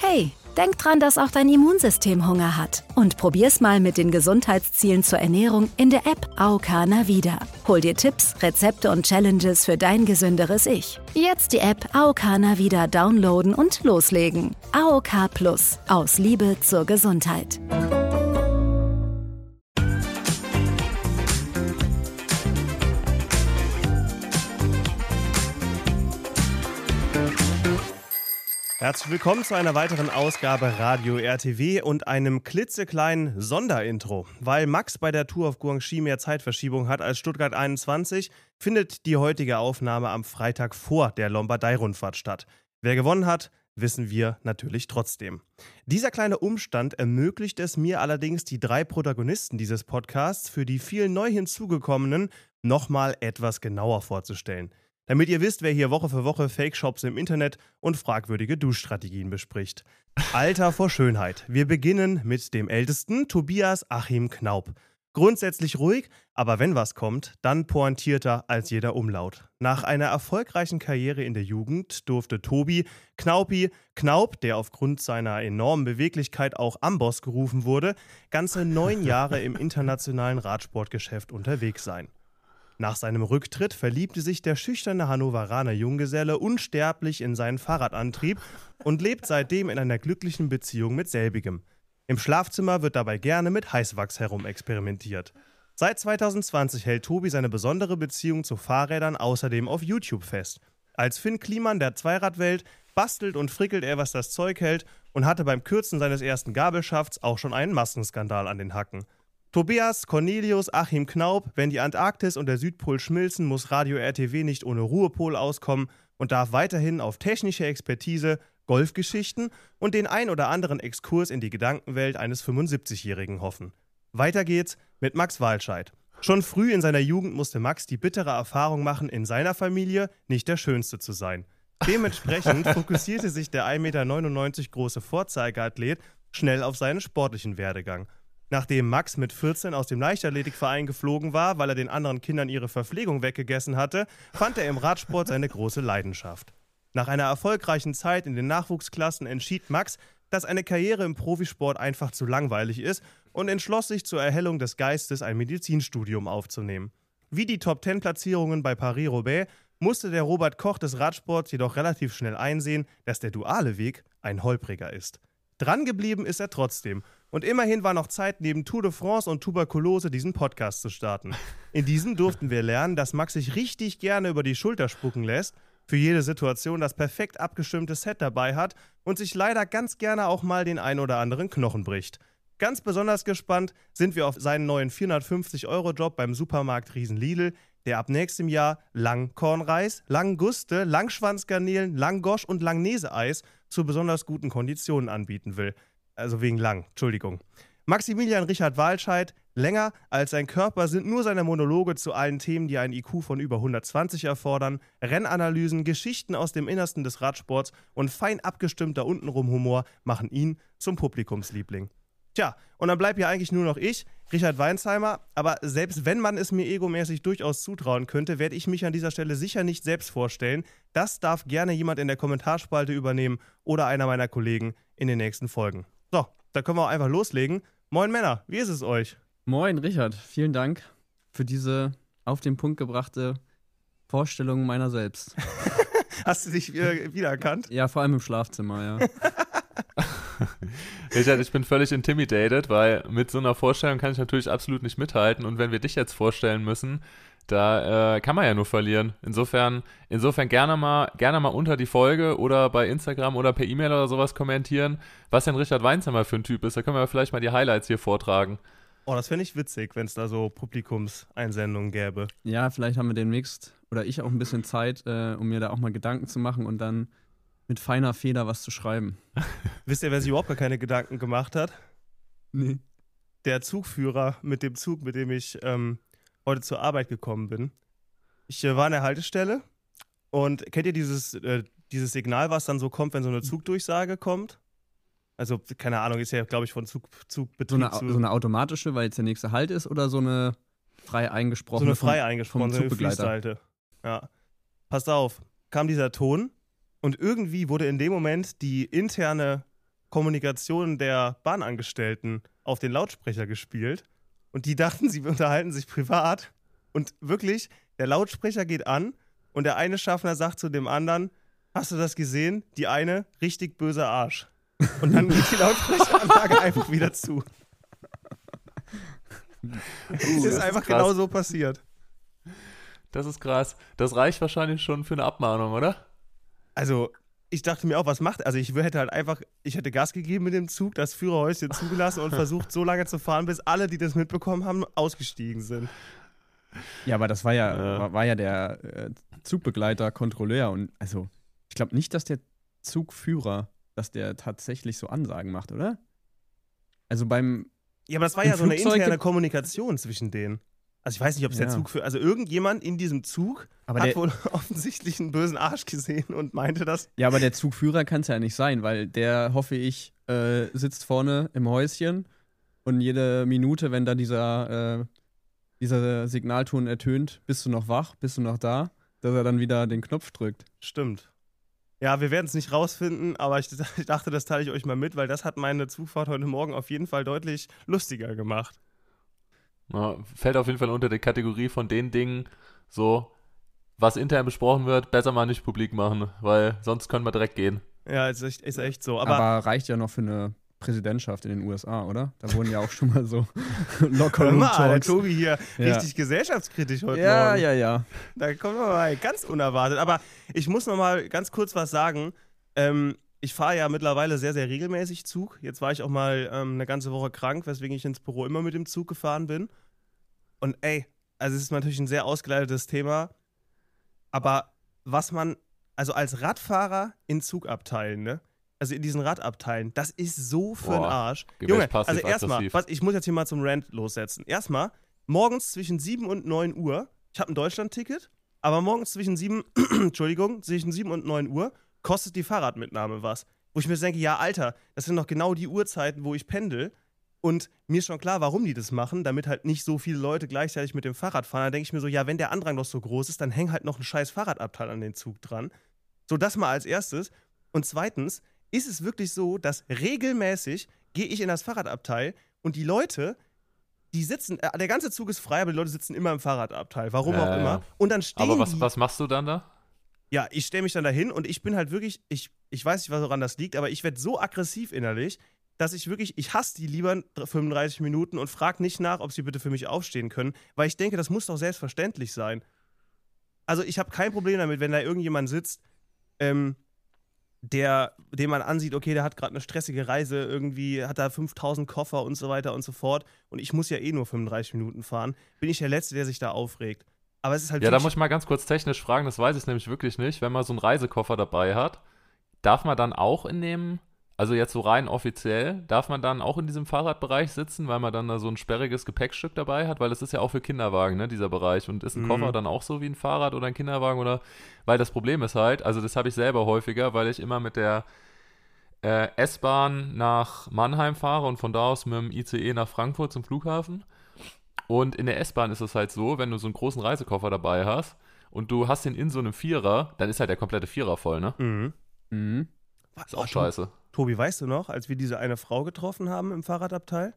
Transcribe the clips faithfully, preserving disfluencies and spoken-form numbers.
Hey, denk dran, dass auch dein Immunsystem Hunger hat. Und probier's mal mit den Gesundheitszielen zur Ernährung in der App A O K Navida. Hol dir Tipps, Rezepte und Challenges für dein gesünderes Ich. Jetzt die App A O K Navida downloaden und loslegen. A O K Plus. Aus Liebe zur Gesundheit. Herzlich willkommen zu einer weiteren Ausgabe Radio R T W und einem klitzekleinen Sonderintro. Weil Max bei der Tour auf Guangxi mehr Zeitverschiebung hat als Stuttgart einundzwanzig, findet die heutige Aufnahme am Freitag vor der Lombardei-Rundfahrt statt. Wer gewonnen hat, wissen wir natürlich trotzdem. Dieser kleine Umstand ermöglicht es mir allerdings, die drei Protagonisten dieses Podcasts für die vielen neu hinzugekommenen nochmal etwas genauer vorzustellen. Damit ihr wisst, wer hier Woche für Woche Fake-Shops im Internet und fragwürdige Duschstrategien bespricht. Alter vor Schönheit. Wir beginnen mit dem Ältesten, Tobias Achim Knaup. Grundsätzlich ruhig, aber wenn was kommt, dann pointierter als jeder Umlaut. Nach einer erfolgreichen Karriere in der Jugend durfte Tobi Knaupi Knaup, der aufgrund seiner enormen Beweglichkeit auch Amboss gerufen wurde, ganze neun Jahre im internationalen Radsportgeschäft unterwegs sein. Nach seinem Rücktritt verliebte sich der schüchterne Hannoveraner Junggeselle unsterblich in seinen Fahrradantrieb und lebt seitdem in einer glücklichen Beziehung mit selbigem. Im Schlafzimmer wird dabei gerne mit Heißwachs herumexperimentiert. Seit zwanzig zwanzig hält Tobi seine besondere Beziehung zu Fahrrädern außerdem auf YouTube fest. Als Finn Kliman der Zweiradwelt bastelt und frickelt er, was das Zeug hält, und hatte beim Kürzen seines ersten Gabelschafts auch schon einen Maskenskandal an den Hacken. Tobias Cornelius Achim Knaup, wenn die Antarktis und der Südpol schmilzen, muss Radio R T W nicht ohne Ruhepol auskommen und darf weiterhin auf technische Expertise, Golfgeschichten und den ein oder anderen Exkurs in die Gedankenwelt eines fünfundsiebzigjährigen hoffen. Weiter geht's mit Max Walscheid. Schon früh in seiner Jugend musste Max die bittere Erfahrung machen, in seiner Familie nicht der Schönste zu sein. Dementsprechend fokussierte sich der ein Komma neunundneunzig Meter große Vorzeigeathlet schnell auf seinen sportlichen Werdegang. Nachdem Max mit vierzehn aus dem Leichtathletikverein geflogen war, weil er den anderen Kindern ihre Verpflegung weggegessen hatte, fand er im Radsport seine große Leidenschaft. Nach einer erfolgreichen Zeit in den Nachwuchsklassen entschied Max, dass eine Karriere im Profisport einfach zu langweilig ist und entschloss sich zur Erhellung des Geistes ein Medizinstudium aufzunehmen. Wie die Top-Zehn-Platzierungen bei Paris-Roubaix musste der Robert Koch des Radsports jedoch relativ schnell einsehen, dass der duale Weg ein holpriger ist. Drangeblieben ist er trotzdem. Und immerhin war noch Zeit, neben Tour de France und Tuberkulose diesen Podcast zu starten. In diesem durften wir lernen, dass Max sich richtig gerne über die Schulter spucken lässt, für jede Situation das perfekt abgestimmte Set dabei hat und sich leider ganz gerne auch mal den ein oder anderen Knochen bricht. Ganz besonders gespannt sind wir auf seinen neuen vierhundertfünfzig Euro Job beim Supermarkt Riesen Lidl, der ab nächstem Jahr Langkornreis, Languste, Langschwanzgarnelen, Langosch und Langnese-Eis zu besonders guten Konditionen anbieten will. Also wegen lang, Entschuldigung. Maximilian Richard Walscheid, länger als sein Körper sind nur seine Monologe zu allen Themen, die einen I Q von über hundertzwanzig erfordern, Rennanalysen, Geschichten aus dem Innersten des Radsports und fein abgestimmter Untenrum-Humor machen ihn zum Publikumsliebling. Tja, und dann bleibt ja eigentlich nur noch ich, Richard Weinsheimer, aber selbst wenn man es mir egomäßig durchaus zutrauen könnte, werde ich mich an dieser Stelle sicher nicht selbst vorstellen. Das darf gerne jemand in der Kommentarspalte übernehmen oder einer meiner Kollegen in den nächsten Folgen. So, da können wir auch einfach loslegen. Moin Männer, wie ist es euch? Moin Richard, vielen Dank für diese auf den Punkt gebrachte Vorstellung meiner selbst. Hast du dich wieder, wiedererkannt? Ja, vor allem im Schlafzimmer, ja. Richard, ich bin völlig intimidated, weil mit so einer Vorstellung kann ich natürlich absolut nicht mithalten. Und wenn wir dich jetzt vorstellen müssen, da äh, kann man ja nur verlieren. Insofern, insofern gerne mal, gerne mal unter die Folge oder bei Instagram oder per E-Mail oder sowas kommentieren, was denn Richard Weinsheimer für ein Typ ist. Da können wir vielleicht mal die Highlights hier vortragen. Oh, das fände ich witzig, wenn es da so Publikumseinsendungen gäbe. Ja, vielleicht haben wir demnächst oder ich auch ein bisschen Zeit, äh, um mir da auch mal Gedanken zu machen und dann mit feiner Feder was zu schreiben. Wisst ihr, wer sich überhaupt gar keine Gedanken gemacht hat? Nee. Der Zugführer mit dem Zug, mit dem ich ähm, heute zur Arbeit gekommen bin. Ich äh, war an der Haltestelle und kennt ihr dieses, äh, dieses Signal, was dann so kommt, wenn so eine Zugdurchsage kommt? Also, keine Ahnung, ist ja, glaube ich, von Zug, Zugbetrieb So eine, zu... so eine automatische, weil jetzt der nächste Halt ist, oder so eine frei eingesprochene? So eine frei eingesprochene, so eine Freestyle. Ja. Passt auf, kam dieser Ton und irgendwie wurde in dem Moment die interne Kommunikation der Bahnangestellten auf den Lautsprecher gespielt und die dachten, sie unterhalten sich privat und wirklich, der Lautsprecher geht an und der eine Schaffner sagt zu dem anderen, hast du das gesehen? Die eine, richtig böser Arsch. Und dann geht die Lautsprecheranlage einfach wieder zu. Es Uh, ist das einfach ist krass. genau so passiert. Das ist krass. Das reicht wahrscheinlich schon für eine Abmahnung, oder? Also, ich dachte mir auch, was macht, also ich hätte halt einfach, ich hätte Gas gegeben mit dem Zug, das Führerhäuschen zugelassen und versucht so lange zu fahren, bis alle, die das mitbekommen haben, ausgestiegen sind. Ja, aber das war ja, Ja. War, war ja der äh, Zugbegleiter, Kontrolleur und also ich glaube nicht, dass der Zugführer, dass der tatsächlich so Ansagen macht, oder? Also beim Ja, aber das war Im ja so eine Flugzeug interne gibt- Kommunikation zwischen denen. Also ich weiß nicht, ob es der Ja. Zug für, also irgendjemand in diesem Zug Aber hat der- wohl offensichtlich einen bösen Arsch gesehen und meinte das. Ja, aber der Zugführer kann es ja nicht sein, weil der, hoffe ich, äh, sitzt vorne im Häuschen und jede Minute, wenn da dieser, äh, dieser Signalton ertönt, bist du noch wach, bist du noch da, dass er dann wieder den Knopf drückt. Stimmt. Ja, wir werden es nicht rausfinden, aber ich, ich dachte, das teile ich euch mal mit, weil das hat meine Zugfahrt heute Morgen auf jeden Fall deutlich lustiger gemacht. Ja, fällt auf jeden Fall unter die Kategorie von den Dingen, so, was intern besprochen wird, besser mal nicht publik machen, weil sonst können wir direkt gehen. Ja, ist echt, ist echt so. Aber, Aber, reicht ja noch für eine Präsidentschaft in den U S A, oder? Da wurden ja auch schon mal so hör Lockerroom mal, der Talks. Tobi hier Ja. richtig gesellschaftskritisch heute Ja, Morgen. ja, ja. Da kommt man mal ganz unerwartet. Aber ich muss noch mal ganz kurz was sagen. Ähm, ich fahre ja mittlerweile sehr, sehr regelmäßig Zug. Jetzt war ich auch mal ähm, eine ganze Woche krank, weswegen ich ins Büro immer mit dem Zug gefahren bin. Und ey, also es ist natürlich ein sehr ausgeleitetes Thema. Aber was man, also als Radfahrer in Zugabteilen, ne? Also in diesen Radabteilen, das ist so für den Boah, Arsch. geh Junge, weg, passiv, also erstmal, aggressiv. was, ich muss jetzt hier mal zum Rant lossetzen. Erstmal, morgens zwischen sieben und neun Uhr, ich habe ein Deutschland-Ticket, aber morgens zwischen sieben, Entschuldigung, zwischen sieben und neun Uhr kostet die Fahrradmitnahme was. Wo ich mir denke, ja, Alter, das sind doch genau die Uhrzeiten, wo ich pendel. Und mir ist schon klar, warum die das machen, damit halt nicht so viele Leute gleichzeitig mit dem Fahrrad fahren. Da denke ich mir so, ja, wenn der Andrang doch so groß ist, dann häng halt noch ein scheiß Fahrradabteil an den Zug dran. So, das mal als erstes. Und zweitens ist es wirklich so, dass regelmäßig gehe ich in das Fahrradabteil und die Leute, die sitzen, äh, der ganze Zug ist frei, aber die Leute sitzen immer im Fahrradabteil, warum Ja, auch ja. immer. Und dann stehen Aber was, die, was machst du dann da? ja, ich stelle mich dann dahin und ich bin halt wirklich, ich, ich weiß nicht, woran das liegt, aber ich werde so aggressiv innerlich, dass ich wirklich, ich hasse die lieber fünfunddreißig Minuten und frage nicht nach, ob sie bitte für mich aufstehen können, weil ich denke, das muss doch selbstverständlich sein. Also ich habe kein Problem damit, wenn da irgendjemand sitzt, ähm, der, dem man ansieht, okay, der hat gerade eine stressige Reise, irgendwie hat da fünftausend Koffer und so weiter und so fort und ich muss ja eh nur fünfunddreißig Minuten fahren, bin ich der Letzte, der sich da aufregt. Aber es ist halt Ja, da wirklich- muss ich mal ganz kurz technisch fragen, das weiß ich nämlich wirklich nicht. Wenn man so einen Reisekoffer dabei hat, darf man dann auch in dem, also jetzt so rein offiziell, darf man dann auch in diesem Fahrradbereich sitzen, weil man dann da so ein sperriges Gepäckstück dabei hat? Weil das ist ja auch für Kinderwagen, ne, dieser Bereich. Und ist ein Mhm. Koffer dann auch so wie ein Fahrrad oder ein Kinderwagen? Oder, weil das Problem ist halt, also das habe ich selber häufiger, weil ich immer mit der äh, S-Bahn nach Mannheim fahre und von da aus mit dem I C E nach Frankfurt zum Flughafen. Und in der S-Bahn ist es halt so, wenn du so einen großen Reisekoffer dabei hast und du hast den in so einem Vierer, dann ist halt der komplette Vierer voll, ne? Mhm. Mhm. Ist auch scheiße. Tobi, weißt du noch, als wir diese eine Frau getroffen haben im Fahrradabteil?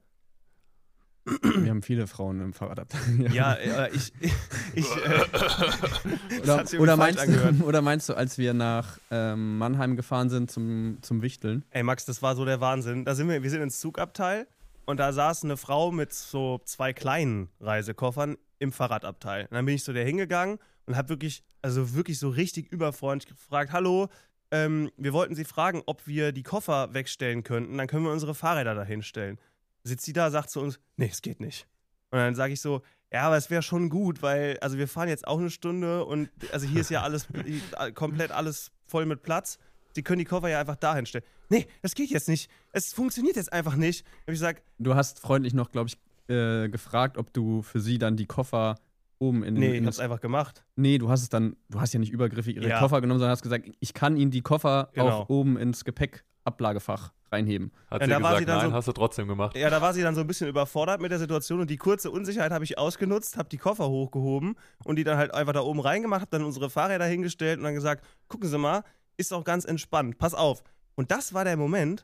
Wir haben viele Frauen im Fahrradabteil. Ja, äh, ich, ich, ich äh, Oder, hat sich irgendwie oder, falsch meinst angehört. du, oder meinst du, als wir nach ähm, Mannheim gefahren sind zum, zum Wichteln? ey Max, das war so der Wahnsinn. Da sind wir, wir sind ins Zugabteil und da saß eine Frau mit so zwei kleinen Reisekoffern im Fahrradabteil. Und dann bin ich so da hingegangen und habe wirklich, also wirklich so richtig überfreundlich gefragt, hallo, ähm, wir wollten Sie fragen, ob wir die Koffer wegstellen könnten, dann können wir unsere Fahrräder da hinstellen. Sitzt sie da, sagt zu uns, nee, es geht nicht. Und dann sage ich so, ja, aber es wäre schon gut, weil, also wir fahren jetzt auch eine Stunde und also hier ist ja alles, komplett alles voll mit Platz. Sie können die Koffer ja einfach da hinstellen. Nee, das geht jetzt nicht. Es funktioniert jetzt einfach nicht. Und ich gesagt, Du hast freundlich noch, glaube ich, äh, gefragt, ob du für sie dann die Koffer oben in nee, ich in hab's einfach gemacht. Nee, du hast es dann, du hast ja nicht übergriffig ihre Ja. Koffer genommen, sondern hast gesagt, ich kann ihnen die Koffer Genau. auch oben ins Gepäckablagefach reinheben. Hat Ja, sie da war gesagt, sie dann nein, so- hast du trotzdem gemacht. Ja, da war sie dann so ein bisschen überfordert mit der Situation und die kurze Unsicherheit habe ich ausgenutzt, habe die Koffer hochgehoben und die dann halt einfach da oben reingemacht, habe dann unsere Fahrräder hingestellt und dann gesagt, gucken Sie mal, ist auch ganz entspannt, pass auf. Und das war der Moment,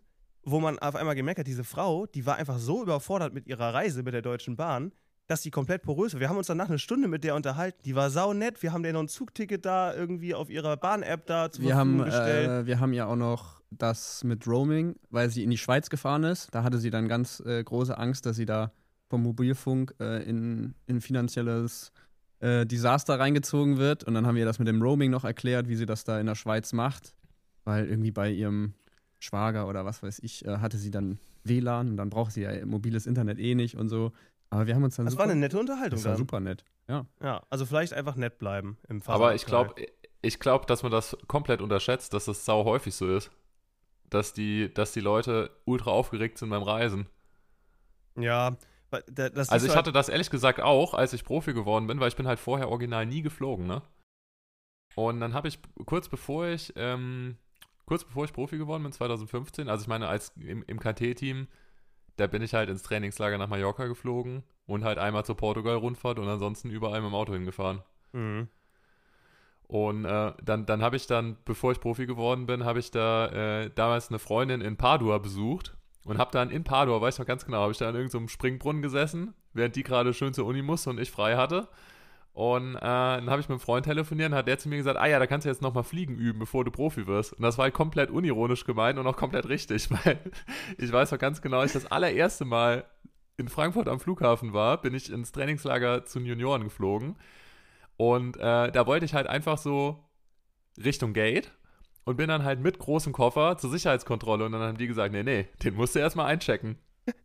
wo man auf einmal gemerkt hat, diese Frau, die war einfach so überfordert mit ihrer Reise mit der Deutschen Bahn, dass die komplett porös war. Wir haben uns danach eine Stunde mit der unterhalten. Die war saunett. Wir haben der noch ein Zugticket da irgendwie auf ihrer Bahn-App da zur Wir Verfügung haben, gestellt. äh, wir haben ja auch noch das mit Roaming, weil sie in die Schweiz gefahren ist. Da hatte sie dann ganz äh, große Angst, dass sie da vom Mobilfunk äh, in, in finanzielles äh, Desaster reingezogen wird. Und dann haben wir das mit dem Roaming noch erklärt, wie sie das da in der Schweiz macht. Weil irgendwie bei ihrem Schwager oder was weiß ich, äh, hatte sie dann W L A N und dann braucht sie ja mobiles Internet eh nicht und so. Aber wir haben uns dann Das super, war eine nette Unterhaltung. das war dann. super nett, ja. Ja, also vielleicht einfach nett bleiben im Fall. Aber ich glaube, ich glaub, dass man das komplett unterschätzt, dass das sau häufig so ist. Dass die, dass die Leute ultra aufgeregt sind beim Reisen. Ja, weil da- das Also ist ich halt- hatte das ehrlich gesagt auch, als ich Profi geworden bin, weil ich bin halt vorher original nie geflogen, ne? Und dann habe ich kurz bevor ich, ähm, kurz bevor ich Profi geworden bin, zwanzig fünfzehn, also ich meine, als im, im K T-Team, da bin ich halt ins Trainingslager nach Mallorca geflogen und halt einmal zur Portugal-Rundfahrt und ansonsten überall mit dem Auto hingefahren. Mhm. Und äh, dann, dann habe ich dann, bevor ich Profi geworden bin, habe ich da äh, damals eine Freundin in Padua besucht und habe dann in Padua, weiß ich noch ganz genau, habe ich da an irgendeinem so Springbrunnen gesessen, während die gerade schön zur Uni musste und ich frei hatte. Und äh, dann habe ich mit einem Freund telefoniert und hat der zu mir gesagt, ah ja, da kannst du jetzt nochmal Fliegen üben, bevor du Profi wirst. Und das war halt komplett unironisch gemeint und auch komplett richtig, weil ich weiß noch ganz genau, als ich das allererste Mal in Frankfurt am Flughafen war, bin ich ins Trainingslager zu den Junioren geflogen. Und äh, da wollte ich halt einfach so Richtung Gate und bin dann halt mit großem Koffer zur Sicherheitskontrolle und dann haben die gesagt, nee, nee, den musst du erstmal einchecken.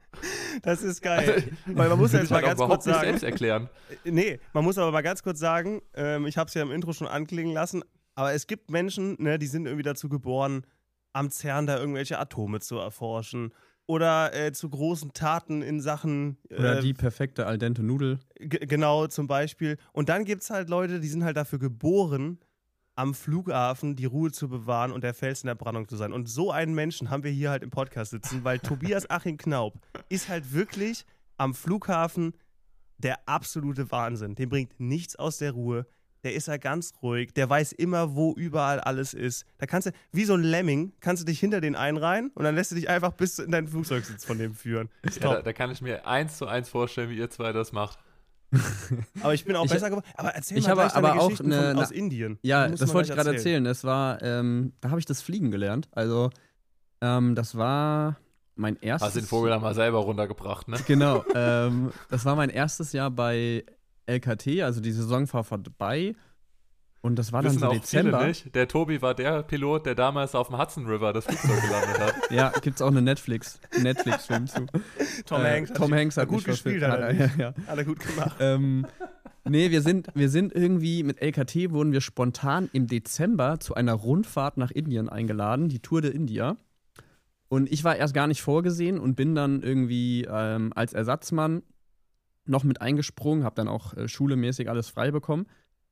Das ist geil. Weil man muss will jetzt ich mal halt auch ganz überhaupt kurz nicht sagen. selbst erklären. Nee, man muss aber mal ganz kurz sagen, ähm, ich habe es ja im Intro schon anklingen lassen, aber es gibt Menschen, ne, die sind irgendwie dazu geboren, am CERN da irgendwelche Atome zu erforschen oder äh, zu großen Taten in Sachen äh, Oder die perfekte al dente Nudel. g- genau zum Beispiel. Und dann gibt es halt Leute, die sind halt dafür geboren, am Flughafen die Ruhe zu bewahren und der Fels in der Brandung zu sein. Und so einen Menschen haben wir hier halt im Podcast sitzen, weil Tobias Achim Knaub ist halt wirklich am Flughafen der absolute Wahnsinn. Den bringt nichts aus der Ruhe. Der ist ja ganz ruhig. Der weiß immer, wo überall alles ist. Da kannst du, wie so ein Lemming, kannst du dich hinter den einreihen und dann lässt du dich einfach bis in deinen Flugzeugsitz von dem führen. Ist Ja, da, top. da kann ich mir eins zu eins vorstellen, wie ihr zwei das macht. Aber ich bin auch Ich- besser geworden. Aber erzähl ich mal habe gleich deine aber auch Geschichten eine- von, aus eine- Indien. Ja, Die musst das du wollte ich gleich gerade erzählen. Das war, ähm, da habe ich das Fliegen gelernt. Also, ähm, das war mein erstes. Hast den Vogel dann mal selber runtergebracht, ne? Genau, ähm, das war mein erstes Jahr bei L K T, also die Saison war vorbei. Und das war dann Wissen so auch Dezember. viele nicht. Der Tobi war der Pilot, der damals auf dem Hudson River das Flugzeug gelandet hat. Ja, gibt's auch eine Netflix, Netflix-Film zu. Tom Äh, Hanks hat Tom sich- Hanks hat gut mich gespielt, verfilmt. hat er ja, ja. Hat er gut gemacht. ähm, nee, wir sind, wir sind irgendwie mit L K T wurden wir spontan im Dezember zu einer Rundfahrt nach Indien eingeladen, die Tour de India. Und ich war erst gar nicht vorgesehen und bin dann irgendwie ähm, als Ersatzmann noch mit eingesprungen, habe dann auch äh, schulemäßig alles frei bekommen.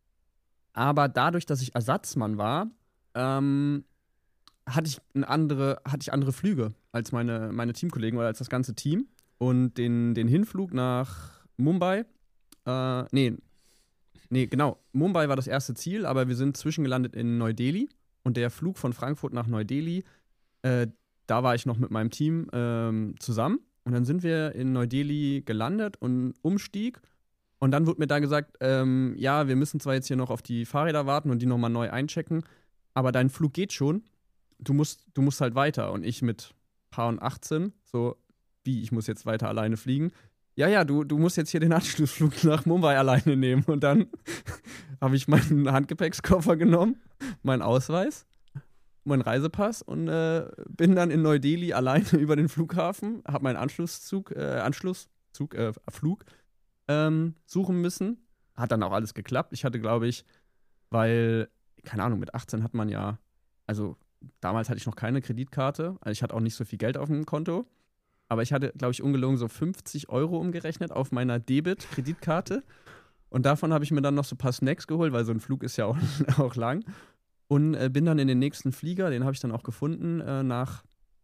Aber dadurch, dass ich Ersatzmann war, ähm, hatte ich eine andere, hatte ich andere Flüge als meine, meine Teamkollegen oder als das ganze Team. Und den, den Hinflug nach Mumbai, äh, nee, nee, genau, Mumbai war das erste Ziel, aber wir sind zwischengelandet in Neu-Delhi. Und der Flug von Frankfurt nach Neu-Delhi, äh, da war ich noch mit meinem Team ähm, zusammen. Und dann sind wir in Neu-Delhi gelandet und Umstieg. Und dann wurde mir da gesagt, ähm, ja, wir müssen zwar jetzt hier noch auf die Fahrräder warten und die nochmal neu einchecken, aber dein Flug geht schon. Du musst, du musst halt weiter. Und ich mit Paar und achtzehn, so, wie, ich muss jetzt weiter alleine fliegen. Ja, ja, du, du musst jetzt hier den Anschlussflug nach Mumbai alleine nehmen. Und dann habe ich meinen Handgepäckskoffer genommen, meinen Ausweis, meinen Reisepass und äh, bin dann in Neu-Delhi alleine über den Flughafen, habe meinen Anschlusszug, äh, Anschlusszug, äh, Flug ähm, suchen müssen. Hat dann auch alles geklappt. Ich hatte, glaube ich, weil, keine Ahnung, mit achtzehn hat man ja, also damals hatte ich noch keine Kreditkarte, also ich hatte auch nicht so viel Geld auf dem Konto, aber ich hatte, glaube ich, ungelogen so fünfzig Euro umgerechnet auf meiner Debit-Kreditkarte und davon habe ich mir dann noch so ein paar Snacks geholt, weil so ein Flug ist ja auch, auch lang und äh, bin dann in den nächsten Flieger, den habe ich dann auch gefunden, äh, nach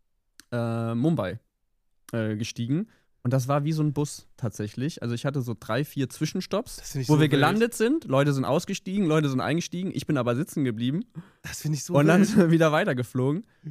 äh, Mumbai äh, gestiegen. Und das war wie so ein Bus tatsächlich. Also ich hatte so drei, vier Zwischenstopps, Das finde ich wo so wir wild. gelandet sind. Leute sind ausgestiegen, Leute sind eingestiegen. Ich bin aber sitzen geblieben. Das finde ich so und dann wild. sind wir wieder weitergeflogen.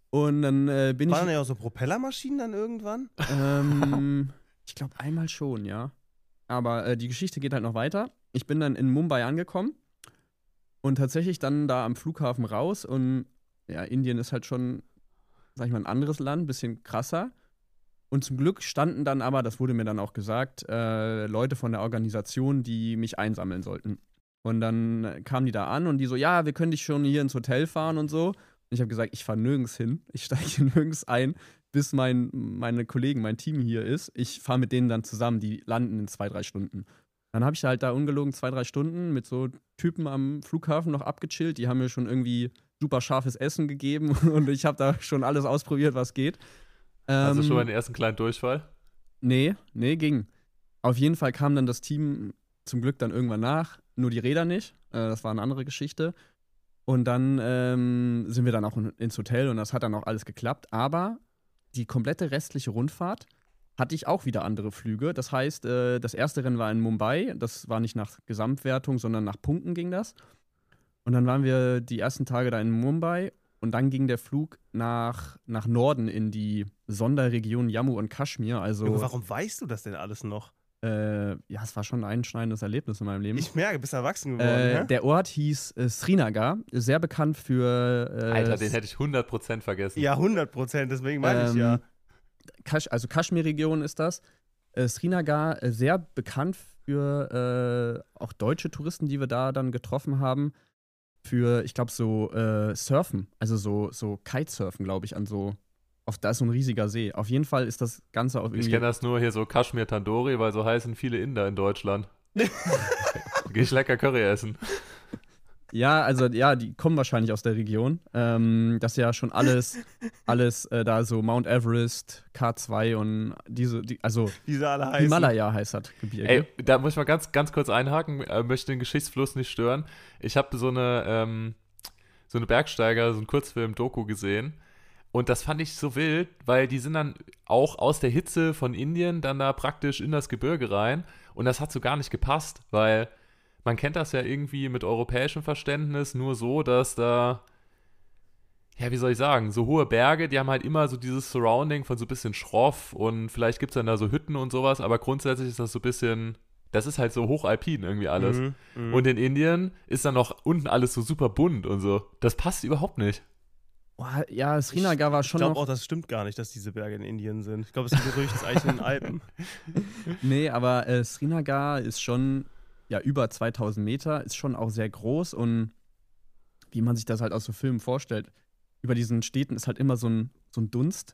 Und dann äh, bin Waren ich. dann ja auch so Propellermaschinen dann irgendwann? Ähm, ich glaube einmal schon, ja. Aber äh, die Geschichte geht halt noch weiter. Ich bin dann in Mumbai angekommen und tatsächlich dann da am Flughafen raus. Und ja, Indien ist halt schon, sag ich mal, ein anderes Land, ein bisschen krasser. Und zum Glück standen dann aber, das wurde mir dann auch gesagt, äh, Leute von der Organisation, die mich einsammeln sollten. Und dann kamen die da an und die so, ja, wir können dich schon hier ins Hotel fahren und so. Und ich habe gesagt, ich fahre nirgends hin. Ich steige hier nirgends ein, bis mein, meine Kollegen, mein Team hier ist. Ich fahre mit denen dann zusammen, die landen in zwei, drei Stunden. Dann habe ich halt da ungelogen zwei, drei Stunden mit so Typen am Flughafen noch abgechillt. Die haben mir schon irgendwie super scharfes Essen gegeben und ich habe da schon alles ausprobiert, was geht. Also Ähm, schon mal den ersten kleinen Durchfall? Nee, nee, ging. Auf jeden Fall kam dann das Team zum Glück dann irgendwann nach, nur die Räder nicht. Äh, das war eine andere Geschichte. Und dann ähm, sind wir dann auch in, ins Hotel und das hat dann auch alles geklappt. Aber die komplette restliche Rundfahrt hatte ich auch wieder andere Flüge. Das heißt, äh, das erste Rennen war in Mumbai. Das war nicht nach Gesamtwertung, sondern nach Punkten ging das. Und dann waren wir die ersten Tage da in Mumbai. Und dann ging der Flug nach, nach Norden in die Sonderregion Jammu und Kaschmir. Also, Junge, warum weißt du das denn alles noch? äh, ja, es war schon ein einschneidendes Erlebnis in meinem Leben. Ich merke, du bist erwachsen geworden, äh, ja? Der Ort hieß äh, Srinagar, sehr bekannt für äh, Alter, den hätte ich hundert Prozent vergessen. Ja, hundert Prozent, deswegen meine ich ähm, ja. Kasch, also Kaschmir-Region ist das. Äh, Srinagar, äh, sehr bekannt für äh, auch deutsche Touristen, die wir da dann getroffen haben. Für, ich glaube, so äh, Surfen, also so, so Kitesurfen, glaube ich, an so, auf, da ist so ein riesiger See. Auf jeden Fall ist das Ganze auf irgendwie. Ich kenne das nur hier so Kashmir Tandoori, weil so heißen viele Inder in Deutschland. Geh ich lecker Curry essen. Ja, also ja, die kommen wahrscheinlich aus der Region. Ähm, das ist ja schon alles, alles äh, da so Mount Everest, K zwei und diese, die, also Wie sie alle heißen. Himalaya heißt das Gebirge. Ey, da muss ich mal ganz, ganz kurz einhaken, äh, möchte den Geschichtsfluss nicht stören. Ich habe so eine, ähm, so eine Bergsteiger, so einen Kurzfilm-Doku gesehen und das fand ich so wild, weil die sind dann auch aus der Hitze von Indien dann da praktisch in das Gebirge rein und das hat so gar nicht gepasst, weil man kennt das ja irgendwie mit europäischem Verständnis nur so, dass da, ja, wie soll ich sagen, so hohe Berge, die haben halt immer so dieses Surrounding von so ein bisschen schroff und vielleicht gibt es dann da so Hütten und sowas, aber grundsätzlich ist das so ein bisschen, das ist halt so hochalpin irgendwie alles. Mhm, mh. Und in Indien ist dann noch unten alles so super bunt und so. Das passt überhaupt nicht. Boah, ja, Srinagar war Ich schon glaube noch. auch, das stimmt gar nicht, dass diese Berge in Indien sind. Ich glaube, es ist ein Gerücht, es ist eigentlich in den Alpen. Nee, aber äh, Srinagar ist schon, ja, über zweitausend Meter, ist schon auch sehr groß und wie man sich das halt aus so Filmen vorstellt, über diesen Städten ist halt immer so ein, so ein Dunst.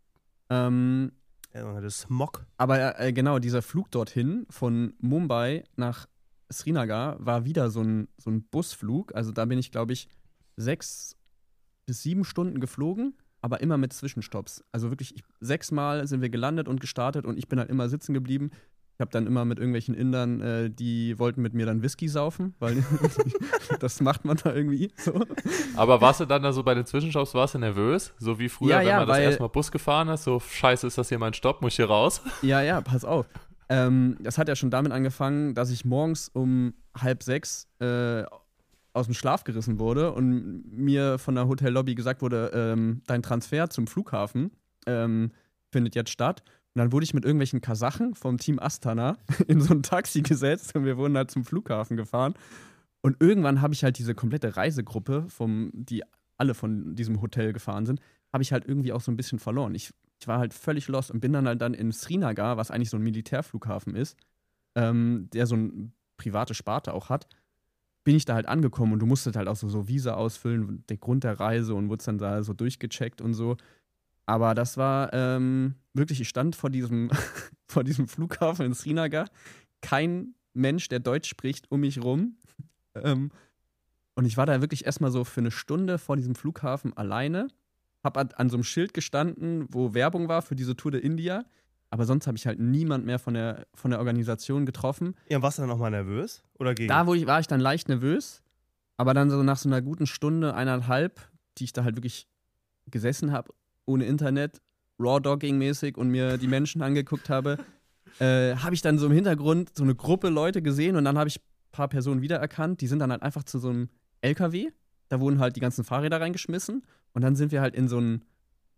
Ähm, Ja, das Smog. aber äh, genau, dieser Flug dorthin von Mumbai nach Srinagar war wieder so ein, so ein Busflug. Also da bin ich, glaube ich, sechs bis sieben Stunden geflogen, aber immer mit Zwischenstopps. Also wirklich, ich, sechsmal sind wir gelandet und gestartet und ich bin halt immer sitzen geblieben. Ich habe dann immer mit irgendwelchen Indern, äh, die wollten mit mir dann Whisky saufen, weil das macht man da irgendwie so. Aber warst du dann da so bei den Zwischenstopps, warst du nervös? So wie früher, Ja, wenn ja, man das weil- erstmal Bus gefahren ist, so scheiße, ist das hier mein Stopp, muss ich hier raus? Ja, ja, pass auf. Ähm, das hat ja schon damit angefangen, dass ich morgens um halb sechs äh, aus dem Schlaf gerissen wurde und mir von der Hotellobby gesagt wurde, ähm, dein Transfer zum Flughafen ähm, findet jetzt statt. Und dann wurde ich mit irgendwelchen Kasachen vom Team Astana in so ein Taxi gesetzt und wir wurden halt zum Flughafen gefahren. Und irgendwann habe ich halt diese komplette Reisegruppe, vom, die alle von diesem Hotel gefahren sind, habe ich halt irgendwie auch so ein bisschen verloren. Ich, ich war halt völlig lost und bin dann halt dann in Srinagar, was eigentlich so ein Militärflughafen ist, ähm, der so eine private Sparte auch hat, bin ich da halt angekommen und du musstest halt auch so, so Visa ausfüllen, der Grund der Reise und wurdest dann da so durchgecheckt und so. Aber das war ähm, wirklich, ich stand vor diesem, vor diesem Flughafen in Srinagar, kein Mensch, der Deutsch spricht, um mich rum. Ähm, und ich war da wirklich erstmal so für eine Stunde vor diesem Flughafen alleine, hab an, an so einem Schild gestanden, wo Werbung war für diese Tour de India, aber sonst habe ich halt niemand mehr von der, von der Organisation getroffen. Ja, warst du dann nochmal nervös? Oder gegen? Da wo ich, war ich dann leicht nervös, aber dann so nach so einer guten Stunde, eineinhalb, die ich da halt wirklich gesessen habe, ohne Internet, Raw-Dogging-mäßig und mir die Menschen angeguckt habe, äh, habe ich dann so im Hintergrund so eine Gruppe Leute gesehen und dann habe ich ein paar Personen wiedererkannt. Die sind dann halt einfach zu so einem L K W, da wurden halt die ganzen Fahrräder reingeschmissen und dann sind wir halt in so ein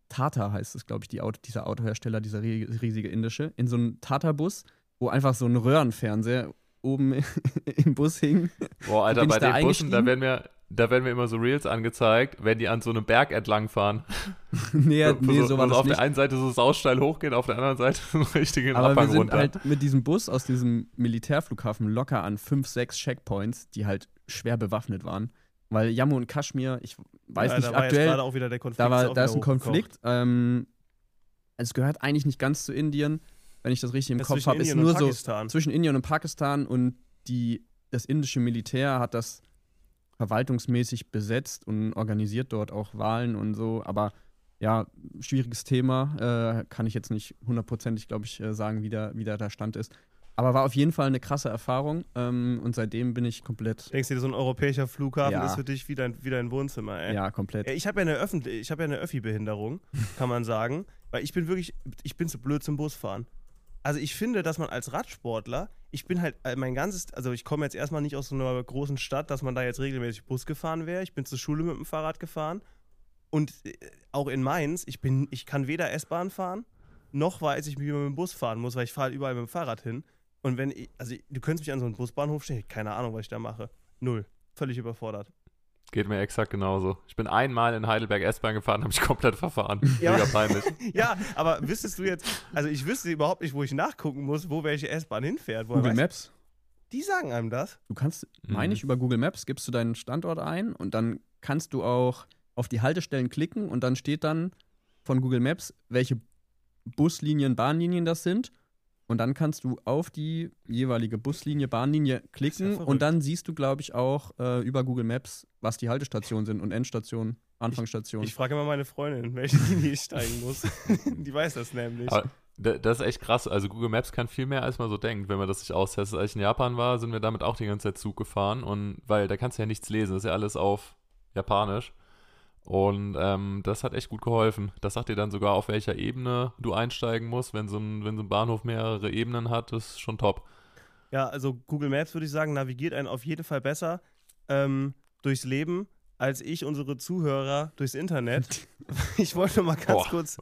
Tata heißt es, glaube ich, die Auto, dieser Autohersteller, dieser riesige indische, in so einem Tata-Bus, wo einfach so ein Röhrenfernseher oben im Bus hing. Boah, Alter, bei den Bussen, da werden mir, da werden mir immer so Reels angezeigt, wenn die an so einem Berg entlang fahren. nee, wo, nee, so, so war das auf nicht. der einen Seite so saussteil hochgeht, auf der anderen Seite so einen richtigen Aber Abhang wir sind runter. halt mit diesem Bus aus diesem Militärflughafen locker an fünf, sechs Checkpoints, die halt schwer bewaffnet waren. Weil Jammu und Kaschmir, ich weiß ja, nicht, da war aktuell, jetzt gerade auch wieder der Konflikt. da, war, auch da ist wieder ein Konflikt. Ähm, es gehört eigentlich nicht ganz zu Indien, wenn ich das richtig im das Kopf habe. Ist Ist nur nur so so zwischen Indien und Pakistan und die, das indische Militär hat das verwaltungsmäßig besetzt und organisiert dort auch Wahlen und so. Aber ja, schwieriges Thema. Äh, kann ich jetzt nicht hundertprozentig, glaube ich, äh, sagen, wie da, wie da der Stand ist. Aber war auf jeden Fall eine krasse Erfahrung ähm, und seitdem bin ich komplett. Denkst du, so ein europäischer Flughafen Ja. ist für dich wie dein, wie dein Wohnzimmer, ey? Ja, komplett. Ja, ich habe ja eine Öffentlich- ich habe ja eine Öffi-Behinderung, kann man sagen, weil ich bin wirklich, ich bin zu blöd zum Busfahren. Also ich finde, dass man als Radsportler, ich bin halt äh, mein ganzes, also ich komme jetzt erstmal nicht aus so einer großen Stadt, dass man da jetzt regelmäßig Bus gefahren wäre. Ich bin zur Schule mit dem Fahrrad gefahren und äh, auch in Mainz, ich bin, ich kann weder S-Bahn fahren, noch weiß ich, wie man mit dem Bus fahren muss, weil ich fahre halt überall mit dem Fahrrad hin. Und wenn ich, also du könntest mich an so einen Busbahnhof stellen, keine Ahnung, was ich da mache. Null. Völlig überfordert. Geht mir exakt genauso. Ich bin einmal in Heidelberg S-Bahn gefahren, habe ich komplett verfahren. Ja. Mega peinlich. Ja, aber wüsstest du jetzt, also ich wüsste überhaupt nicht, wo ich nachgucken muss, wo welche S-Bahn hinfährt. Woher Google weiß- Maps. Die sagen einem das. Du kannst, Mhm. meine ich, über Google Maps gibst du deinen Standort ein und dann kannst du auch auf die Haltestellen klicken und dann steht dann von Google Maps, welche Buslinien, Bahnlinien das sind. Und dann kannst du auf die jeweilige Buslinie, Bahnlinie klicken verrückt. und dann siehst du, glaube ich, auch äh, über Google Maps, was die Haltestationen sind und Endstationen, Anfangsstationen. Ich frage immer meine Freundin, welche Linie ich steigen muss. Die weiß das nämlich. Aber da- das ist echt krass. Also Google Maps kann viel mehr, als man so denkt, wenn man das sich austestet. Als ich in Japan war, sind wir damit auch die ganze Zeit Zug gefahren. Und weil da kannst du ja nichts lesen, das ist ja alles auf Japanisch. Und ähm, das hat echt gut geholfen. Das sagt dir dann sogar, auf welcher Ebene du einsteigen musst. Wenn so ein, wenn so ein Bahnhof mehrere Ebenen hat, das ist schon top. Ja, also Google Maps, würde ich sagen, navigiert einen auf jeden Fall besser ähm, durchs Leben, als ich unsere Zuhörer durchs Internet. Ich wollte noch mal ganz Boah. kurz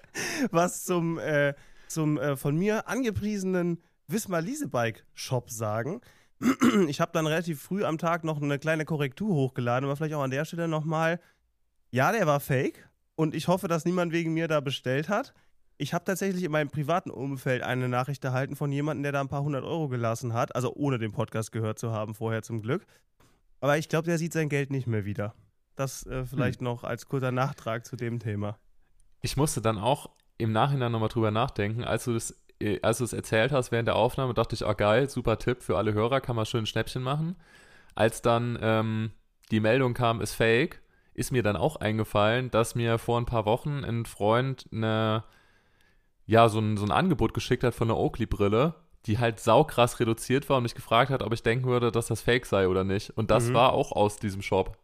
was zum, äh, zum äh, von mir angepriesenen Wismar Leasebike Shop sagen. Ich habe dann relativ früh am Tag noch eine kleine Korrektur hochgeladen, aber vielleicht auch an der Stelle nochmal, ja, der war fake und ich hoffe, dass niemand wegen mir da bestellt hat. Ich habe tatsächlich in meinem privaten Umfeld eine Nachricht erhalten von jemandem, der da ein paar hundert Euro gelassen hat, also ohne den Podcast gehört zu haben vorher zum Glück. Aber ich glaube, der sieht sein Geld nicht mehr wieder. Das äh, vielleicht hm. noch als kurzer Nachtrag zu dem Thema. Ich musste dann auch im Nachhinein nochmal drüber nachdenken, als du das, äh, als du es erzählt hast während der Aufnahme, dachte ich, oh geil, super Tipp für alle Hörer, kann man schön ein Schnäppchen machen. Als dann ähm, die Meldung kam, ist fake, ist mir dann auch eingefallen, dass mir vor ein paar Wochen ein Freund eine, ja, so ein, so ein Angebot geschickt hat von einer Oakley-Brille, die halt saukrass reduziert war und mich gefragt hat, ob ich denken würde, dass das fake sei oder nicht. Und das Mhm. war auch aus diesem Shop.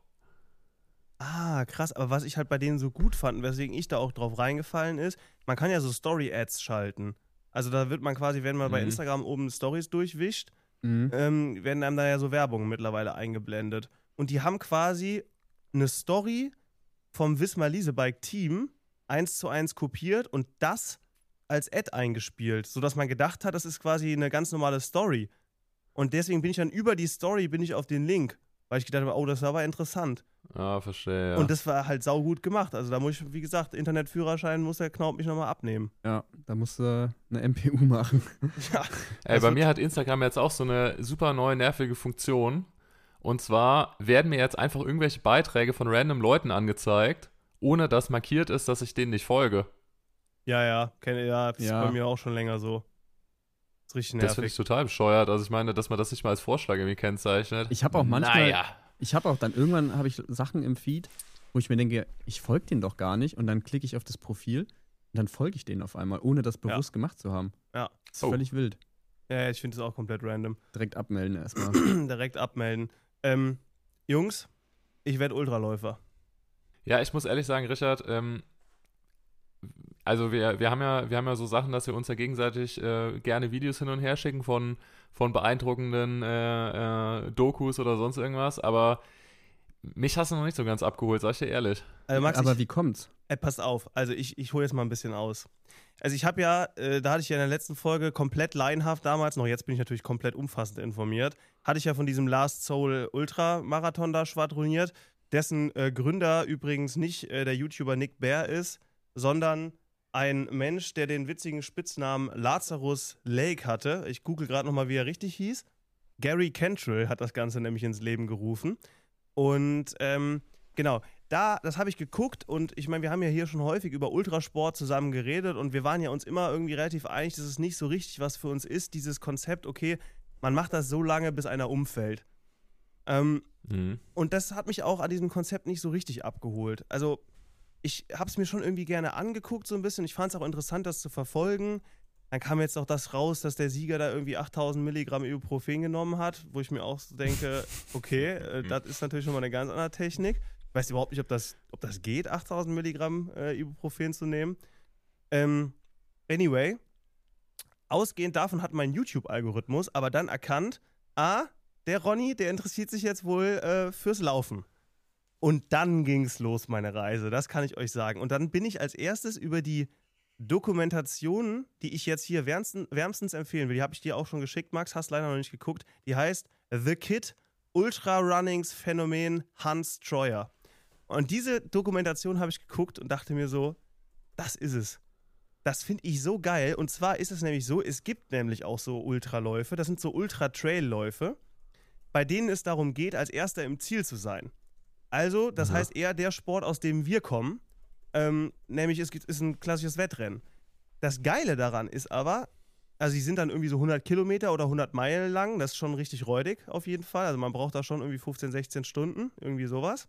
Ah, krass. Aber was ich halt bei denen so gut fand, weswegen ich da auch drauf reingefallen ist, man kann ja so Story-Ads schalten. Also da wird man quasi, wenn man bei Mhm. Instagram oben Stories durchwischt, Mhm. ähm, werden einem da ja so Werbungen mittlerweile eingeblendet. Und die haben quasi eine Story vom Wismar Leasebike Team eins zu eins kopiert und das als Ad eingespielt, sodass man gedacht hat, das ist quasi eine ganz normale Story. Und deswegen bin ich dann über die Story bin ich auf den Link, weil ich gedacht habe, oh, das war aber interessant. Ah, verstehe, ja. Und das war halt saugut gemacht. Also da muss ich, wie gesagt, Internetführerschein muss der Knaub mich nochmal abnehmen. Ja, da musst du eine M P U machen. Ja. Ey, Das bei wird- mir hat Instagram jetzt auch so eine super neue nervige Funktion. Und zwar werden mir jetzt einfach irgendwelche Beiträge von random Leuten angezeigt, ohne dass markiert ist, dass ich denen nicht folge. Ja, ja, kenne, ja, das Ja. ist bei mir auch schon länger so. Das ist richtig Das finde nervig. ich total bescheuert. Also ich meine, dass man das nicht mal als Vorschlag irgendwie kennzeichnet. Ich habe auch manchmal, Naja. ich habe auch dann irgendwann habe ich Sachen im Feed, wo ich mir denke, ich folge denen doch gar nicht und dann klicke ich auf das Profil und dann folge ich denen auf einmal, ohne das bewusst gemacht zu haben. Ja. Das ist Oh. völlig wild. Ja, ich finde das auch komplett random. Direkt abmelden erstmal. Direkt abmelden. Ähm, Jungs, ich werde Ultraläufer. Ja, ich muss ehrlich sagen, Richard, ähm, also wir, wir, haben ja, wir haben ja so Sachen, dass wir uns ja gegenseitig äh, gerne Videos hin und her schicken von, von beeindruckenden äh, äh, Dokus oder sonst irgendwas, aber mich hast du noch nicht so ganz abgeholt, sag ich dir ehrlich. Also Max, Aber ich, wie kommt's? Äh, pass auf, also ich, ich hole jetzt mal ein bisschen aus. Also ich habe ja, äh, da hatte ich ja in der letzten Folge komplett laienhaft damals noch, jetzt bin ich natürlich komplett umfassend informiert, hatte ich ja von diesem Last Soul Ultramarathon da schwadroniert, dessen äh, Gründer übrigens nicht äh, der YouTuber Nick Bear ist, sondern ein Mensch, der den witzigen Spitznamen Lazarus Lake hatte. Ich google gerade nochmal, wie er richtig hieß. Gary Cantrell hat das Ganze nämlich ins Leben gerufen. Und ähm, genau, da, das habe ich geguckt und ich meine, wir haben ja hier schon häufig über Ultrasport zusammen geredet und wir waren ja uns immer irgendwie relativ einig, dass es nicht so richtig was für uns ist, dieses Konzept, okay, man macht das so lange, bis einer umfällt. Ähm, mhm. Und das hat mich auch an diesem Konzept nicht so richtig abgeholt. Also ich habe es mir schon irgendwie gerne angeguckt so ein bisschen, ich fand es auch interessant, das zu verfolgen. Dann kam jetzt auch das raus, dass der Sieger da irgendwie achttausend Milligramm Ibuprofen genommen hat, wo ich mir auch so denke, okay, äh, das ist natürlich schon mal eine ganz andere Technik. Ich weiß überhaupt nicht, ob das, ob das geht, achttausend Milligramm äh, Ibuprofen zu nehmen. Ähm, anyway, ausgehend davon hat mein YouTube-Algorithmus aber dann erkannt, ah, der Ronny, der interessiert sich jetzt wohl äh, fürs Laufen. Und dann ging's los, meine Reise, das kann ich euch sagen. Und dann bin ich als erstes über die Dokumentationen, die ich jetzt hier wärmstens, wärmstens empfehlen will, die habe ich dir auch schon geschickt, Max, hast leider noch nicht geguckt, die heißt The Kid Ultra Runnings Phänomen Hans Troyer. Und diese Dokumentation habe ich geguckt und dachte mir so, das ist es. Das finde ich so geil. Und zwar ist es nämlich so, es gibt nämlich auch so Ultraläufe, das sind so Ultra-Trail-Läufe, bei denen es darum geht, als Erster im Ziel zu sein. Also, das mhm. heißt eher der Sport, aus dem wir kommen, ähm, nämlich es ist ein klassisches Wettrennen. Das Geile daran ist aber, also die sind dann irgendwie so hundert Kilometer oder hundert Meilen lang, das ist schon richtig räudig auf jeden Fall, also man braucht da schon irgendwie fünfzehn, sechzehn Stunden, irgendwie sowas.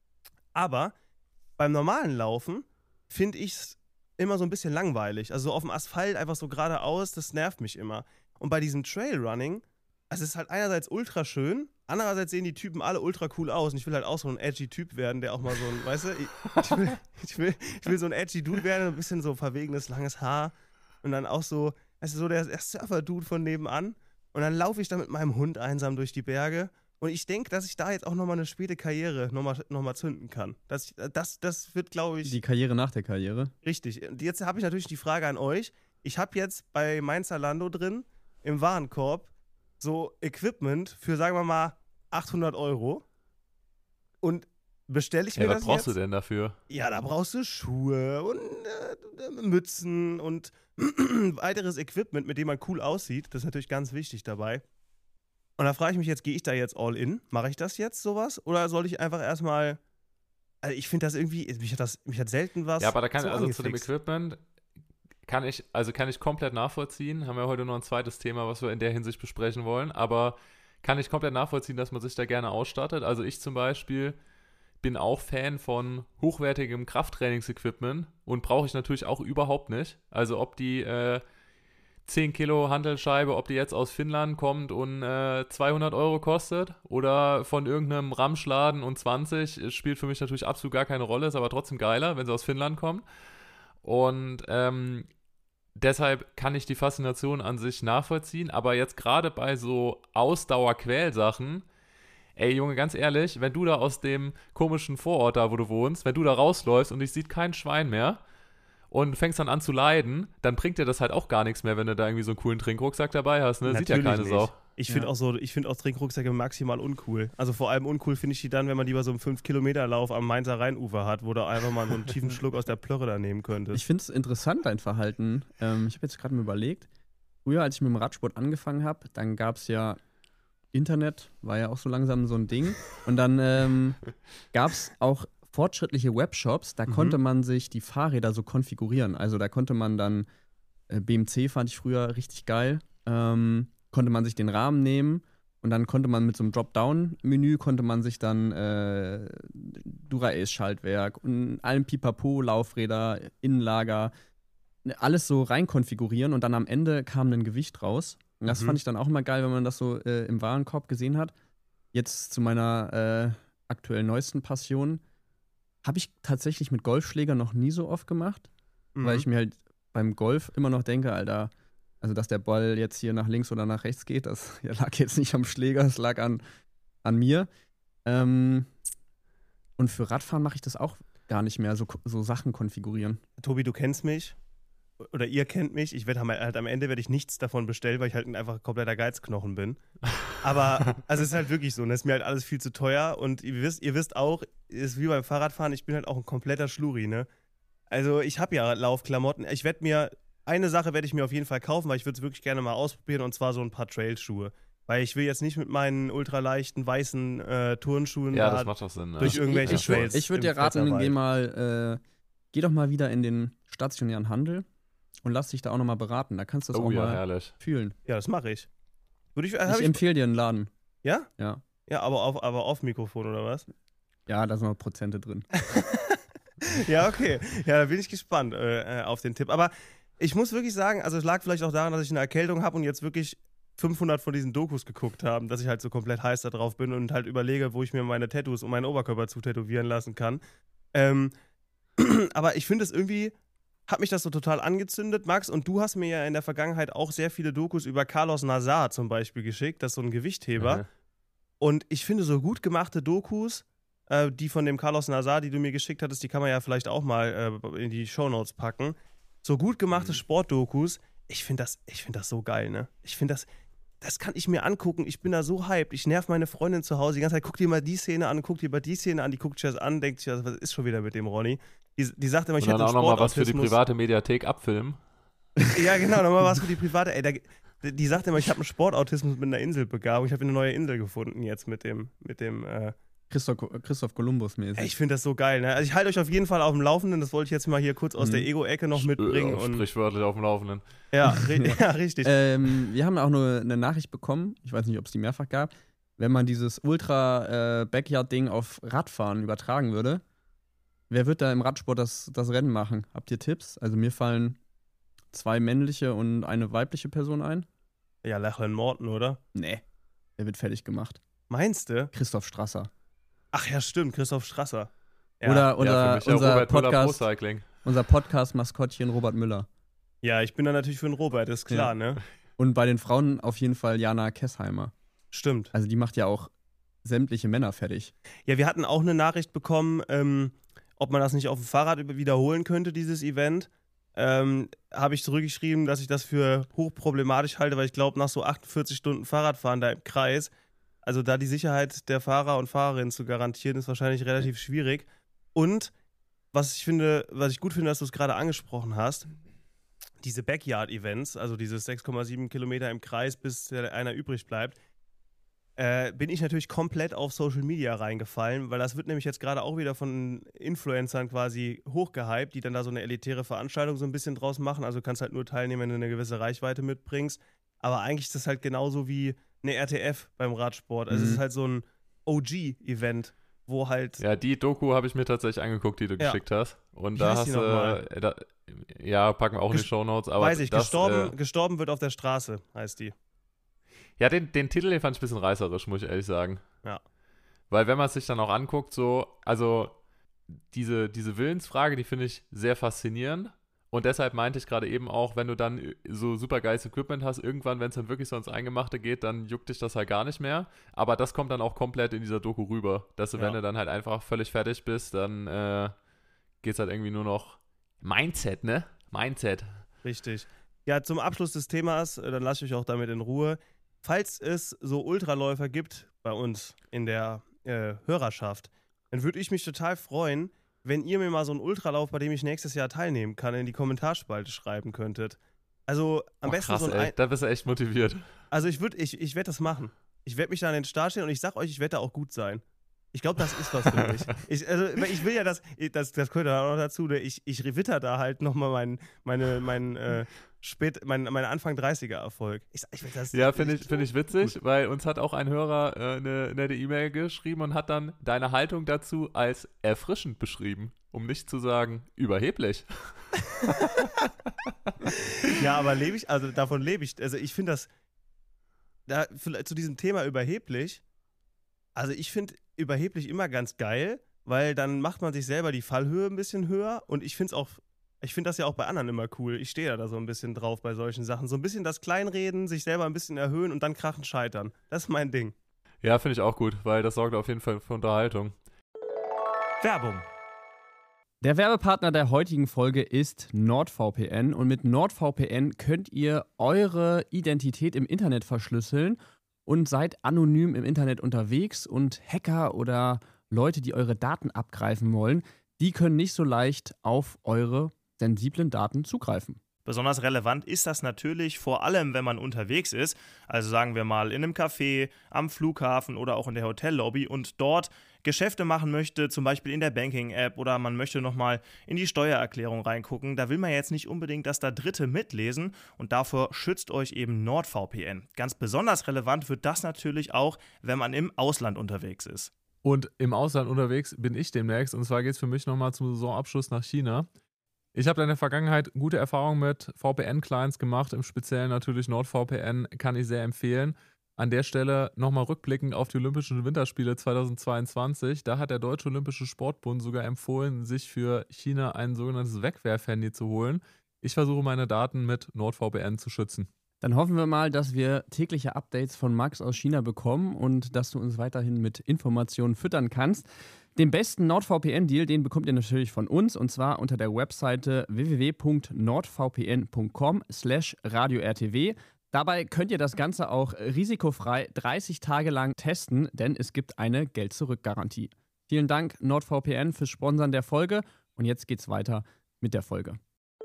Aber beim normalen Laufen finde ich es immer so ein bisschen langweilig. Also so auf dem Asphalt einfach so geradeaus, das nervt mich immer. Und bei diesem Trailrunning, also es ist halt einerseits ultra schön, andererseits sehen die Typen alle ultra cool aus. Und ich will halt auch so ein edgy Typ werden, der auch mal so ein, weißt du, ich, ich, will, ich, will, ich will so ein edgy Dude werden, ein bisschen so verwegenes, langes Haar. Und dann auch so, weißt du, so der, der Surfer-Dude von nebenan. Und dann laufe ich da mit meinem Hund einsam durch die Berge. Und ich denke, dass ich da jetzt auch nochmal eine späte Karriere nochmal noch mal zünden kann. Das, das, das wird, glaube ich... Die Karriere nach der Karriere? Richtig. Und jetzt habe ich natürlich die Frage an euch. Ich habe jetzt bei mein Zalando drin, im Warenkorb, so Equipment für, sagen wir mal, achthundert Euro. Und bestelle ich mir ja, das jetzt? Was brauchst jetzt? du denn dafür? Ja, da brauchst du Schuhe und äh, Mützen und weiteres Equipment, mit dem man cool aussieht. Das ist natürlich ganz wichtig dabei. Und da frage ich mich jetzt, gehe ich da jetzt all in? Mache ich das jetzt, sowas? Oder soll ich einfach erstmal, also ich finde das irgendwie, mich hat das, mich hat selten was Ja, aber da kann so also angefixt. zu dem Equipment kann ich, also kann ich komplett nachvollziehen. Haben wir heute noch ein zweites Thema, was wir in der Hinsicht besprechen wollen, aber kann ich komplett nachvollziehen, dass man sich da gerne ausstattet. Also ich zum Beispiel bin auch Fan von hochwertigem Krafttrainingsequipment und brauche ich natürlich auch überhaupt nicht. Also ob die äh, zehn Kilo Hantelscheibe, ob die jetzt aus Finnland kommt und äh, zweihundert Euro kostet oder von irgendeinem Ramschladen und zwanzig, spielt für mich natürlich absolut gar keine Rolle, ist aber trotzdem geiler, wenn sie aus Finnland kommt. Und ähm, deshalb kann ich die Faszination an sich nachvollziehen, aber jetzt gerade bei so Ausdauer-Quälsachen, ey Junge, ganz ehrlich, wenn du da aus dem komischen Vorort da, wo du wohnst, wenn du da rausläufst und dich sieht kein Schwein mehr, und fängst dann an zu leiden, dann bringt dir das halt auch gar nichts mehr, wenn du da irgendwie so einen coolen Trinkrucksack dabei hast, ne? Sieht ja keine nicht. Sau. Ich finde ja. auch so, ich finde auch Trinkrucksäcke maximal uncool. Also vor allem uncool finde ich die dann, wenn man die bei so einem fünf Kilometer Lauf am Mainzer Rheinufer hat, wo du einfach mal so einen tiefen Schluck aus der Plörre da nehmen könntest. Ich finde es interessant, dein Verhalten. Ähm, ich habe jetzt gerade mal überlegt, früher, als ich mit dem Radsport angefangen habe, dann gab es ja Internet, war ja auch so langsam so ein Ding. Und dann ähm, gab es auch fortschrittliche Webshops, da mhm. konnte man sich die Fahrräder so konfigurieren. Also da konnte man dann, äh, B M C fand ich früher richtig geil, ähm, konnte man sich den Rahmen nehmen und dann konnte man mit so einem Dropdown-Menü, konnte man sich dann äh, Dura-Ace-Schaltwerk und allen Pipapo, Laufräder, Innenlager, alles so rein konfigurieren und dann am Ende kam ein Gewicht raus. Und das mhm. fand ich dann auch immer geil, wenn man das so äh, im Warenkorb gesehen hat. Jetzt zu meiner äh, aktuell neuesten Passion. Habe ich tatsächlich mit Golfschlägern noch nie so oft gemacht, mhm. weil ich mir halt beim Golf immer noch denke, Alter, also dass der Ball jetzt hier nach links oder nach rechts geht, das lag jetzt nicht am Schläger, das lag an, an mir. Ähm, Und für Radfahren mache ich das auch gar nicht mehr, so, so Sachen konfigurieren. Tobi, du kennst mich. Oder ihr kennt mich. Ich werde halt am Ende werde ich nichts davon bestellen, weil ich halt einfach ein kompletter Geizknochen bin. Aber also es ist halt wirklich so. Und es ist mir halt alles viel zu teuer. Und ihr wisst, ihr wisst auch, es ist wie beim Fahrradfahren, ich bin halt auch ein kompletter Schluri, ne? Also ich habe ja Laufklamotten. Ich werde mir, eine Sache werde ich mir auf jeden Fall kaufen, weil ich würde es wirklich gerne mal ausprobieren. Und zwar so ein paar Trailschuhe. Weil ich will jetzt nicht mit meinen ultraleichten weißen äh, Turnschuhen Ja, da das macht doch Sinn. Ne? durch irgendwelche ich, Trails. Ich würde dir im raten, Pfälzerwald. geh mal, äh, geh doch mal wieder in den stationären Handel und lass dich da auch nochmal beraten. Da kannst du das Oh auch ja, mal herrlich. fühlen. Ja, das mache ich. Würde ich, äh, Ich, hab ich empfehle dir einen Laden. Ja? Ja. Ja, aber auf, aber auf Mikrofon oder was? Ja, da sind noch Prozente drin. Ja, okay. Ja, da bin ich gespannt äh, auf den Tipp. Aber ich muss wirklich sagen, also es lag vielleicht auch daran, dass ich eine Erkältung habe und jetzt wirklich fünfhundert von diesen Dokus geguckt habe, dass ich halt so komplett heiß da drauf bin und halt überlege, wo ich mir meine Tattoos und meinen Oberkörper zu tätowieren lassen kann. Ähm, aber ich finde es irgendwie, hat mich das so total angezündet, Max, und du hast mir ja in der Vergangenheit auch sehr viele Dokus über Carlos Nazar zum Beispiel geschickt, das ist so ein Gewichtheber. Mhm. Und ich finde so gut gemachte Dokus, äh, die von dem Carlos Nazar, die du mir geschickt hattest, die kann man ja vielleicht auch mal äh, in die Shownotes packen. So gut gemachte Mhm. Sportdokus, ich finde das, ich finde das so geil, ne? Ich finde das, das kann ich mir angucken, ich bin da so hyped, ich nerv meine Freundin zu Hause die ganze Zeit, guck dir mal die Szene an, guck dir mal die Szene an, die guckt sich das an, denkt sich, was ist schon wieder mit dem Ronny? Die, die sagt immer, ich Und dann hätte auch einen nochmal was für die Sportautismus. private Mediathek abfilmen. Ja, genau, nochmal was für die private, ey, da, die sagt immer, ich habe einen Sportautismus mit einer Inselbegabung, ich habe eine neue Insel gefunden jetzt mit dem, mit dem, äh, Christoph, Christoph Kolumbus mäßig. Ey, ich finde das so geil, ne? Also ich halte euch auf jeden Fall auf dem Laufenden, das wollte ich jetzt mal hier kurz aus Mhm. der Ego-Ecke noch mitbringen. Äh, Und Sprichwörtlich auf dem Laufenden. ja, ri- ja, richtig. Ähm, wir haben auch nur eine Nachricht bekommen, ich weiß nicht, ob es die mehrfach gab, wenn man dieses Ultra-Backyard-Ding auf Radfahren übertragen würde, wer wird da im Radsport das, das Rennen machen? Habt ihr Tipps? Also mir fallen zwei männliche und eine weibliche Person ein. Ja, Lachlan Morton, oder? Nee. Der wird fertig gemacht. Meinst du? Christoph Strasser. Ach ja, stimmt, Christoph Strasser. Ja. Oder, Ja, oder für mich ja unser, Robert Müller Pro Podcast, Cycling. unser Podcast-Maskottchen Robert Müller. Ja, ich bin da natürlich für den Robert, ist klar, Ja. ne? Und bei den Frauen auf jeden Fall Jana Kessheimer. Stimmt. Also die macht ja auch sämtliche Männer fertig. Ja, wir hatten auch eine Nachricht bekommen, ähm, ob man das nicht auf dem Fahrrad über- wiederholen könnte, dieses Event. Ähm, habe ich zurückgeschrieben, dass ich das für hochproblematisch halte, weil ich glaube, nach so achtundvierzig Stunden Fahrradfahren da im Kreis, also da die Sicherheit der Fahrer und Fahrerinnen zu garantieren, ist wahrscheinlich relativ schwierig. Und was ich finde, was ich gut finde, dass du es gerade angesprochen hast, diese Backyard-Events, also dieses sechs Komma sieben Kilometer im Kreis, bis der einer übrig bleibt, äh, bin ich natürlich komplett auf Social Media reingefallen, weil das wird nämlich jetzt gerade auch wieder von Influencern quasi hochgehypt, die dann da so eine elitäre Veranstaltung so ein bisschen draus machen. Also du kannst halt nur teilnehmen, wenn du eine gewisse Reichweite mitbringst. Aber eigentlich ist das halt genauso wie eine R T F beim Radsport. Also Mhm. es ist halt so ein O G-Event, wo halt Ja, die Doku habe ich mir tatsächlich angeguckt, die du Ja. geschickt hast. Und Wie da heißt hast die du, nochmal? äh, da, ja, packen wir auch in die Ges- Shownotes. Aber weiß ich, das, gestorben, Äh, gestorben wird auf der Straße, heißt die. ja, den, den Titel, den fand ich ein bisschen reißerisch, muss ich ehrlich sagen. Ja. Weil wenn man es sich dann auch anguckt, so, also diese, diese Willensfrage, die finde ich sehr faszinierend. Und deshalb meinte ich gerade eben auch, wenn du dann so super geiles Equipment hast, irgendwann, wenn es dann wirklich so ins Eingemachte geht, dann juckt dich das halt gar nicht mehr. Aber das kommt dann auch komplett in dieser Doku rüber. Dass du, Ja. wenn du dann halt einfach völlig fertig bist, dann äh, geht es halt irgendwie nur noch Mindset, ne? Mindset. Richtig. Ja, zum Abschluss des Themas, äh, dann lasse ich euch auch damit in Ruhe. Falls es so Ultraläufer gibt bei uns in der äh, Hörerschaft, dann würde ich mich total freuen, wenn ihr mir mal so einen Ultralauf, bei dem ich nächstes Jahr teilnehmen kann, in die Kommentarspalte schreiben könntet. Also am Oh, besten krass, so ein, ey, ein da bist du echt motiviert. Also ich würde, ich, ich werde das machen. Ich werde mich da an den Start stellen und ich sag euch, ich werde da auch gut sein. Ich glaube, das ist was für mich. Ich, also, ich will ja das, das, das gehört da auch noch dazu, ne? ich, ich rewitter da halt nochmal mein, meine, mein, äh, spät, mein, mein Anfang dreißiger-Erfolg. Ich, sag, ich werd das Ja, finde ich, find ich witzig, weil uns hat auch ein Hörer äh, eine nette E-Mail geschrieben und hat dann deine Haltung dazu als erfrischend beschrieben, um nicht zu sagen überheblich. Ja, aber lebe ich, also davon lebe ich, also ich finde das, da, zu diesem Thema überheblich, also ich finde überheblich immer ganz geil, weil dann macht man sich selber die Fallhöhe ein bisschen höher und ich finde es auch, ich finde das ja auch bei anderen immer cool. Ich stehe da so ein bisschen drauf bei solchen Sachen. So ein bisschen das Kleinreden, sich selber ein bisschen erhöhen und dann krachen scheitern. Das ist mein Ding. Ja, finde ich auch gut, weil das sorgt auf jeden Fall für Unterhaltung. Werbung. Der Werbepartner der heutigen Folge ist NordVPN und mit NordVPN könnt ihr eure Identität im Internet verschlüsseln und seid anonym im Internet unterwegs und Hacker oder Leute, die eure Daten abgreifen wollen, die können nicht so leicht auf eure sensiblen Daten zugreifen. Besonders relevant ist das natürlich vor allem, wenn man unterwegs ist, also sagen wir mal in einem Café, am Flughafen oder auch in der Hotellobby und dort Geschäfte machen möchte, zum Beispiel in der Banking-App oder man möchte nochmal in die Steuererklärung reingucken. Da will man jetzt nicht unbedingt, dass da Dritte mitlesen und davor schützt euch eben NordVPN. Ganz besonders relevant wird das natürlich auch, wenn man im Ausland unterwegs ist. Und im Ausland unterwegs bin ich demnächst und zwar geht es für mich nochmal zum Saisonabschluss nach China. Ich habe in der Vergangenheit gute Erfahrungen mit V P N-Clients gemacht, im Speziellen natürlich NordVPN kann ich sehr empfehlen. An der Stelle nochmal rückblickend auf die Olympischen Winterspiele zweitausendzweiundzwanzig. Da hat der Deutsche Olympische Sportbund sogar empfohlen, sich für China ein sogenanntes Wegwerfhandy zu holen. Ich versuche meine Daten mit NordVPN zu schützen. Dann hoffen wir mal, dass wir tägliche Updates von Max aus China bekommen und dass du uns weiterhin mit Informationen füttern kannst. Den besten NordVPN-Deal, den bekommt ihr natürlich von uns und zwar unter der Webseite w w w punkt nordvpn punkt com slash radio r t w. Dabei könnt ihr das Ganze auch risikofrei dreißig Tage lang testen, denn es gibt eine Geld-Zurück-Garantie. Vielen Dank NordVPN fürs Sponsern der Folge und jetzt geht's weiter mit der Folge.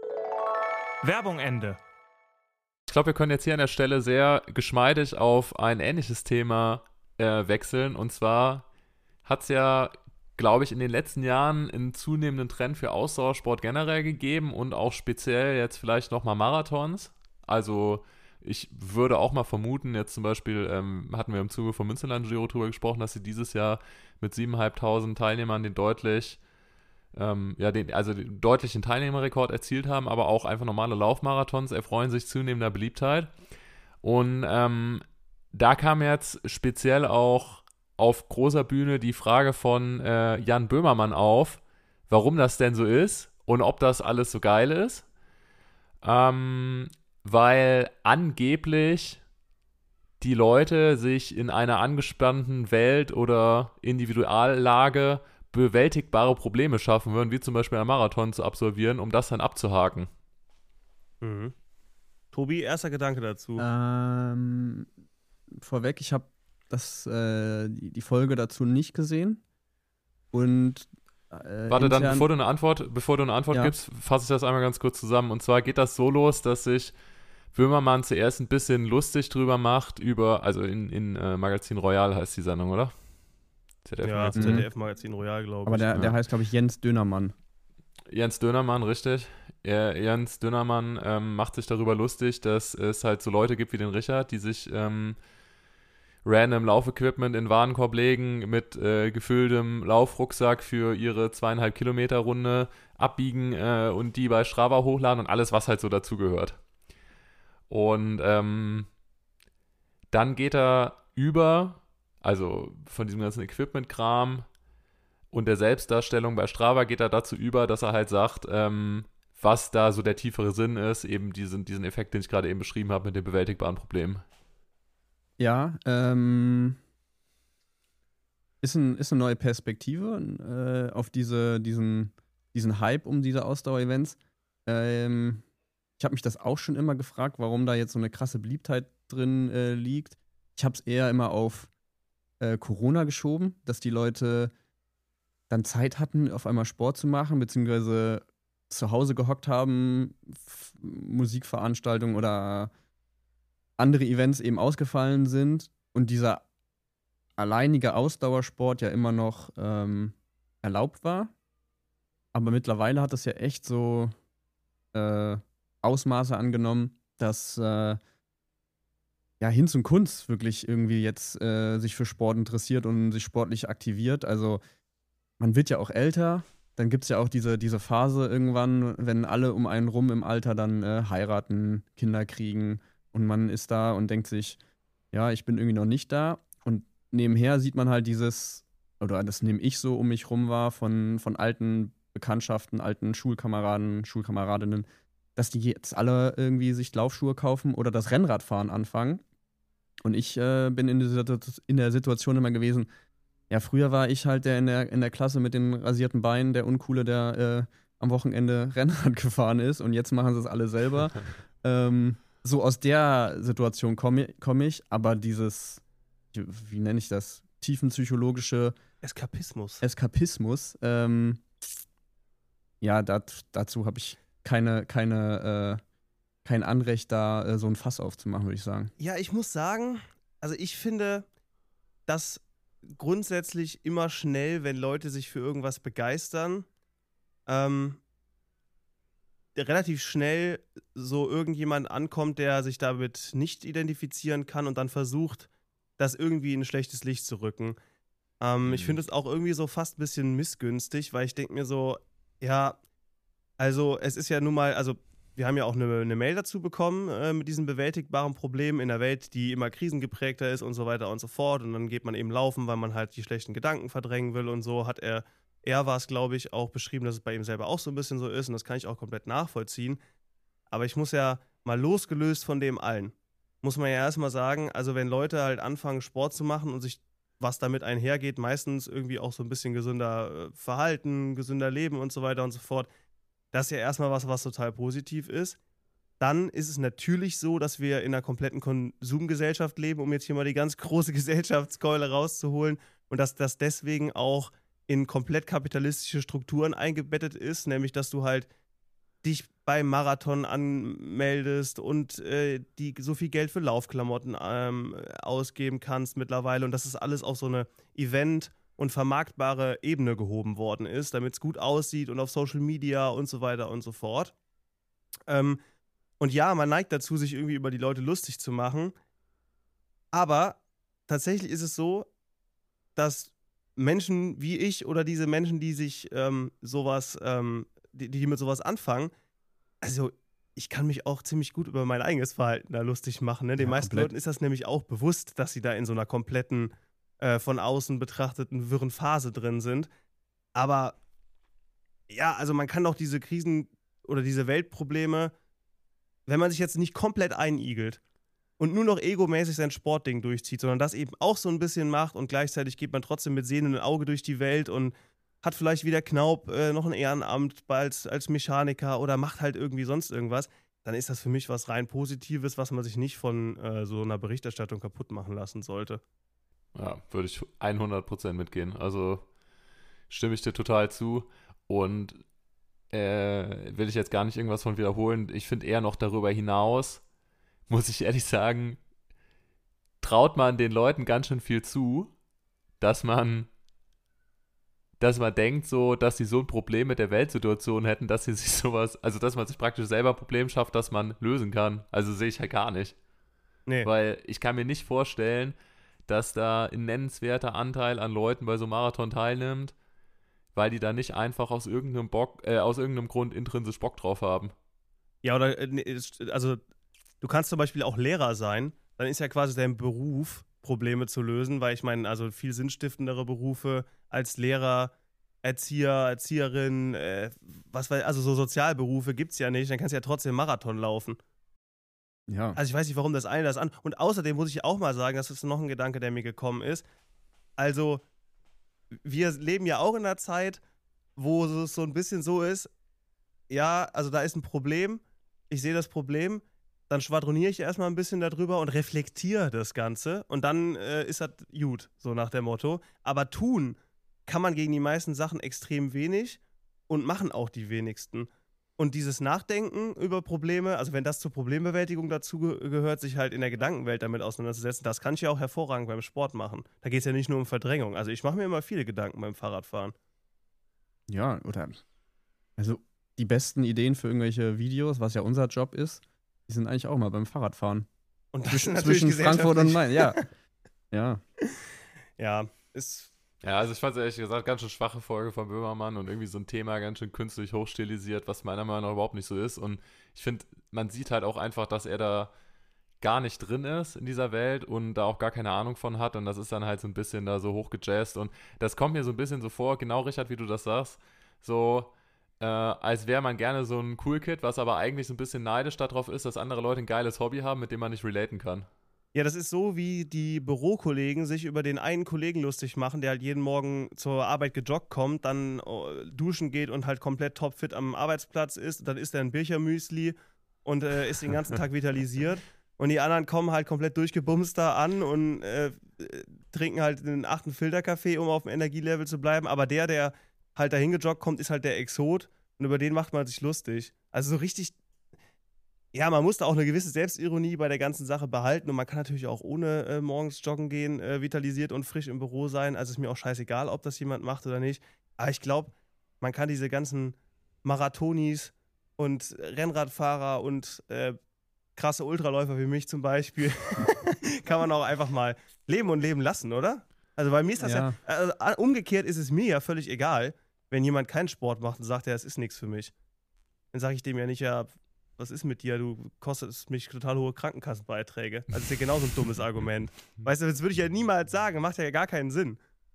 Werbung Ende. Ich glaube, wir können jetzt hier an der Stelle sehr geschmeidig auf ein ähnliches Thema äh, wechseln und zwar hat es ja, glaube ich, in den letzten Jahren einen zunehmenden Trend für Ausdauersport generell gegeben und auch speziell jetzt vielleicht nochmal Marathons. Also ich würde auch mal vermuten, jetzt zum Beispiel ähm, hatten wir im Zuge vom Münsterland Giro drüber gesprochen, dass sie dieses Jahr mit siebentausendfünfhundert Teilnehmern den deutlich, ähm, ja, den, also den deutlichen Teilnehmerrekord erzielt haben, aber auch einfach normale Laufmarathons erfreuen sich zunehmender Beliebtheit. Und ähm, da kam jetzt speziell auch auf großer Bühne die Frage von äh, Jan Böhmermann auf, warum das denn so ist und ob das alles so geil ist. Ähm, weil angeblich die Leute sich in einer angespannten Welt oder Individuallage bewältigbare Probleme schaffen würden, wie zum Beispiel einen Marathon zu absolvieren, um das dann abzuhaken. Mhm. Tobi, erster Gedanke dazu. Ähm, vorweg, ich habe das, äh, die, die Folge dazu nicht gesehen. Und äh, Warte, intern, dann, bevor du eine Antwort, bevor du eine Antwort ja. gibst, fasse ich das einmal ganz kurz zusammen. Und zwar geht das so los, dass sich Böhmermann zuerst ein bisschen lustig drüber macht, über, also in, in äh, Magazin Royal heißt die Sendung, oder? Z D F Ja, Magazin. Z D F-Magazin Royal, glaube ich. aber der, der ja. heißt, glaube ich, Jens Dönermann. Jens Dönermann, richtig. Er, Jens Dönermann ähm, macht sich darüber lustig, dass es halt so Leute gibt wie den Richard, die sich ähm, random Laufequipment in den Warenkorb legen, mit äh, gefülltem Laufrucksack für ihre zweieinhalb Kilometer Runde abbiegen äh, und die bei Strava hochladen und alles, was halt so dazugehört. Und ähm, dann geht er über, also von diesem ganzen Equipment-Kram und der Selbstdarstellung bei Strava geht er dazu über, dass er halt sagt, ähm, was da so der tiefere Sinn ist, eben diesen, diesen Effekt, den ich gerade eben beschrieben habe mit den bewältigbaren Problemen. Ja, ähm, ist, ein, ist eine neue Perspektive äh, auf diese, diesen, diesen Hype um diese Ausdauer-Events. Ähm, ich habe mich das auch schon immer gefragt, warum da jetzt so eine krasse Beliebtheit drin äh, liegt. Ich habe es eher immer auf äh, Corona geschoben, dass die Leute dann Zeit hatten, auf einmal Sport zu machen, beziehungsweise zu Hause gehockt haben, F- Musikveranstaltungen oder andere Events eben ausgefallen sind und dieser alleinige Ausdauersport ja immer noch ähm, erlaubt war. Aber mittlerweile hat das ja echt so äh, Ausmaße angenommen, dass äh, ja Hinz und Kunz wirklich irgendwie jetzt äh, sich für Sport interessiert und sich sportlich aktiviert. Also man wird ja auch älter. Dann gibt es ja auch diese, diese Phase irgendwann, wenn alle um einen rum im Alter dann äh, heiraten, Kinder kriegen und man ist da und denkt sich, ja, ich bin irgendwie noch nicht da. Und nebenher sieht man halt dieses, oder das nehme ich so um mich rum wahr, von, von alten Bekanntschaften, alten Schulkameraden, Schulkameradinnen, dass die jetzt alle irgendwie sich Laufschuhe kaufen oder das Rennradfahren anfangen. Und ich äh, bin in der, in der Situation immer gewesen, Ja, früher war ich halt der in der, in der Klasse mit den rasierten Beinen, der Uncoole, der äh, am Wochenende Rennrad gefahren ist und jetzt machen sie es alle selber. ähm, so aus der Situation komme komm ich, aber dieses, wie nenne ich das, tiefenpsychologische Eskapismus. Eskapismus, ähm, ja, dat, dazu habe ich keine, keine, äh, kein Anrecht, da äh, so ein Fass aufzumachen, würde ich sagen. Ja, ich muss sagen, also ich finde, dass grundsätzlich immer schnell, wenn Leute sich für irgendwas begeistern, ähm, relativ schnell so irgendjemand ankommt, der sich damit nicht identifizieren kann und dann versucht, das irgendwie in ein schlechtes Licht zu rücken. Ähm, mhm. Ich finde es auch irgendwie so fast ein bisschen missgünstig, weil ich denke mir so, ja, also es ist ja nun mal, also wir haben ja auch eine, eine Mail dazu bekommen äh, mit diesem bewältigbaren Problem in einer Welt, die immer krisengeprägter ist und so weiter und so fort. Und dann geht man eben laufen, weil man halt die schlechten Gedanken verdrängen will und so. Hat er, er war es, glaube ich, auch beschrieben, dass es bei ihm selber auch so ein bisschen so ist. Und das kann ich auch komplett nachvollziehen. Aber ich muss ja mal losgelöst von dem allen, muss man ja erstmal sagen, also wenn Leute halt anfangen, Sport zu machen und sich, was damit einhergeht, meistens irgendwie auch so ein bisschen gesünder äh, Verhalten, gesünder Leben und so weiter und so fort, das ist ja erstmal was, was total positiv ist. Dann ist es natürlich so, dass wir in einer kompletten Konsumgesellschaft leben, um jetzt hier mal die ganz große Gesellschaftskeule rauszuholen und dass das deswegen auch in komplett kapitalistische Strukturen eingebettet ist, nämlich dass du halt dich beim Marathon anmeldest und äh, die so viel Geld für Laufklamotten ähm, ausgeben kannst mittlerweile und dass es alles auf so eine Event- und vermarktbare Ebene gehoben worden ist, damit es gut aussieht und auf Social Media und so weiter und so fort. Ähm, und ja, man neigt dazu, sich irgendwie über die Leute lustig zu machen, aber tatsächlich ist es so, dass Menschen wie ich oder diese Menschen, die sich ähm, sowas, ähm, die, die mit sowas anfangen, also ich kann mich auch ziemlich gut über mein eigenes Verhalten da lustig machen. Ne? Den Ja, meisten komplett. Leuten ist das nämlich auch bewusst, dass sie da in so einer kompletten äh, von außen betrachteten wirren Phase drin sind. Aber ja, also man kann doch diese Krisen oder diese Weltprobleme, wenn man sich jetzt nicht komplett einigelt und nur noch egomäßig sein Sportding durchzieht, sondern das eben auch so ein bisschen macht und gleichzeitig geht man trotzdem mit sehendem Auge durch die Welt und hat vielleicht wie der Knaub äh, noch ein Ehrenamt als, als Mechaniker oder macht halt irgendwie sonst irgendwas, dann ist das für mich was rein Positives, was man sich nicht von äh, so einer Berichterstattung kaputt machen lassen sollte. Ja, würde ich hundert Prozent mitgehen. Also stimme ich dir total zu und äh, will ich jetzt gar nicht irgendwas von wiederholen. Ich finde eher noch darüber hinaus, muss ich ehrlich sagen, traut man den Leuten ganz schön viel zu, dass man dass man denkt so, dass sie so ein Problem mit der Weltsituation hätten, dass sie sich sowas, also dass man sich praktisch selber ein Problem schafft, das man lösen kann. Also sehe ich halt gar nicht. Nee. Weil ich kann mir nicht vorstellen, dass da ein nennenswerter Anteil an Leuten bei so einem Marathon teilnimmt, weil die da nicht einfach aus irgendeinem Bock, äh, aus irgendeinem Grund intrinsisch Bock drauf haben. Ja, oder, äh, nee, ist- also du kannst zum Beispiel auch Lehrer sein, dann ist ja quasi dein Beruf, Probleme zu lösen, weil ich meine, also viel sinnstiftendere Berufe als Lehrer, Erzieher, Erzieherin, äh, was weiß, also so Sozialberufe gibt's ja nicht, dann kannst du ja trotzdem Marathon laufen. Ja. Also ich weiß nicht, warum das eine das an. Und außerdem muss ich auch mal sagen, das ist noch ein Gedanke, der mir gekommen ist. Also, wir leben ja auch in einer Zeit, wo es so ein bisschen so ist, ja, also da ist ein Problem, ich sehe das Problem, dann schwadroniere ich erstmal ein bisschen darüber und reflektiere das Ganze und dann äh, ist das gut, so nach dem Motto. Aber tun kann man gegen die meisten Sachen extrem wenig und machen auch die wenigsten. Und dieses Nachdenken über Probleme, also wenn das zur Problembewältigung dazu ge- gehört, sich halt in der Gedankenwelt damit auseinanderzusetzen, das kann ich ja auch hervorragend beim Sport machen. Da geht es ja nicht nur um Verdrängung. Also ich mache mir immer viele Gedanken beim Fahrradfahren. Ja, oder also die besten Ideen für irgendwelche Videos, was ja unser Job ist, die sind eigentlich auch mal beim Fahrradfahren. Und das Zwischen, ist natürlich zwischen Frankfurt und gesellschaftlich- Main, ja. Ja. Ja, ist Ja, also ich fand es ehrlich gesagt ganz schön schwache Folge von Böhmermann und irgendwie so ein Thema ganz schön künstlich hochstilisiert, was meiner Meinung nach überhaupt nicht so ist. Und ich finde, man sieht halt auch einfach, dass er da gar nicht drin ist in dieser Welt und da auch gar keine Ahnung von hat. Und das ist dann halt so ein bisschen da so hochgejazzt. Und das kommt mir so ein bisschen so vor, genau Richard, wie du das sagst, so äh, als wäre man gerne so ein Cool Kid, was aber eigentlich so ein bisschen neidisch darauf ist, dass andere Leute ein geiles Hobby haben, mit dem man nicht relaten kann. Ja, das ist so, wie die Bürokollegen sich über den einen Kollegen lustig machen, der halt jeden Morgen zur Arbeit gejoggt kommt, dann oh, duschen geht und halt komplett topfit am Arbeitsplatz ist. Dann isst er ein Birchermüsli und äh, ist den ganzen Tag vitalisiert. Und die anderen kommen halt komplett durchgebumst da an und äh, trinken halt einen achten Filterkaffee, um auf dem Energielevel zu bleiben. Aber der, der halt dahin gejoggt kommt, ist halt der Exot. Und über den macht man sich lustig. Also so richtig, ja, man muss da auch eine gewisse Selbstironie bei der ganzen Sache behalten. Und man kann natürlich auch ohne äh, morgens joggen gehen, äh, vitalisiert und frisch im Büro sein. Also ist mir auch scheißegal, ob das jemand macht oder nicht. Aber ich glaube, man kann diese ganzen Marathonis und Rennradfahrer und äh, krasse Ultraläufer wie mich zum Beispiel, kann man auch einfach mal leben und leben lassen, oder? Also bei mir ist das ja, ja also umgekehrt ist es mir ja völlig egal, wenn jemand keinen Sport macht und sagt, ja, es ist nichts für mich. Dann sage ich dem ja nicht, ja, was ist mit dir, du kostest mich total hohe Krankenkassenbeiträge. Also ist ja genauso ein dummes Argument. Weißt du, das würde ich ja niemals sagen, macht ja gar keinen Sinn.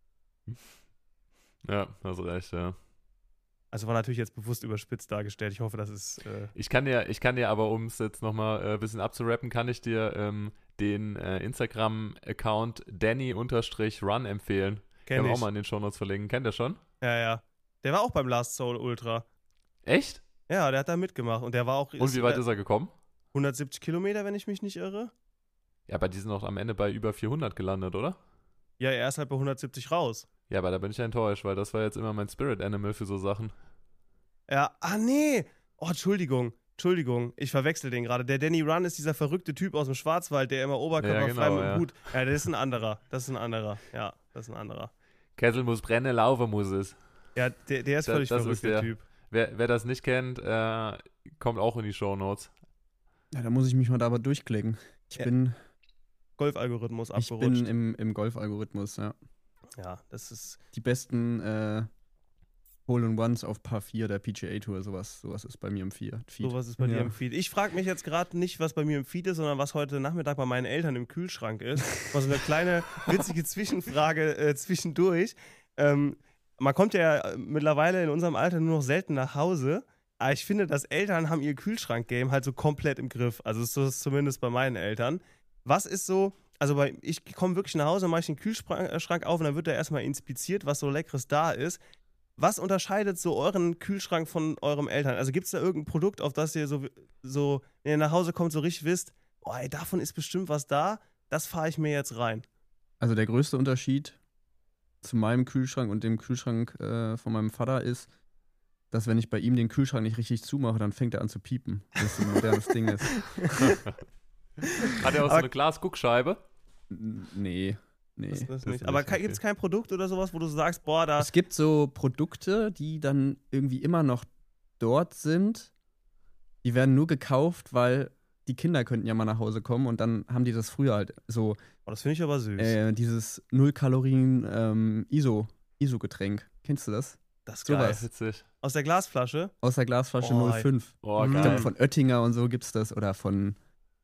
Ja, hast recht, ja. Also war natürlich jetzt bewusst überspitzt dargestellt. Ich hoffe, das ist. Äh ich kann dir, ich kann dir aber, um es jetzt nochmal ein äh, bisschen abzurappen, kann ich dir ähm, den äh, Instagram-Account Danny-Run empfehlen. Kenn Können wir ich. auch mal in den Shownotes verlinken. Kennt ihr schon? Ja, ja. Der war auch beim Last Soul Ultra. Echt? Ja, der hat da mitgemacht. Und der war auch. Und wie weit ist er gekommen? hundertsiebzig Kilometer, wenn ich mich nicht irre. Ja, aber die sind auch am Ende bei über vierhundert gelandet, oder? Ja, er ist halt bei hundertsiebzig raus. Ja, aber da bin ich enttäuscht, weil das war jetzt immer mein Spirit Animal für so Sachen. Ja, ah nee. Oh, Entschuldigung. Entschuldigung, ich verwechsel den gerade. Der Danny Run ist dieser verrückte Typ aus dem Schwarzwald, der immer oberkörperfrei ja, genau, mit dem ja. Hut. Ja, das ist ein anderer. Das ist ein anderer. Ja, das ist ein anderer. Kessel muss brennen, laufen muss es. Ja, der, der ist Das- völlig das verrückt, ist der der. Typ. Wer, wer das nicht kennt, äh, kommt auch in die Shownotes. Ja, da muss ich mich mal da aber durchklicken. Ich Ja, bin, Golf-Algorithmus ich bin abgerutscht. im, im Golf-Algorithmus, ja. Ja, das ist. Die besten äh, Hole-in-Ones auf Par vier der P G A Tour, sowas, sowas ist bei mir im Feed. Sowas ist bei ja. dir im Feed. Ich frage mich jetzt gerade nicht, was bei mir im Feed ist, sondern was heute Nachmittag bei meinen Eltern im Kühlschrank ist. War so eine kleine, witzige Zwischenfrage äh, zwischendurch. Ähm, man kommt ja mittlerweile in unserem Alter nur noch selten nach Hause. Aber ich finde, dass Eltern haben ihr Kühlschrank-Game halt so komplett im Griff. Also ist das zumindest bei meinen Eltern. Was ist so, also bei, ich komme wirklich nach Hause, mache ich den Kühlschrank auf und dann wird da erstmal inspiziert, was so Leckeres da ist. Was unterscheidet so euren Kühlschrank von eurem Eltern? Also gibt es da irgendein Produkt, auf das ihr so, so, wenn ihr nach Hause kommt, so richtig wisst, oh, ey, davon ist bestimmt was da, das fahre ich mir jetzt rein. Also der größte Unterschied zu meinem Kühlschrank und dem Kühlschrank äh, von meinem Vater ist, dass wenn ich bei ihm den Kühlschrank nicht richtig zumache, dann fängt er an zu piepen. Das ist ein modernes Ding ist. Hat er auch so Aber- eine Glasguckscheibe? N- Nee, nee. Das, das ist nicht. nicht, Aber okay. gibt es kein Produkt oder sowas, wo du sagst, boah, da. Es gibt so Produkte, die dann irgendwie immer noch dort sind. Die werden nur gekauft, weil die Kinder könnten ja mal nach Hause kommen und dann haben die das früher halt so Oh, das finde ich aber süß. äh, dieses null Kalorien ähm, ISO ISO Getränk. Kennst du das? das ist sowas. geil. Witzig. Aus der Glasflasche? Aus der Glasflasche Oh, null Komma fünf. Oh, Mhm. Ich geil. glaube, von Oettinger und so gibt's das. Oder von,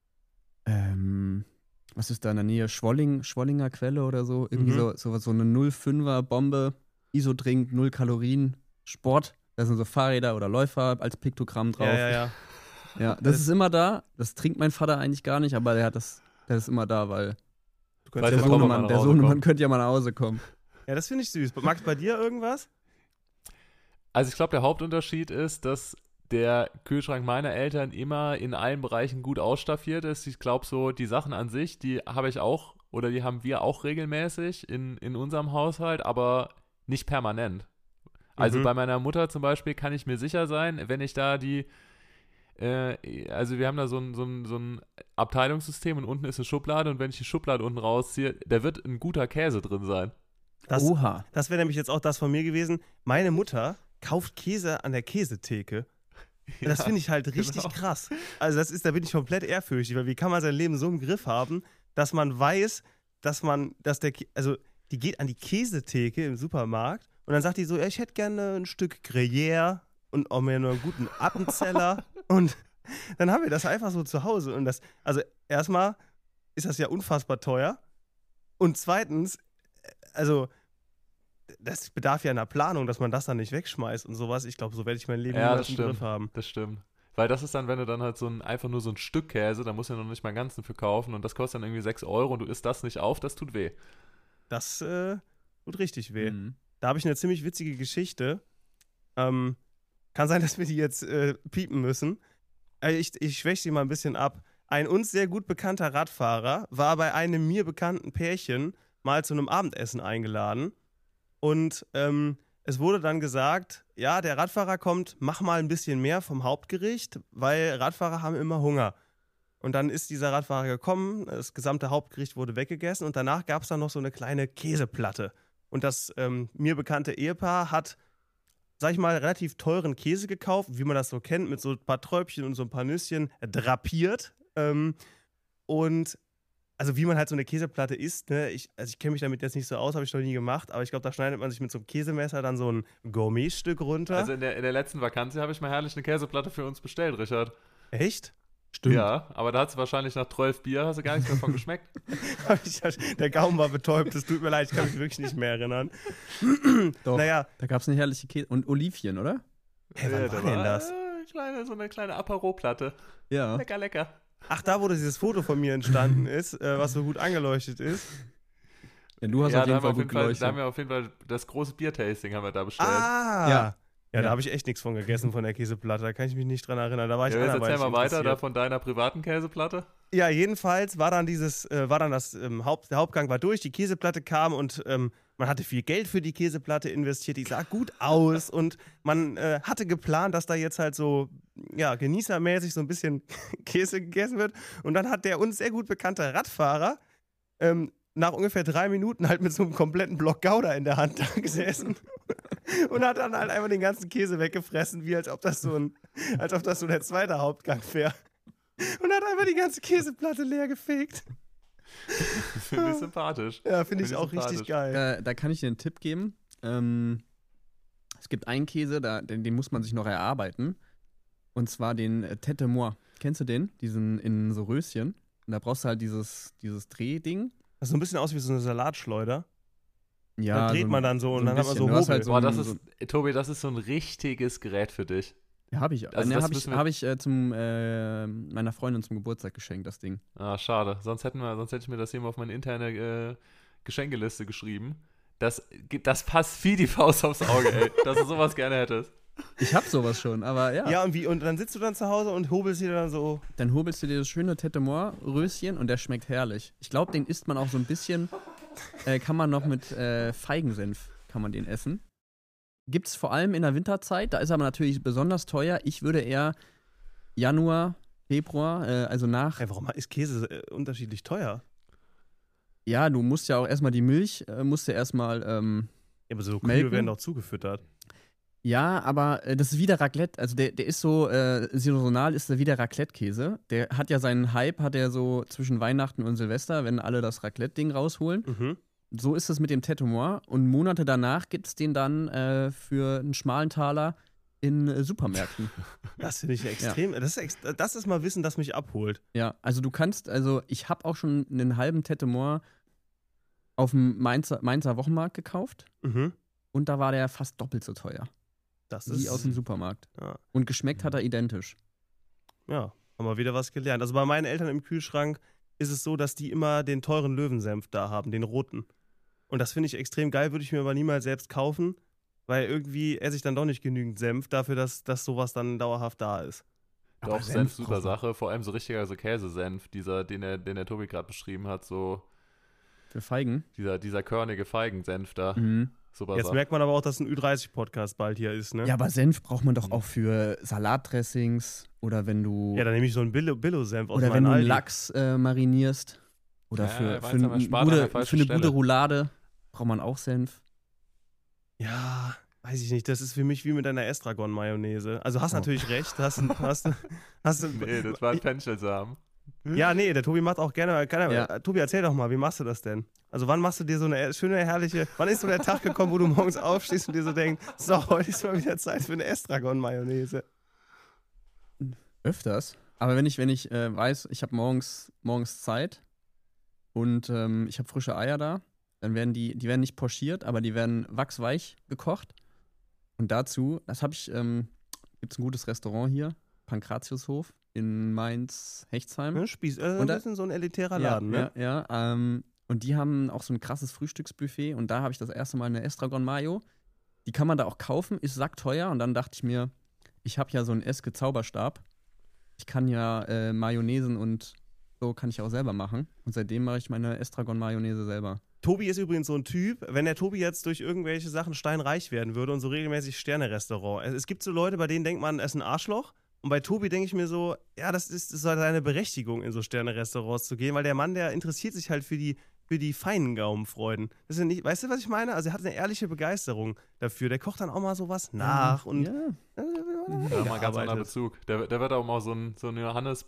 ähm, was ist da in der Nähe? Schwolling, Schwollinger Quelle oder so. Irgendwie Mhm. so, so, so eine null Komma fünfer Bombe, Isodrink, null Kalorien, Sport. Da sind so Fahrräder oder Läufer als Piktogramm drauf. Ja, ja, ja. Ja, das, Das- ist immer da. Das trinkt mein Vater eigentlich gar nicht, aber der hat das, der ist immer da, weil Du Weil könntest der der ja, mal- Sohnemann Sohnemann, nach der Hause Sohnemann kommt. könnte ja mal nach Hause kommen. ja, das finde ich süß. Max, bei dir irgendwas? Also ich glaube, der Hauptunterschied ist, dass der Kühlschrank meiner Eltern immer in allen Bereichen gut ausstaffiert ist. Ich glaube so, die Sachen an sich, die habe ich auch oder die haben wir auch regelmäßig in, in unserem Haushalt, aber nicht permanent. Also Mhm. bei meiner Mutter zum Beispiel kann ich mir sicher sein, wenn ich da die, äh, also wir haben da so ein, so, ein, so ein Abteilungssystem und unten ist eine Schublade und wenn ich die Schublade unten rausziehe, da wird ein guter Käse drin sein. Das, Oha. das wäre nämlich jetzt auch das von mir gewesen. Meine Mutter kauft Käse an der Käsetheke. Das Ja, finde ich halt richtig genau. krass. Also das ist, da bin ich komplett ehrfürchtig, weil wie kann man sein Leben so im Griff haben, dass man weiß, dass man, dass der, Kä- also die geht an die Käsetheke im Supermarkt und dann sagt die so, ja, ich hätte gerne ein Stück Gruyère und auch mir nur einen guten Appenzeller und dann haben wir das einfach so zu Hause und das, also erstmal ist das ja unfassbar teuer und zweitens, äh, also das bedarf ja einer Planung, dass man das dann nicht wegschmeißt und sowas. Ich glaube, so werde ich mein Leben Ja, niemals das im Griff stimmt. haben. Das stimmt. weil das ist dann, wenn du dann halt so ein, einfach nur so ein Stück Käse, da musst du ja noch nicht mal einen ganzen für kaufen und das kostet dann irgendwie sechs Euro und du isst das nicht auf, das tut weh. Das äh, tut richtig weh. Mhm. Da habe ich eine ziemlich witzige Geschichte. Ähm, kann sein, dass wir die jetzt äh, piepen müssen. Äh, ich ich schwäche sie mal ein bisschen ab. Ein uns sehr gut bekannter Radfahrer war bei einem mir bekannten Pärchen mal zu einem Abendessen eingeladen. Und ähm, es wurde dann gesagt, ja, der Radfahrer kommt, mach mal ein bisschen mehr vom Hauptgericht, weil Radfahrer haben immer Hunger. Und dann ist dieser Radfahrer gekommen, das gesamte Hauptgericht wurde weggegessen und danach gab es dann noch so eine kleine Käseplatte. Und das ähm, mir bekannte Ehepaar hat, sag ich mal, relativ teuren Käse gekauft, wie man das so kennt, mit so ein paar Träubchen und so ein paar Nüsschen äh, drapiert. Ähm, und also wie man halt so eine Käseplatte isst, ne? ich, also ich kenne mich damit jetzt nicht so aus, habe ich noch nie gemacht, aber ich glaube, da schneidet man sich mit so einem Käsemesser dann so ein Gourmetstück runter. Also in der, in der letzten Vakanz habe ich mal herrlich eine Käseplatte für uns bestellt, Richard. Echt? Stimmt. Ja, aber da hat es wahrscheinlich nach zwölf Bier, hast du gar nichts mehr von geschmeckt. Der Gaumen war betäubt, es tut mir leid, ich kann mich wirklich nicht mehr erinnern. Doch, Naja. da gab es eine herrliche Käse. Und Olivien, oder? Hä, wann Ja, war da denn das? äh, Kleine, so eine kleine Apero-Platte. Ja. Lecker, lecker. Ach, da, wo dieses Foto von mir entstanden ist, äh, was so gut angeleuchtet ist. Ja, du hast Ja, auf da jeden haben, wir Fall auf gut jeden Fall, geleuchtet. da haben wir auf jeden Fall das große Biertasting haben wir da bestellt. Ah! Ja. Ja, da Ja. habe ich echt nichts von gegessen, von der Käseplatte. Da kann ich mich nicht dran erinnern. Da war ich Ja, jetzt anderweitig erzähl mal weiter da interessiert. von deiner privaten Käseplatte. Ja, jedenfalls war dann dieses, äh, war dann das ähm, Haupt, der Hauptgang war durch, die Käseplatte kam und ähm, man hatte viel Geld für die Käseplatte investiert, die sah gut aus und man äh, hatte geplant, dass da jetzt halt so, ja, genießermäßig so ein bisschen Käse gegessen wird. Und dann hat der uns sehr gut bekannte Radfahrer ähm, nach ungefähr drei Minuten halt mit so einem kompletten Block Gouda in der Hand da gesessen und hat dann halt einfach den ganzen Käse weggefressen, wie als ob das so ein, als ob das so der zweite Hauptgang wäre. Und hat einfach die ganze Käseplatte leer gefegt. Finde ich sympathisch. Ja, finde ich Finde ich auch richtig sympathisch. geil. Da, da kann ich dir einen Tipp geben. Ähm, es gibt einen Käse, da, den, den muss man sich noch erarbeiten. Und zwar den äh, Tête de Moi. Kennst du den? Diesen in so Röschen. Und da brauchst du halt dieses, dieses Drehding. Das sieht so ein bisschen aus wie so eine Salatschleuder. Ja, Da dreht so ein- man dann so und ein dann hat man bisschen. so Du hast Hobel. halt so Boah, ein- das so- ist, Tobi, das ist so ein richtiges Gerät für dich. Ja, habe ich. Also ne, das habe ich, müssen wir- hab ich äh, zum, äh, meiner Freundin zum Geburtstag geschenkt, das Ding. Ah, schade. Sonst, hätten wir, sonst hätte ich mir das hier mal auf meine interne äh, Geschenkeliste geschrieben. Das, das passt wie die Faust aufs Auge, ey. Dass du sowas gerne hättest. Ich hab sowas schon, aber ja. Ja, und wie? Und dann sitzt du dann zu Hause und hobelst dir dann so. Dann hobelst du dir das schöne Tête de Moi Röschen und der schmeckt herrlich. Ich glaube, den isst man auch so ein bisschen, äh, kann man noch mit äh, Feigensenf, kann man den essen. Gibt's vor allem in der Winterzeit, da ist aber natürlich besonders teuer. Ich würde eher Januar, Februar, äh, also nach, Hey, warum ist Käse äh, unterschiedlich teuer? ja, du musst ja auch erstmal die Milch, äh, musst du erstmal, ähm, Ja, aber so Kühe Melken? werden doch zugefüttert. ja, aber äh, das ist wie der Raclette, also der, der ist so, äh, saisonal ist der wie der Raclette-Käse. Der hat ja seinen Hype, hat er so zwischen Weihnachten und Silvester, wenn alle das Raclette-Ding rausholen. Mhm. So ist es mit dem Tête de Moi und Monate danach gibt es den dann äh, für einen schmalen Taler in äh, Supermärkten. Das finde ich extrem. Das, ist ex das ist mal Wissen, das mich abholt. Ja, also du kannst, also ich habe auch schon einen halben Tête de Moi auf dem Mainzer, Mainzer Wochenmarkt gekauft Mhm. und da war der fast doppelt so teuer Das wie ist. aus dem Supermarkt. Ja. Und geschmeckt hat er identisch. Ja, haben wir wieder was gelernt. Also bei meinen Eltern im Kühlschrank ist es so, dass die immer den teuren Löwensenf da haben, den roten. Und das finde ich extrem geil, würde ich mir aber niemals selbst kaufen, weil irgendwie esse ich dann doch nicht genügend Senf dafür, dass, dass sowas dann dauerhaft da ist. Aber Doch, Senf Senf, super braucht man. Sache. Vor allem so richtiger so Käsesenf, dieser, den der, den der Tobi gerade beschrieben hat, so Für Feigen. dieser, dieser körnige Feigensenf da. Mhm. Super Jetzt Sache. merkt man aber auch, dass ein Ü dreißig Podcast bald hier ist, ne? Ja, aber Senf braucht man doch auch für Salatdressings oder wenn du Ja, dann nehme ich so einen Billo- Billo-Senf aus oder wenn meinem du einen Aldi. Lachs äh, marinierst oder Ja, für, weißt für, du, man ein spart an der gute, falschen für eine Stelle. gute Roulade braucht man auch Senf. Ja, weiß ich nicht. Das ist für mich wie mit einer Estragon-Mayonnaise. Also hast Oh. natürlich recht. Hast, hast, hast, Nee, das war ein Fenchelsamen. Ja, nee, der Tobi macht auch gerne. Kann er, Ja. Tobi, erzähl doch mal, wie machst du das denn? Also, wann machst du dir so eine schöne, herrliche. Wann ist so der Tag gekommen, wo du morgens aufstehst und dir so denkst, so, heute ist mal wieder Zeit für eine Estragon-Mayonnaise? Öfters. Aber wenn ich, wenn ich äh, weiß, ich habe morgens, morgens Zeit und ähm, ich habe frische Eier da, dann werden die, die werden nicht pochiert, aber die werden wachsweich gekocht. Und dazu, das habe ich, ähm, gibt es ein gutes Restaurant hier, Pankratiushof in Mainz-Hechtsheim. Ja, Spieß, äh, Und da- das ist so ein elitärer Ja, Laden, ne? Ja, ja ähm, und die haben auch so ein krasses Frühstücksbuffet und da habe ich das erste Mal eine Estragon Mayo. Die kann man da auch kaufen, ist sackteuer und dann dachte ich mir, ich habe ja so einen Eske-Zauberstab. Ich kann ja äh, Mayonnaisen und so kann ich auch selber machen. Und seitdem mache ich meine Estragon-Mayonnaise selber. Tobi ist übrigens so ein Typ, wenn der Tobi jetzt durch irgendwelche Sachen steinreich werden würde und so regelmäßig Sterne-Restaurant. Es, es gibt so Leute, bei denen denkt man, er ist ein Arschloch. Und bei Tobi denke ich mir so, ja, das ist, das ist halt seine Berechtigung, in so Sterne-Restaurants zu gehen, weil der Mann, der interessiert sich halt für die, für die feinen Gaumenfreuden. Das ist ja nicht, weißt du, was ich meine? Also er hat eine ehrliche Begeisterung dafür. Der kocht dann auch mal sowas nach und Ja. Ja, mal ganz anderer Bezug. Der, der wird auch mal so ein, so ein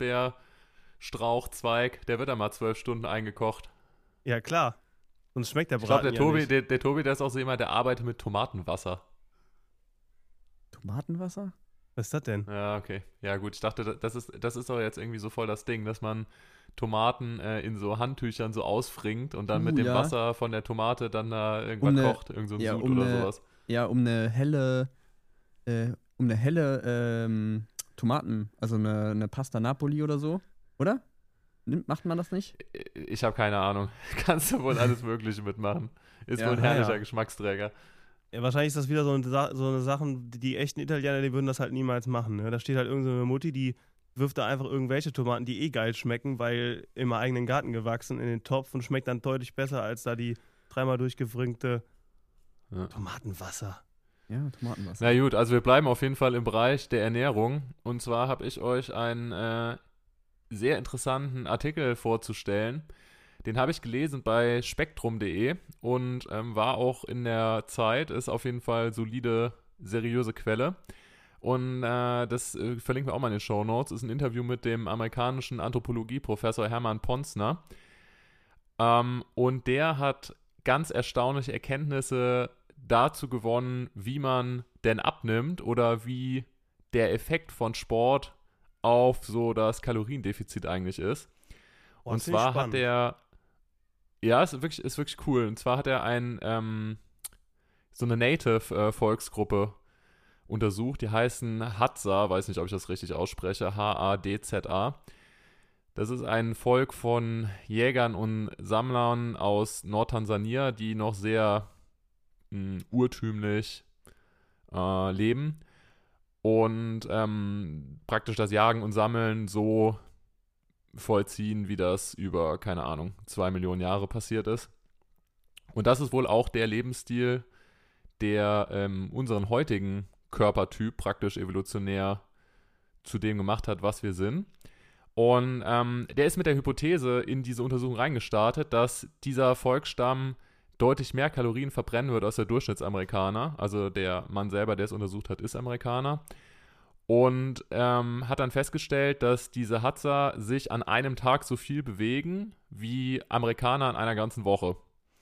Johannisbeer-Strauchzweig, der wird dann mal zwölf Stunden eingekocht. Ja, klar. Sonst schmeckt der Ich glaube, Braten der, ja Tobi, nicht. der, der Tobi, der ist auch so jemand, der arbeitet mit Tomatenwasser. Tomatenwasser? Was ist das denn? Ja, okay. Ja, gut, ich dachte, das ist, das ist doch jetzt irgendwie so voll das Ding, dass man Tomaten äh, in so Handtüchern so ausfringt und dann Uh, mit dem ja. Wasser von der Tomate dann da irgendwas Um ne- kocht, irgend so ein ja, Sud um oder ne- sowas. Ja, um eine helle, äh, um eine helle ähm, Tomaten, also eine, eine Pasta Napoli oder so, oder? Nimmt, macht man das nicht? Ich habe keine Ahnung. Kannst du wohl alles Mögliche mitmachen. Ist Ja, wohl ein ja, herrlicher ja. Geschmacksträger. Ja, wahrscheinlich ist das wieder so eine, Sa- so eine Sachen, die, die echten Italiener, die würden das halt niemals machen. Ne? Da steht halt irgendeine so Mutti, die wirft da einfach irgendwelche Tomaten, die eh geil schmecken, weil im eigenen Garten gewachsen, in den Topf und schmeckt dann deutlich besser als da die dreimal durchgefringte Ja. Tomatenwasser. Ja, Tomatenwasser. Na gut, also wir bleiben auf jeden Fall im Bereich der Ernährung. Und zwar habe ich euch einen äh, sehr interessanten Artikel vorzustellen. Den habe ich gelesen bei spektrum punkt de und ähm, war auch in der Zeit, ist auf jeden Fall solide, seriöse Quelle. Und äh, das äh, verlinken wir auch mal in den Shownotes. Ist ein Interview mit dem amerikanischen Anthropologie-Professor Hermann Ponsner. Ähm, und der hat ganz erstaunliche Erkenntnisse dazu gewonnen, wie man denn abnimmt oder wie der Effekt von Sport auf so das Kaloriendefizit eigentlich ist. Oh, Und das find ich zwar hat spannend. er, ja, ist wirklich, ist wirklich cool. Und zwar hat er ein, ähm, so eine Native-Volksgruppe untersucht, die heißen Hadza, weiß nicht, ob ich das richtig ausspreche, H A D Z A. Das ist ein Volk von Jägern und Sammlern aus Nordtansania, die noch sehr mh, urtümlich äh, leben und ähm, praktisch das Jagen und Sammeln so vollziehen, wie das über, keine Ahnung, zwei Millionen Jahre passiert ist. Und das ist wohl auch der Lebensstil, der ähm, unseren heutigen Körpertyp praktisch evolutionär zu dem gemacht hat, was wir sind. Und ähm, der ist mit der Hypothese in diese Untersuchung reingestartet, dass dieser Volksstamm deutlich mehr Kalorien verbrennen wird als der Durchschnittsamerikaner. Also der Mann selber, der es untersucht hat, ist Amerikaner. Und ähm, hat dann festgestellt, dass diese Hadza sich an einem Tag so viel bewegen wie Amerikaner in einer ganzen Woche.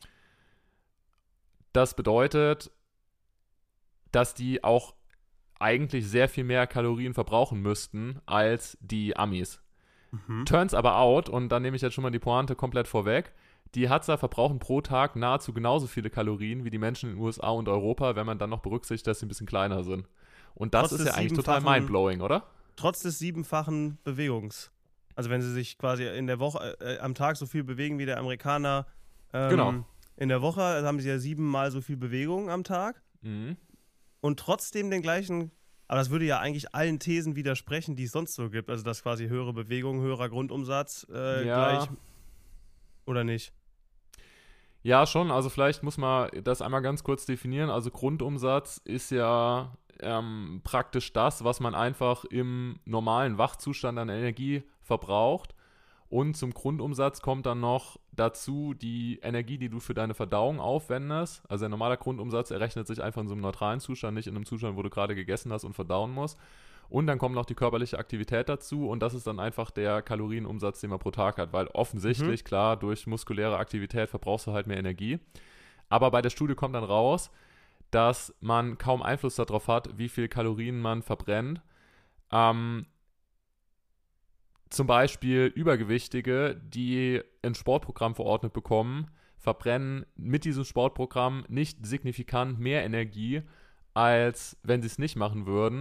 Das bedeutet, dass die auch eigentlich sehr viel mehr Kalorien verbrauchen müssten als die Amis. Mhm. Turns aber out, und dann nehme ich jetzt schon mal die Pointe komplett vorweg, die Hadza verbrauchen pro Tag nahezu genauso viele Kalorien wie die Menschen in den U S A und Europa, wenn man dann noch berücksichtigt, dass sie ein bisschen kleiner sind. Und das Trotz ist des ja eigentlich total siebenfachen- mindblowing, oder? Trotz des siebenfachen Bewegungs. Also wenn sie sich quasi in der Woche, äh, am Tag so viel bewegen wie der Amerikaner ähm, Genau. in der Woche, also haben sie ja siebenmal so viel Bewegung am Tag. Mhm. Und trotzdem den gleichen, aber das würde ja eigentlich allen Thesen widersprechen, die es sonst so gibt. Also dass quasi höhere Bewegung, höherer Grundumsatz äh, Ja. gleich, oder nicht? Ja, schon. Also vielleicht muss man das einmal ganz kurz definieren. Also Grundumsatz ist ja ähm, praktisch das, was man einfach im normalen Wachzustand an Energie verbraucht. Und zum Grundumsatz kommt dann noch dazu die Energie, die du für deine Verdauung aufwendest. Also der normale Grundumsatz errechnet sich einfach in so einem neutralen Zustand, nicht in einem Zustand, wo du gerade gegessen hast und verdauen musst. Und dann kommt noch die körperliche Aktivität dazu und das ist dann einfach der Kalorienumsatz, den man pro Tag hat, weil offensichtlich, klar, durch muskuläre Aktivität verbrauchst du halt mehr Energie. Aber bei der Studie kommt dann raus, dass man kaum Einfluss darauf hat, wie viel Kalorien man verbrennt. Ähm, zum Beispiel Übergewichtige, die ein Sportprogramm verordnet bekommen, verbrennen mit diesem Sportprogramm nicht signifikant mehr Energie, als wenn sie es nicht machen würden,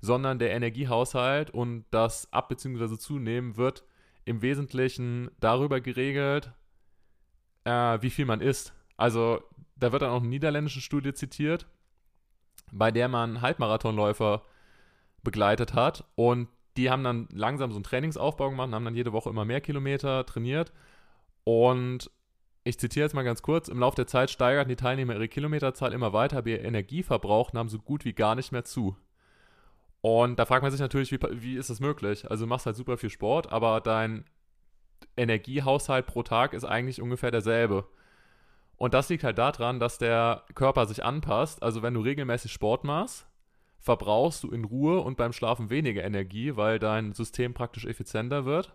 sondern der Energiehaushalt und das Ab- bzw. Zunehmen wird im Wesentlichen darüber geregelt, äh, wie viel man isst. Also da wird dann auch eine niederländische Studie zitiert, bei der man Halbmarathonläufer begleitet hat und die haben dann langsam so einen Trainingsaufbau gemacht, haben dann jede Woche immer mehr Kilometer trainiert und ich zitiere jetzt mal ganz kurz, im Laufe der Zeit steigerten die Teilnehmer ihre Kilometerzahl immer weiter, aber ihr Energieverbrauch nahm so gut wie gar nicht mehr zu. Und da fragt man sich natürlich, wie, wie ist das möglich? Also du machst halt super viel Sport, aber dein Energiehaushalt pro Tag ist eigentlich ungefähr derselbe. Und das liegt halt daran, dass der Körper sich anpasst. Also wenn du regelmäßig Sport machst, verbrauchst du in Ruhe und beim Schlafen weniger Energie, weil dein System praktisch effizienter wird.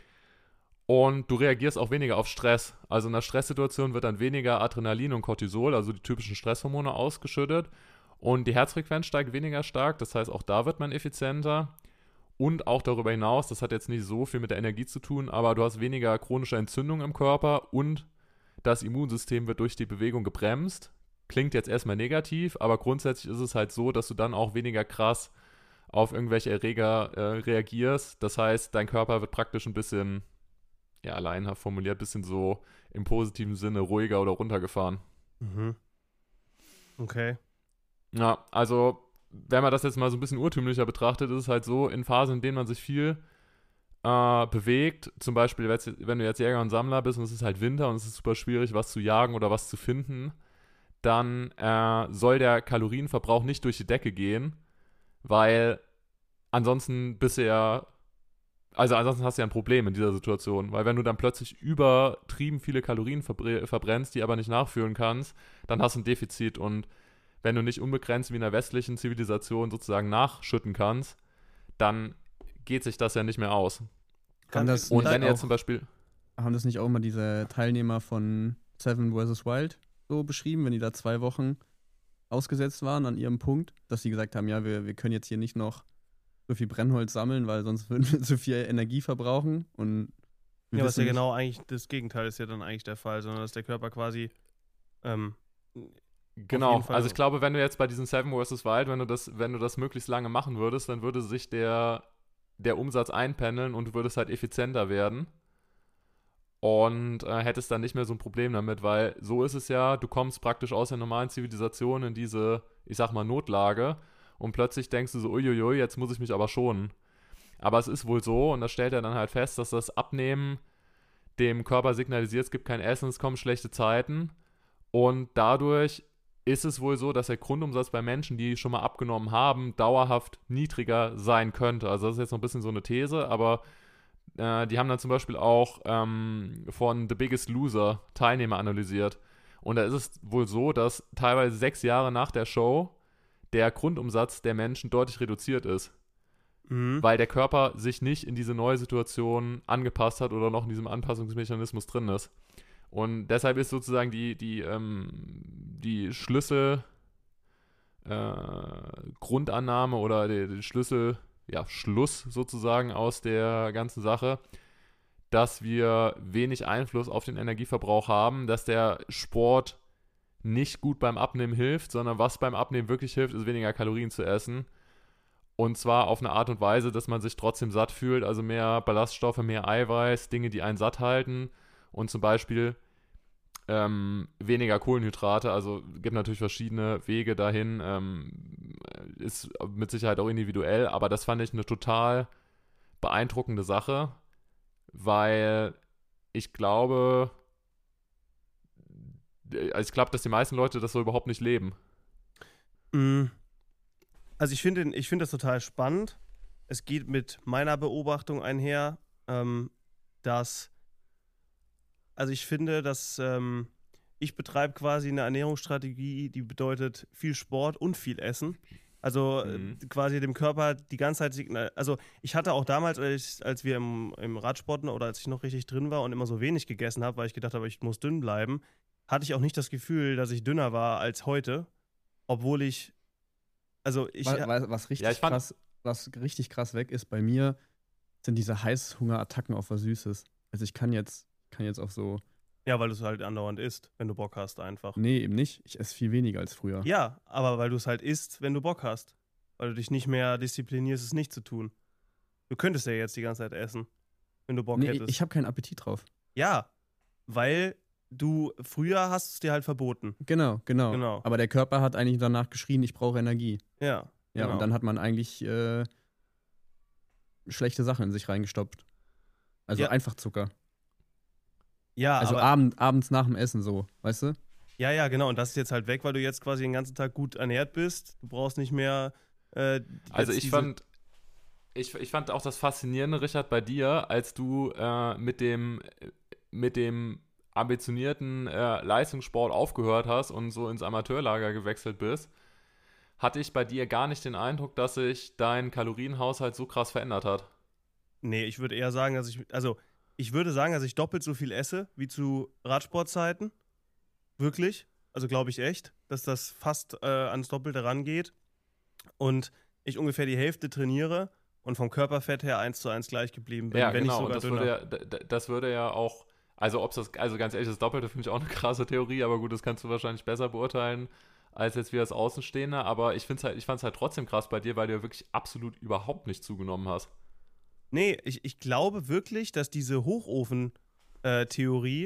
Und du reagierst auch weniger auf Stress. Also in einer Stresssituation wird dann weniger Adrenalin und Cortisol, also die typischen Stresshormone, ausgeschüttet. Und die Herzfrequenz steigt weniger stark. Das heißt, auch da wird man effizienter. Und auch darüber hinaus, das hat jetzt nicht so viel mit der Energie zu tun, aber du hast weniger chronische Entzündung im Körper und das Immunsystem wird durch die Bewegung gebremst. Klingt jetzt erstmal negativ, aber grundsätzlich ist es halt so, dass du dann auch weniger krass auf irgendwelche Erreger äh, reagierst. Das heißt, dein Körper wird praktisch ein bisschen, ja, alleinhaft formuliert, ein bisschen so im positiven Sinne ruhiger oder runtergefahren. Mhm. Okay. Ja, also wenn man das jetzt mal so ein bisschen urtümlicher betrachtet, ist es halt so, in Phasen, in denen man sich viel äh, bewegt, zum Beispiel, wenn du jetzt Jäger und Sammler bist und es ist halt Winter und es ist super schwierig, was zu jagen oder was zu finden, dann äh, soll der Kalorienverbrauch nicht durch die Decke gehen, weil ansonsten bist du ja, also ansonsten hast du ja ein Problem in dieser Situation, weil wenn du dann plötzlich übertrieben viele Kalorien verbre- verbrennst, die aber nicht nachführen kannst, dann hast du ein Defizit und wenn du nicht unbegrenzt wie in der westlichen Zivilisation sozusagen nachschütten kannst, dann geht sich das ja nicht mehr aus. Haben das Und nicht wenn auch, jetzt zum Beispiel... haben das nicht auch immer diese Teilnehmer von Seven versus. Wild so beschrieben, wenn die da zwei Wochen ausgesetzt waren an ihrem Punkt, dass sie gesagt haben, ja, wir, wir können jetzt hier nicht noch so viel Brennholz sammeln, weil sonst würden wir zu viel Energie verbrauchen. Und wir Ja, was ja wissen nicht- genau eigentlich das Gegenteil ist ja dann eigentlich der Fall, sondern dass der Körper quasi ähm, Genau, jeden Fall also so. ich glaube, wenn du jetzt bei diesen Seven versus. Wild, wenn du das, wenn du das möglichst lange machen würdest, dann würde sich der, der Umsatz einpendeln und du würdest halt effizienter werden und äh, hättest dann nicht mehr so ein Problem damit, weil so ist es ja, du kommst praktisch aus der normalen Zivilisation in diese, ich sag mal, Notlage und plötzlich denkst du so, uiuiui, jetzt muss ich mich aber schonen. Aber es ist wohl so, und das stellt er dann halt fest, dass das Abnehmen dem Körper signalisiert, es gibt kein Essen, es kommen schlechte Zeiten und dadurch ist es wohl so, dass der Grundumsatz bei Menschen, die schon mal abgenommen haben, dauerhaft niedriger sein könnte. Also das ist jetzt noch ein bisschen so eine These, aber äh, die haben dann zum Beispiel auch ähm, von The Biggest Loser Teilnehmer analysiert. Und da ist es wohl so, dass teilweise sechs Jahre nach der Show der Grundumsatz der Menschen deutlich reduziert ist. Mhm. Weil der Körper sich nicht in diese neue Situation angepasst hat oder noch in diesem Anpassungsmechanismus drin ist. Und deshalb ist sozusagen die, die, ähm, die Schlüssel äh, Grundannahme oder der, der Schlüssel, ja, Schluss sozusagen aus der ganzen Sache, dass wir wenig Einfluss auf den Energieverbrauch haben, dass der Sport nicht gut beim Abnehmen hilft, sondern was beim Abnehmen wirklich hilft, ist weniger Kalorien zu essen. Und zwar auf eine Art und Weise, dass man sich trotzdem satt fühlt, also mehr Ballaststoffe, mehr Eiweiß, Dinge, die einen satt halten. Und zum Beispiel ähm, weniger Kohlenhydrate, also gibt natürlich verschiedene Wege dahin, ähm, ist mit Sicherheit auch individuell, aber das fand ich eine total beeindruckende Sache, weil ich glaube, also ich glaube, dass die meisten Leute das so überhaupt nicht leben. Mhm. Also ich finde ich finde das total spannend. Es geht mit meiner Beobachtung einher, ähm, dass Also ich finde, dass ähm, ich betreibe quasi eine Ernährungsstrategie, die bedeutet viel Sport und viel Essen. Also Mhm. äh, quasi dem Körper die ganze Zeit signal. Also ich hatte auch damals, als, ich, als wir im, im Radsport oder als ich noch richtig drin war und immer so wenig gegessen habe, weil ich gedacht habe, ich muss dünn bleiben, hatte ich auch nicht das Gefühl, dass ich dünner war als heute, obwohl ich, also ich, was, was, was, richtig Ja, ich fand- krass, was richtig krass weg ist bei mir, sind diese Heißhungerattacken auf was Süßes. Also ich kann jetzt, kann jetzt auf so, ja, weil du es halt andauernd isst, wenn du Bock hast einfach. nee, eben nicht. Ich esse viel weniger als früher. Ja, aber weil du es halt isst, wenn du Bock hast. weil du dich nicht mehr disziplinierst, es nicht zu tun. Du könntest ja jetzt die ganze Zeit essen, wenn du Bock Nee, hättest. ich habe keinen Appetit drauf. Ja, weil du früher hast es dir halt verboten. Genau, genau, Genau. Aber der Körper hat eigentlich danach geschrien, ich brauche Energie. Ja. Ja, genau. und dann hat man eigentlich äh, schlechte Sachen in sich reingestopft. Also Ja. einfach Zucker. Ja, Also aber, abend, abends nach dem Essen so, weißt du? ja, ja, genau. Und das ist jetzt halt weg, weil du jetzt quasi den ganzen Tag gut ernährt bist. Du brauchst nicht mehr. Äh, Also jetzt ich diese- fand, ich, ich fand auch das Faszinierende, Richard, bei dir, als du äh, mit dem, mit dem ambitionierten äh, Leistungssport aufgehört hast und so ins Amateurlager gewechselt bist, hatte ich bei dir gar nicht den Eindruck, dass sich dein Kalorienhaushalt so krass verändert hat. Nee, ich würde eher sagen, dass ich. Also, ich würde sagen, dass ich doppelt so viel esse wie zu Radsportzeiten. Wirklich. Also, glaube ich echt, dass das fast äh, ans Doppelte rangeht. Und ich ungefähr die Hälfte trainiere und vom Körperfett her eins zu eins gleich geblieben bin, Ja, wenn genau. nicht Und sogar das dünner. würde, ja, d- d- das würde ja auch, also ob das, also ganz ehrlich, das Doppelte finde ich auch eine krasse Theorie, aber gut, das kannst du wahrscheinlich besser beurteilen als jetzt wir als Außenstehender. Aber ich find's halt, ich fand es halt trotzdem krass bei dir, weil du ja wirklich absolut überhaupt nicht zugenommen hast. Nee, ich, ich glaube wirklich, dass diese Hochofen-Theorie,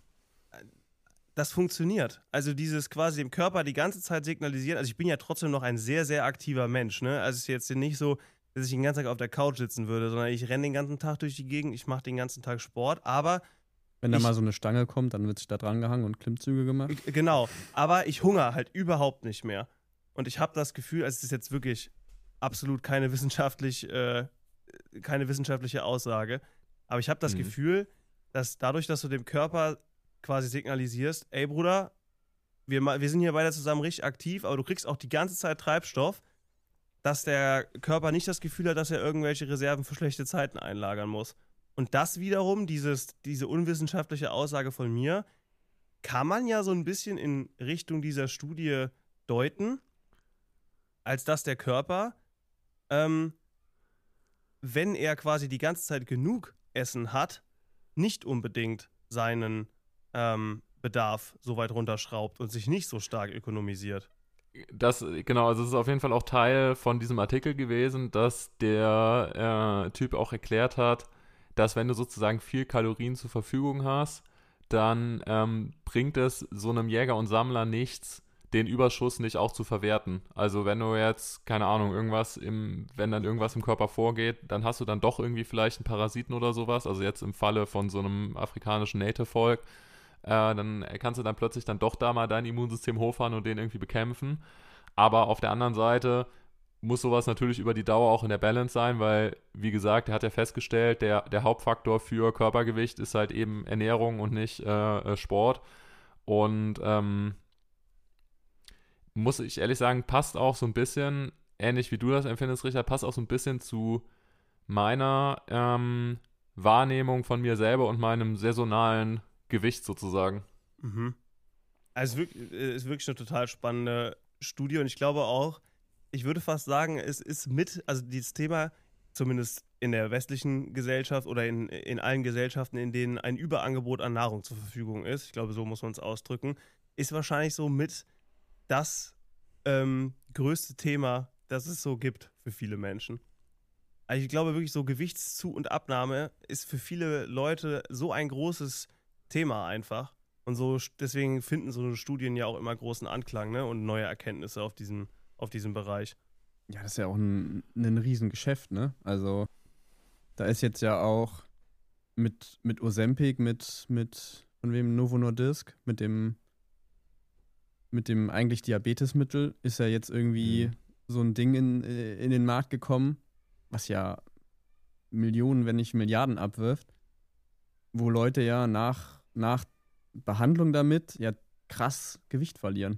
das funktioniert. Also dieses quasi dem Körper die ganze Zeit signalisieren. Also ich bin ja trotzdem noch ein sehr, sehr aktiver Mensch. Ne? Also es ist jetzt nicht so, dass ich den ganzen Tag auf der Couch sitzen würde, sondern ich renne den ganzen Tag durch die Gegend, ich mache den ganzen Tag Sport. Aber, Wenn da Ich- mal so eine Stange kommt, dann wird sich da dran gehangen und Klimmzüge gemacht. g- genau, aber ich hungere halt überhaupt nicht mehr. Und ich habe das Gefühl, also es ist jetzt wirklich absolut keine wissenschaftlich, äh, keine wissenschaftliche Aussage, aber ich habe das Mhm. Gefühl, dass dadurch, dass du dem Körper quasi signalisierst, ey Bruder, wir, ma- wir sind hier beide zusammen richtig aktiv, aber du kriegst auch die ganze Zeit Treibstoff, dass der Körper nicht das Gefühl hat, dass er irgendwelche Reserven für schlechte Zeiten einlagern muss. Und das wiederum, dieses, diese unwissenschaftliche Aussage von mir, kann man ja so ein bisschen in Richtung dieser Studie deuten, als dass der Körper, ähm, wenn er quasi die ganze Zeit genug Essen hat, nicht unbedingt seinen ähm, Bedarf so weit runterschraubt und sich nicht so stark ökonomisiert. Das, genau, also es ist auf jeden Fall auch Teil von diesem Artikel gewesen, dass der äh, Typ auch erklärt hat, dass wenn du sozusagen viel Kalorien zur Verfügung hast, dann ähm, bringt es so einem Jäger und Sammler nichts, den Überschuss nicht auch zu verwerten. Also wenn du jetzt, keine Ahnung, irgendwas im, wenn dann irgendwas im Körper vorgeht, dann hast du dann doch irgendwie vielleicht einen Parasiten oder sowas. Also jetzt im Falle von so einem afrikanischen Native-Volk, äh, dann kannst du dann plötzlich dann doch da mal dein Immunsystem hochfahren und den irgendwie bekämpfen. Aber auf der anderen Seite muss sowas natürlich über die Dauer auch in der Balance sein, weil, wie gesagt, er hat ja festgestellt, der, der Hauptfaktor für Körpergewicht ist halt eben Ernährung und nicht äh, Sport. Und ähm, muss ich ehrlich sagen, passt auch so ein bisschen, ähnlich wie du das empfindest, Richard, passt auch so ein bisschen zu meiner ähm, Wahrnehmung von mir selber und meinem saisonalen Gewicht sozusagen. Mhm. Also es ist wirklich, äh, ist wirklich eine total spannende Studie und ich glaube auch, ich würde fast sagen, es ist mit, also dieses Thema, zumindest in der westlichen Gesellschaft oder in, in allen Gesellschaften, in denen ein Überangebot an Nahrung zur Verfügung ist, ich glaube, so muss man es ausdrücken, ist wahrscheinlich so mit das ähm, größte Thema, das es so gibt für viele Menschen. Also ich glaube wirklich, so Gewichtszu- und Abnahme ist für viele Leute so ein großes Thema einfach. Und so deswegen finden so Studien ja auch immer großen Anklang, ne? Und neue Erkenntnisse auf diesem, auf diesem Bereich. Ja, das ist ja auch ein, ein Riesengeschäft, ne? Also, da ist jetzt ja auch mit, mit Ozempic, mit, mit, von wem, Novo Nordisk, mit dem, mit dem eigentlich Diabetesmittel, ist ja jetzt irgendwie Mhm. so ein Ding in, in den Markt gekommen, was ja Millionen, wenn nicht Milliarden abwirft, wo Leute ja nach, nach Behandlung damit ja krass Gewicht verlieren.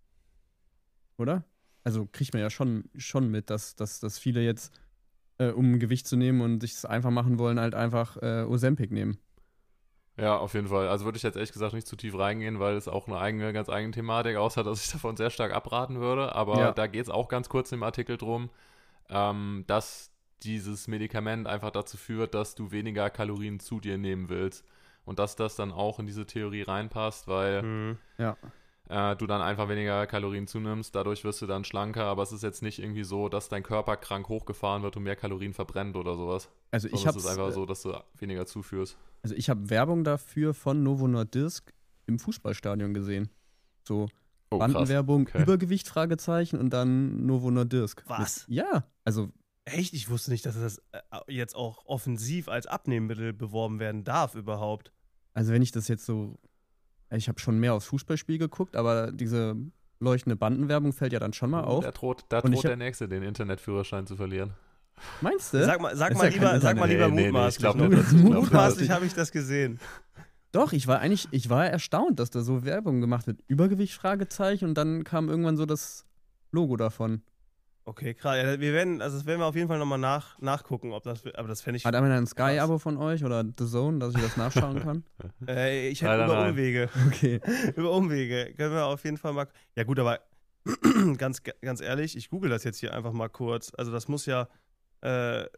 Oder? Also kriegt man ja schon, schon mit, dass, dass, dass viele jetzt, äh, um Gewicht zu nehmen und sich es einfach machen wollen, halt einfach äh, Ozempic nehmen. Ja, auf jeden Fall. Also würde ich jetzt ehrlich gesagt nicht zu tief reingehen, weil es auch eine eigene, ganz eigene Thematik außer, dass ich davon sehr stark abraten würde. Aber Ja. da geht es auch ganz kurz im Artikel drum, ähm, dass dieses Medikament einfach dazu führt, dass du weniger Kalorien zu dir nehmen willst. Und dass das dann auch in diese Theorie reinpasst, weil Mhm. Ja. äh, du dann einfach weniger Kalorien zunimmst, dadurch wirst du dann schlanker, aber es ist jetzt nicht irgendwie so, dass dein Körper krank hochgefahren wird und mehr Kalorien verbrennt oder sowas. Also ich Sondern habe es ist einfach so, dass du weniger zuführst. Also ich habe Werbung dafür von Novo Nordisk im Fußballstadion gesehen. So Oh, Bandenwerbung, Okay. Übergewicht, Fragezeichen und dann Novo Nordisk. Was? Mit, ja, also Echt? Ich wusste nicht, dass das äh, jetzt auch offensiv als Abnehmmittel beworben werden darf überhaupt. Also wenn ich das jetzt so, ich habe schon mehr aufs Fußballspiel geguckt, aber diese leuchtende Bandenwerbung fällt ja dann schon mal auf. Da droht, da Und ich droht hab- der Nächste, den Internetführerschein zu verlieren. Meinst du? Sag mal, sag Ist mal ja kein lieber, sag mal Internet. lieber Nee, nee, nee, ich mutmaßlich. glaub noch. nicht, dass- ich glaub Mutmaßlich habe ich das gesehen. Doch, ich war eigentlich, ich war erstaunt, dass da so Werbung gemacht wird. Übergewicht, Fragezeichen und dann kam irgendwann so das Logo davon. Okay, krass. Ja, wir werden, also das werden wir auf jeden Fall nochmal nach, nachgucken, ob das, aber das fände ich, Hat einer ein Sky-Abo von euch oder The Zone, dass ich das nachschauen kann? äh, ich hätte Leider über nein. Umwege, Okay. über Umwege, können wir auf jeden Fall mal, ja gut, aber ganz, ganz ehrlich, ich google das jetzt hier einfach mal kurz, also das muss ja, äh, m-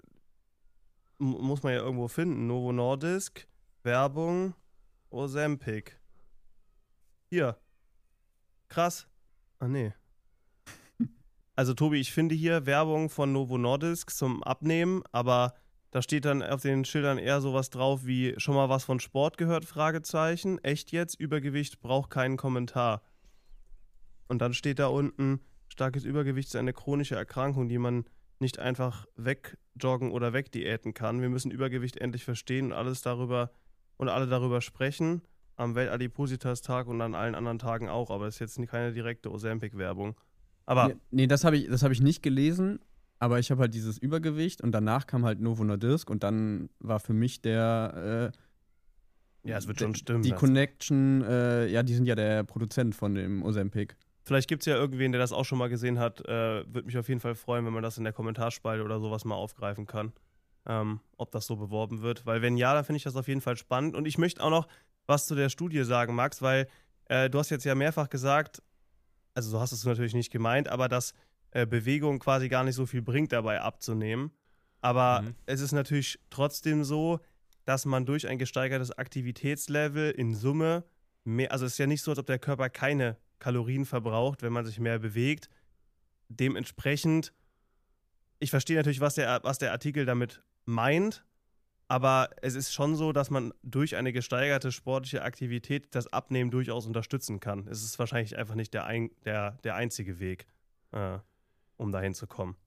muss man ja irgendwo finden, Novo Nordisk, Werbung, Ozempic. Hier. Krass. Ah, nee. Also, Tobi, ich finde hier Werbung von Novo Nordisk zum Abnehmen, aber da steht dann auf den Schildern eher sowas drauf wie schon mal was von Sport gehört, Fragezeichen. Echt jetzt? Übergewicht braucht keinen Kommentar. Und dann steht da unten, starkes Übergewicht ist eine chronische Erkrankung, die man nicht einfach wegjoggen oder wegdiäten kann. Wir müssen Übergewicht endlich verstehen und alles darüber und alle darüber sprechen. Am Weltadipositas-Tag und an allen anderen Tagen auch, aber das ist jetzt keine direkte Ozempic-Werbung. Aber Nee, nee, das habe ich, das hab ich nicht gelesen, aber ich habe halt dieses Übergewicht und danach kam halt Novo Nordisk und dann war für mich der äh, ja, es wird d- schon stimmen. die das- Connection, äh, ja, die sind ja der Produzent von dem Ozempic. Vielleicht gibt es ja irgendwen, der das auch schon mal gesehen hat. Äh, Würde mich auf jeden Fall freuen, wenn man das in der Kommentarspalte oder sowas mal aufgreifen kann. Ähm, ob das so beworben wird. Weil wenn ja, dann finde ich das auf jeden Fall spannend. Und ich möchte auch noch was zu der Studie sagen, Max, weil äh, du hast jetzt ja mehrfach gesagt, also so hast du es natürlich nicht gemeint, aber dass äh, Bewegung quasi gar nicht so viel bringt, dabei abzunehmen. Aber Mhm. es ist natürlich trotzdem so, dass man durch ein gesteigertes Aktivitätslevel in Summe mehr, also es ist ja nicht so, als ob der Körper keine Kalorien verbraucht, wenn man sich mehr bewegt. Dementsprechend, ich verstehe natürlich, was der, was der Artikel damit meint, aber es ist schon so, dass man durch eine gesteigerte sportliche Aktivität das Abnehmen durchaus unterstützen kann. Es ist wahrscheinlich einfach nicht der, ein, der, der einzige Weg, äh, um dahin zu kommen.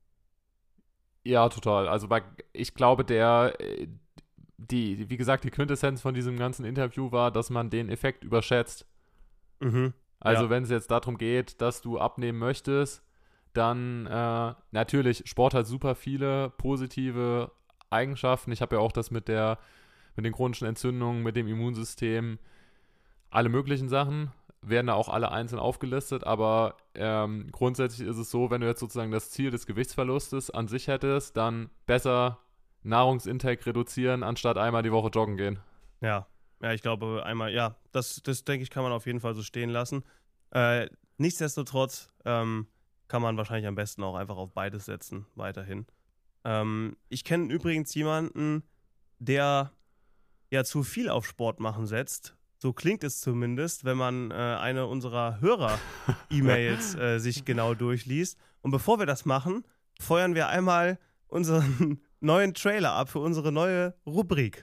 Ja, total. Also bei, ich glaube, der, äh, die, wie gesagt, die Quintessenz von diesem ganzen Interview war, dass man den Effekt überschätzt. Mhm. Also Ja. wenn es jetzt darum geht, dass du abnehmen möchtest, dann äh, natürlich, Sport hat super viele positive Eigenschaften. Ich habe ja auch das mit der, mit den chronischen Entzündungen, mit dem Immunsystem, alle möglichen Sachen, werden da auch alle einzeln aufgelistet, aber ähm, grundsätzlich ist es so, wenn du jetzt sozusagen das Ziel des Gewichtsverlustes an sich hättest, dann besser Nahrungsintake reduzieren, anstatt einmal die Woche joggen gehen. Ja, ja, ich glaube einmal, ja, das, das denke ich, kann man auf jeden Fall so stehen lassen. Äh, nichtsdestotrotz ähm, kann man wahrscheinlich am besten auch einfach auf beides setzen, weiterhin. Ähm, ich kenne übrigens jemanden, der ja zu viel auf Sport machen setzt. So klingt es zumindest, wenn man äh, eine unserer Hörer-E-Mails äh, sich genau durchliest. Und bevor wir das machen, feuern wir einmal unseren neuen Trailer ab für unsere neue Rubrik.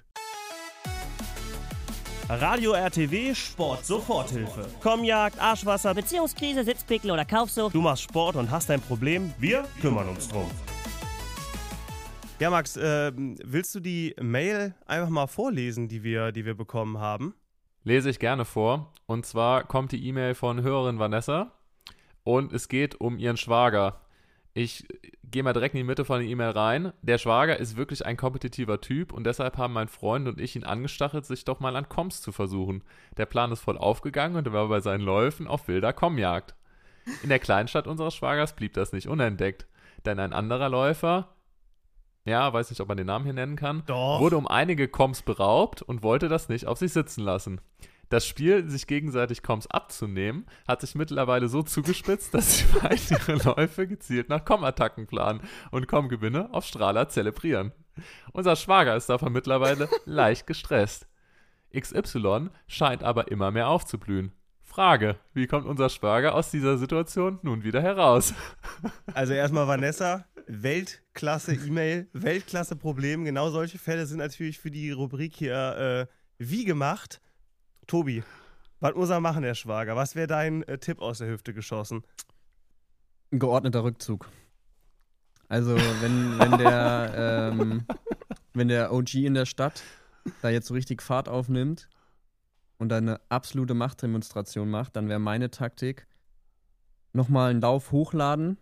Radio R T W Sport Soforthilfe. Kommjagd, Arschwasser, Beziehungskrise, Sitzpickel oder Kaufsucht. du machst Sport und hast ein Problem, wir kümmern uns drum. Ja, Max, äh, willst du die Mail einfach mal vorlesen, die wir, die wir bekommen haben? Lese ich gerne vor. Und zwar kommt die E-Mail von Hörerin Vanessa und es geht um ihren Schwager. Ich gehe mal direkt in die Mitte von der E-Mail rein. Der Schwager ist wirklich ein kompetitiver Typ und deshalb haben mein Freund und ich ihn angestachelt, sich doch mal an Koms zu versuchen. Der Plan ist voll aufgegangen und er war bei seinen Läufen auf wilder Kommjagd. In der Kleinstadt unseres Schwagers blieb das nicht unentdeckt, denn ein anderer Läufer, ja, weiß nicht, ob man den Namen hier nennen kann, Doch. wurde um einige Koms beraubt und wollte das nicht auf sich sitzen lassen. Das Spiel, sich gegenseitig Koms abzunehmen, hat sich mittlerweile so zugespitzt, dass die beiden ihre Läufe gezielt nach Kom-Attacken planen und Kom-Gewinne auf Strahler zelebrieren. Unser Schwager ist davon mittlerweile leicht gestresst. X Y scheint aber immer mehr aufzublühen. Frage, wie kommt unser Schwager aus dieser Situation nun wieder heraus? Also erstmal Vanessa, Weltklasse-E-Mail, Weltklasse-Problem. Genau solche Fälle sind natürlich für die Rubrik hier äh, wie gemacht. Tobi, was muss er machen, der Schwager? Was wäre dein äh, Tipp aus der Hüfte geschossen? Ein geordneter Rückzug. Also wenn, wenn der ähm, wenn der O G in der Stadt da jetzt so richtig Fahrt aufnimmt und da eine absolute Machtdemonstration macht, dann wäre meine Taktik, nochmal einen Lauf hochladen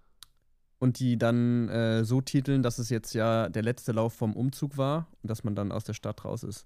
und die dann äh, so titeln, dass es jetzt ja der letzte Lauf vom Umzug war und dass man dann aus der Stadt raus ist.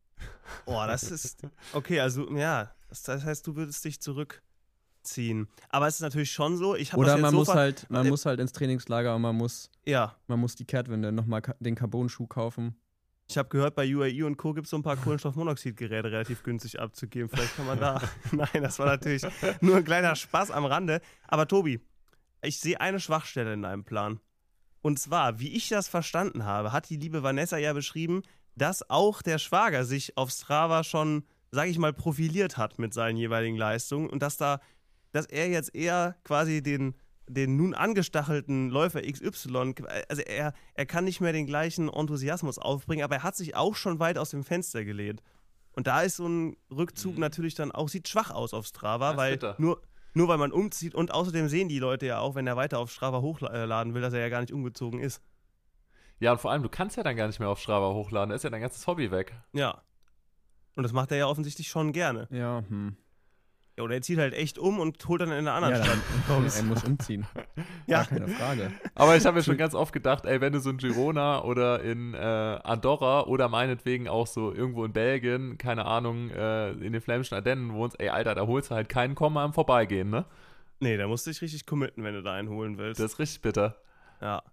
Oh, das ist, okay, also, ja, das, das heißt, du würdest dich zurückziehen. Aber es ist natürlich schon so, ich habe Oder das jetzt man, so muss ver- halt, man äh, muss halt ins Trainingslager und man muss, Ja, man muss die Kehrtwende, nochmal ka- den Carbon-Schuh kaufen. ich habe gehört, bei U A E und Co. gibt es so ein paar Kohlenstoffmonoxidgeräte relativ günstig abzugeben. Vielleicht kann man da, nein, das war natürlich nur ein kleiner Spaß am Rande. Aber Tobi, ich sehe eine Schwachstelle in deinem Plan. Und zwar, wie ich das verstanden habe, hat die liebe Vanessa ja beschrieben, dass auch der Schwager sich auf Strava schon, sag ich mal, profiliert hat mit seinen jeweiligen Leistungen und dass da, dass er jetzt eher quasi den, den nun angestachelten Läufer X Y, also er, er kann nicht mehr den gleichen Enthusiasmus aufbringen, aber er hat sich auch schon weit aus dem Fenster gelehnt. Und da ist so ein Rückzug Mhm. natürlich dann auch, sieht schwach aus auf Strava, Das ist weil bitter. nur, nur weil man umzieht und außerdem sehen die Leute ja auch, wenn er weiter auf Strava hochladen will, dass er ja gar nicht umgezogen ist. Ja, und vor allem, du kannst ja dann gar nicht mehr auf Strava hochladen, da ist ja dein ganzes Hobby weg. Ja. Und das macht er ja offensichtlich schon gerne. Ja, hm. Ja, oder er zieht halt echt um und holt dann in einer anderen Ja, Stadt. dann, er muss umziehen. Ja. Gar keine Frage. Aber ich habe mir schon ganz oft gedacht, ey, wenn du so in Girona oder in äh, Andorra oder meinetwegen auch so irgendwo in Belgien, keine Ahnung, äh, in den flämischen Ardennen wohnst, ey, Alter, da holst du halt keinen Komma am Vorbeigehen, ne? Nee, da musst du dich richtig committen, wenn du da einen holen willst. Das ist richtig bitter. Ja.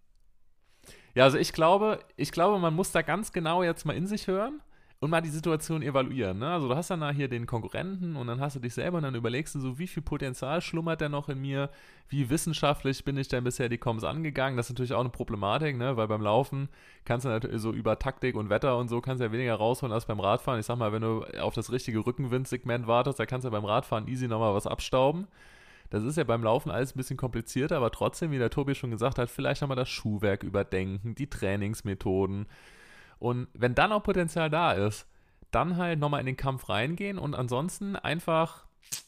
Ja, also ich glaube, ich glaube, man muss da ganz genau jetzt mal in sich hören und mal die Situation evaluieren. Ne? Also du hast dann da hier den Konkurrenten und dann hast du dich selber und dann überlegst du so, wie viel Potenzial schlummert denn noch in mir, wie wissenschaftlich bin ich denn bisher die Comms angegangen. Das ist natürlich auch eine Problematik, ne? Weil beim Laufen kannst du natürlich so über Taktik und Wetter und so kannst du ja weniger rausholen als beim Radfahren. Ich sag mal, wenn du auf das richtige Rückenwindsegment wartest, da kannst du ja beim Radfahren easy nochmal was abstauben. Das ist ja beim Laufen alles ein bisschen komplizierter, aber trotzdem, wie der Tobi schon gesagt hat, vielleicht nochmal das Schuhwerk überdenken, die Trainingsmethoden. Und wenn dann auch Potenzial da ist, dann halt nochmal in den Kampf reingehen und ansonsten einfach,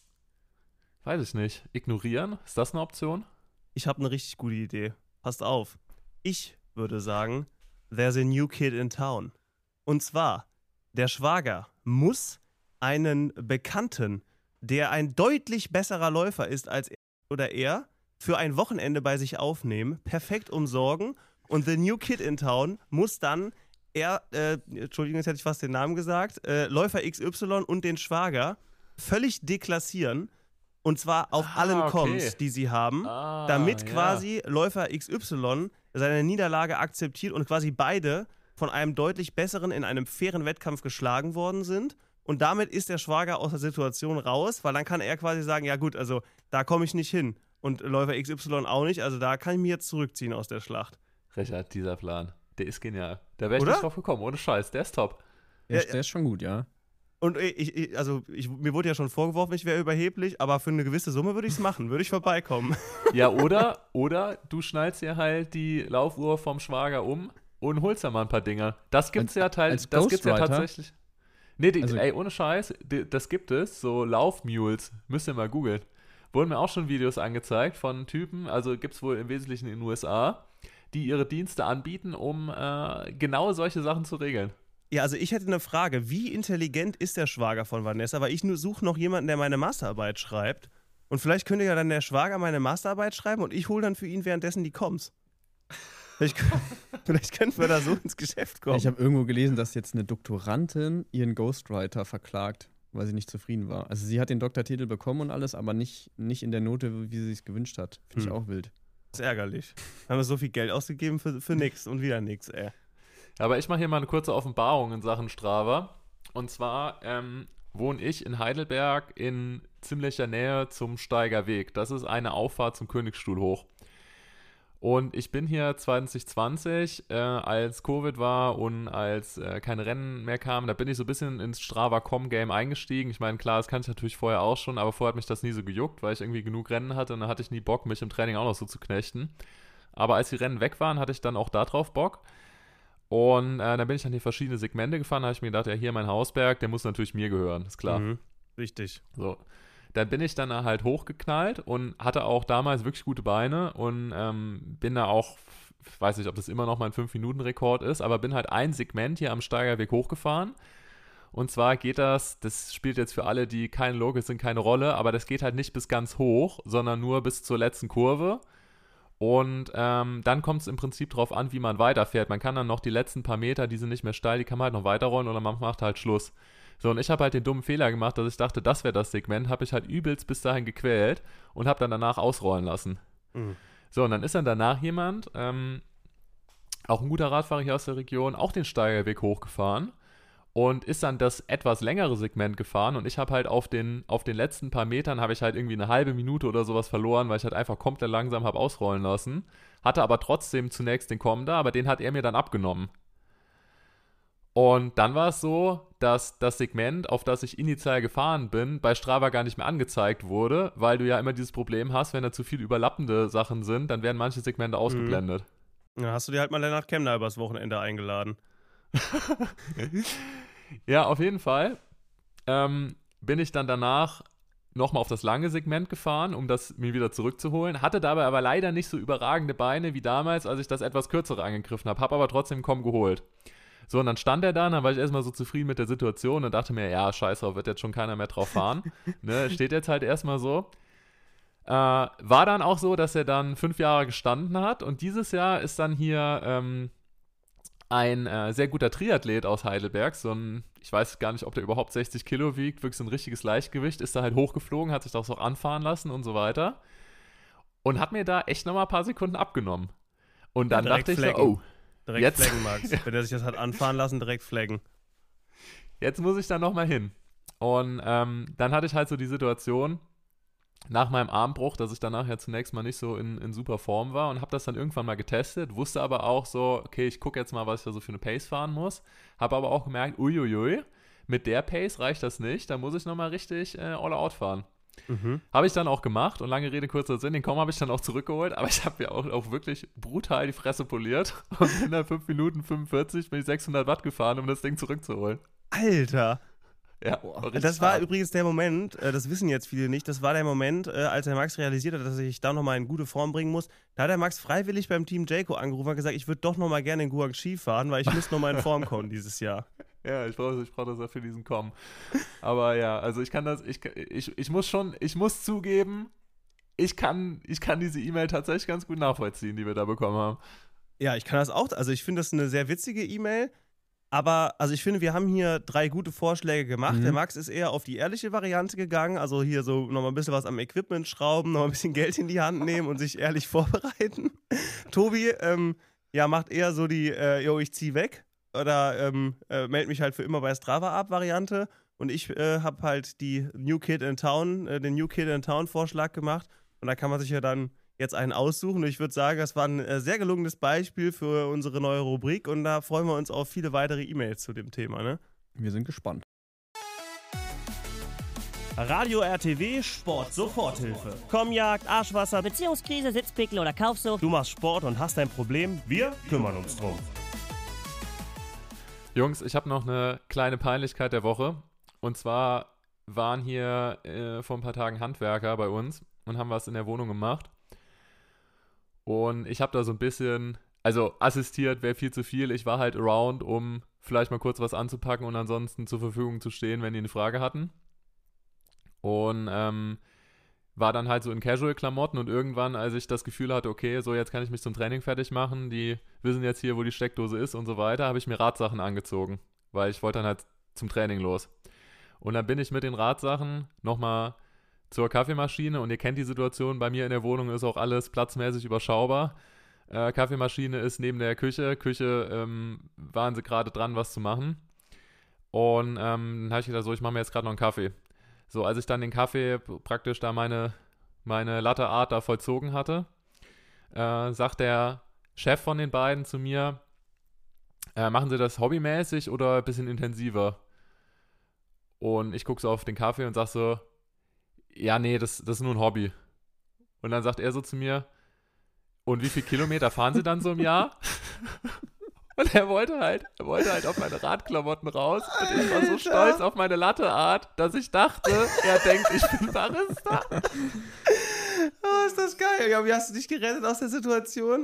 weiß ich nicht, ignorieren. Ist das eine Option? Ich habe eine richtig gute Idee. Passt auf. Ich würde sagen, there's a new kid in town. Und zwar, der Schwager muss einen Bekannten, der ein deutlich besserer Läufer ist als er oder er, für ein Wochenende bei sich aufnehmen, perfekt umsorgen und the new kid in town muss dann er, äh, Entschuldigung, jetzt hätte ich fast den Namen gesagt, äh, Läufer X Y und den Schwager völlig deklassieren und zwar auf Ah, allen okay. Comms, die sie haben, Ah, damit ja. quasi Läufer X Y seine Niederlage akzeptiert und quasi beide von einem deutlich besseren in einem fairen Wettkampf geschlagen worden sind. Und damit ist der Schwager aus der Situation raus, weil dann kann er quasi sagen, ja gut, also da komme ich nicht hin. Und Läufer X Y auch nicht, also da kann ich mich jetzt zurückziehen aus der Schlacht. Richard, dieser Plan, der ist genial. Da wäre ich Oder? nicht drauf gekommen, ohne Scheiß, der ist top. Der, Ja, ist- der ist schon gut, ja. Und ich, ich also ich, mir wurde ja schon vorgeworfen, ich wäre überheblich, aber für eine gewisse Summe würde ich es machen, würde ich vorbeikommen. Ja, oder, oder du schnallst dir halt die Laufuhr vom Schwager um und holst da mal ein paar Dinger. Das gibt's Als- ja teil, als das gibt's ja Ghostwriter? tatsächlich. Nee, die, Also- ey, ohne Scheiß, die, das gibt es, so Laufmules, müsst ihr mal googeln. Wurden mir auch schon Videos angezeigt von Typen, also gibt's wohl im Wesentlichen in den U S A, die ihre Dienste anbieten, um äh, genau solche Sachen zu regeln. Ja, also ich hätte eine Frage, wie intelligent ist der Schwager von Vanessa? Weil ich nur suche noch jemanden, der meine Masterarbeit schreibt. Und vielleicht könnte ja dann der Schwager meine Masterarbeit schreiben und ich hole dann für ihn währenddessen die Comms. Vielleicht, vielleicht könnten wir da so ins Geschäft kommen. Ich habe irgendwo gelesen, dass jetzt eine Doktorandin ihren Ghostwriter verklagt, weil sie nicht zufrieden war. Also sie hat den Doktortitel bekommen und alles, aber nicht, nicht in der Note, wie sie es gewünscht hat. Finde ich Hm. auch wild. Das ist ärgerlich. Haben wir so viel Geld ausgegeben für, für nix und wieder nix, ey. Aber ich mache hier mal eine kurze Offenbarung in Sachen Strava. Und zwar ähm, wohne ich in Heidelberg in ziemlicher Nähe zum Steigerweg. Das ist eine Auffahrt zum Königsstuhl hoch. Und ich bin hier zwanzig zwanzig, äh, als Covid war und als äh, keine Rennen mehr kamen, da bin ich so ein bisschen ins Strava Punkt com-Game eingestiegen. Ich meine, klar, das kann ich natürlich vorher auch schon, aber vorher hat mich das nie so gejuckt, weil ich irgendwie genug Rennen hatte und dann hatte ich nie Bock, mich im Training auch noch so zu knechten. Aber als die Rennen weg waren, hatte ich dann auch da drauf Bock. Und äh, dann bin ich an die verschiedenen Segmente gefahren, da habe ich mir gedacht, ja, hier mein Hausberg, der muss natürlich mir gehören, ist klar. Mhm. Richtig. So. Dann bin ich dann halt hochgeknallt und hatte auch damals wirklich gute Beine und ähm, bin da auch, ich weiß nicht, ob das immer noch mein fünf Minuten Rekord ist, aber bin halt ein Segment hier am Steigerweg hochgefahren. Und zwar geht das, das spielt jetzt für alle, die keine Logik sind, keine Rolle, aber das geht halt nicht bis ganz hoch, sondern nur bis zur letzten Kurve. Und ähm, dann kommt es im Prinzip drauf an, wie man weiterfährt. Man kann dann noch die letzten paar Meter, die sind nicht mehr steil, die kann man halt noch weiterrollen oder man macht halt Schluss. So, und ich habe halt den dummen Fehler gemacht, dass ich dachte, das wäre das Segment, habe ich halt übelst bis dahin gequält und habe dann danach ausrollen lassen. Mhm. So, und dann ist dann danach jemand, ähm, auch ein guter Radfahrer hier aus der Region, auch den Steigerweg hochgefahren und ist dann das etwas längere Segment gefahren und ich habe halt auf den, auf den letzten paar Metern habe ich halt irgendwie eine halbe Minute oder sowas verloren, weil ich halt einfach komplett langsam habe ausrollen lassen, hatte aber trotzdem zunächst den Kommender, aber den hat er mir dann abgenommen. Und dann war es so, dass das Segment, auf das ich initial gefahren bin, bei Strava gar nicht mehr angezeigt wurde, weil du ja immer dieses Problem hast, wenn da zu viele überlappende Sachen sind, dann werden manche Segmente ausgeblendet. Mhm. Ja, hast du dir halt mal Lennart Kemner übers Wochenende eingeladen. Ja, auf jeden Fall ähm, bin ich dann danach nochmal auf das lange Segment gefahren, um das mir wieder zurückzuholen, hatte dabei aber leider nicht so überragende Beine wie damals, als ich das etwas kürzere angegriffen habe, habe aber trotzdem Komm geholt. So, und dann stand er da, und dann war ich erstmal so zufrieden mit der Situation und dachte mir, ja, scheiß drauf, wird jetzt schon keiner mehr drauf fahren. Ne, steht jetzt halt erstmal so. Äh, war dann auch so, dass er dann fünf Jahre gestanden hat und dieses Jahr ist dann hier ähm, ein äh, sehr guter Triathlet aus Heidelberg, so ein, ich weiß gar nicht, ob der überhaupt sechzig Kilo wiegt, wirklich so ein richtiges Leichtgewicht, ist da halt hochgeflogen, hat sich das auch anfahren lassen und so weiter und hat mir da echt nochmal ein paar Sekunden abgenommen. Und dann ja, dachte ich flaggen. so, oh, Direkt jetzt flaggen, Max. Wenn er sich das hat anfahren lassen, direkt flaggen. Jetzt muss ich da nochmal hin. Und ähm, dann hatte ich halt so die Situation nach meinem Armbruch, dass ich danach ja zunächst mal nicht so in, in super Form war und habe das dann irgendwann mal getestet, wusste aber auch so, okay, ich gucke jetzt mal, was ich da so für eine Pace fahren muss, habe aber auch gemerkt, uiuiui, mit der Pace reicht das nicht, da muss ich nochmal richtig äh, all out fahren. Mhm. Habe ich dann auch gemacht und lange Rede, kurzer Sinn, den Komm habe ich dann auch zurückgeholt, aber ich habe ja auch, auch wirklich brutal die Fresse poliert und in der fünf Minuten fünfundvierzig bin ich sechshundert Watt gefahren, um das Ding zurückzuholen. Alter! Ja, war das war hart. Übrigens der Moment, äh, das wissen jetzt viele nicht, das war der Moment, äh, als der Max realisiert hat, dass er sich da nochmal in gute Form bringen muss. Da hat der Max freiwillig beim Team Jayco angerufen und gesagt, ich würde doch nochmal gerne in Guangxi fahren, weil ich muss nochmal in Form kommen dieses Jahr. Ja, ich brauche ich brauch das ja für diesen Komm. Aber ja, also ich kann das, ich, ich, ich muss schon, ich muss zugeben, ich kann, ich kann diese E-Mail tatsächlich ganz gut nachvollziehen, die wir da bekommen haben. Ja, ich kann das auch, also ich finde das eine sehr witzige E-Mail. Aber, also ich finde, wir haben hier drei gute Vorschläge gemacht. Mhm. Der Max ist eher auf die ehrliche Variante gegangen, also hier so nochmal ein bisschen was am Equipment schrauben, nochmal ein bisschen Geld in die Hand nehmen und sich ehrlich vorbereiten. Tobi, ähm, ja, macht eher so die, äh, yo, ich zieh weg oder ähm, äh, melde mich halt für immer bei Strava ab Variante. Und ich äh, habe halt die New Kid in Town, äh, den New Kid in Town Vorschlag gemacht. Und da kann man sich ja dann jetzt einen aussuchen. Und ich würde sagen, das war ein äh, sehr gelungenes Beispiel für unsere neue Rubrik und da freuen wir uns auf viele weitere E-Mails zu dem Thema, ne? Wir sind gespannt. Radio R T W Sport Soforthilfe. Kommjagd, Arschwasser, Beziehungskrise, Sitzpickel oder Kaufsucht. Du machst Sport und hast ein Problem, wir kümmern uns drum. Jungs, ich habe noch eine kleine Peinlichkeit der Woche. Und zwar waren hier äh, vor ein paar Tagen Handwerker bei uns und haben was in der Wohnung gemacht. Und ich habe da so ein bisschen, also assistiert wäre viel zu viel. Ich war halt around, um vielleicht mal kurz was anzupacken und ansonsten zur Verfügung zu stehen, wenn die eine Frage hatten. Und ähm, war dann halt so in Casual-Klamotten und irgendwann, als ich das Gefühl hatte, okay, so jetzt kann ich mich zum Training fertig machen, die wissen jetzt hier, wo die Steckdose ist und so weiter, habe ich mir Radsachen angezogen, weil ich wollte dann halt zum Training los. Und dann bin ich mit den Radsachen nochmal zur Kaffeemaschine und ihr kennt die Situation, bei mir in der Wohnung ist auch alles platzmäßig überschaubar. Äh, Kaffeemaschine ist neben der Küche, Küche ähm, waren sie gerade dran, was zu machen. Und ähm, dann habe ich gedacht, so, ich mache mir jetzt gerade noch einen Kaffee. So, als ich dann den Kaffee praktisch da meine, meine Latte Art da vollzogen hatte, äh, sagt der Chef von den beiden zu mir, äh, machen Sie das hobbymäßig oder ein bisschen intensiver? Und ich gucke so auf den Kaffee und sag so, ja, nee, das, das ist nur ein Hobby. Und dann sagt er so zu mir, und wie viele Kilometer fahren Sie dann so im Jahr? Und er wollte halt, er wollte halt auf meine Radklamotten raus. Und ich war so stolz auf meine Latte-Art, dass ich dachte, er denkt, ich bin Barista. Oh, ist das geil. Ja, wie hast du dich gerettet aus der Situation?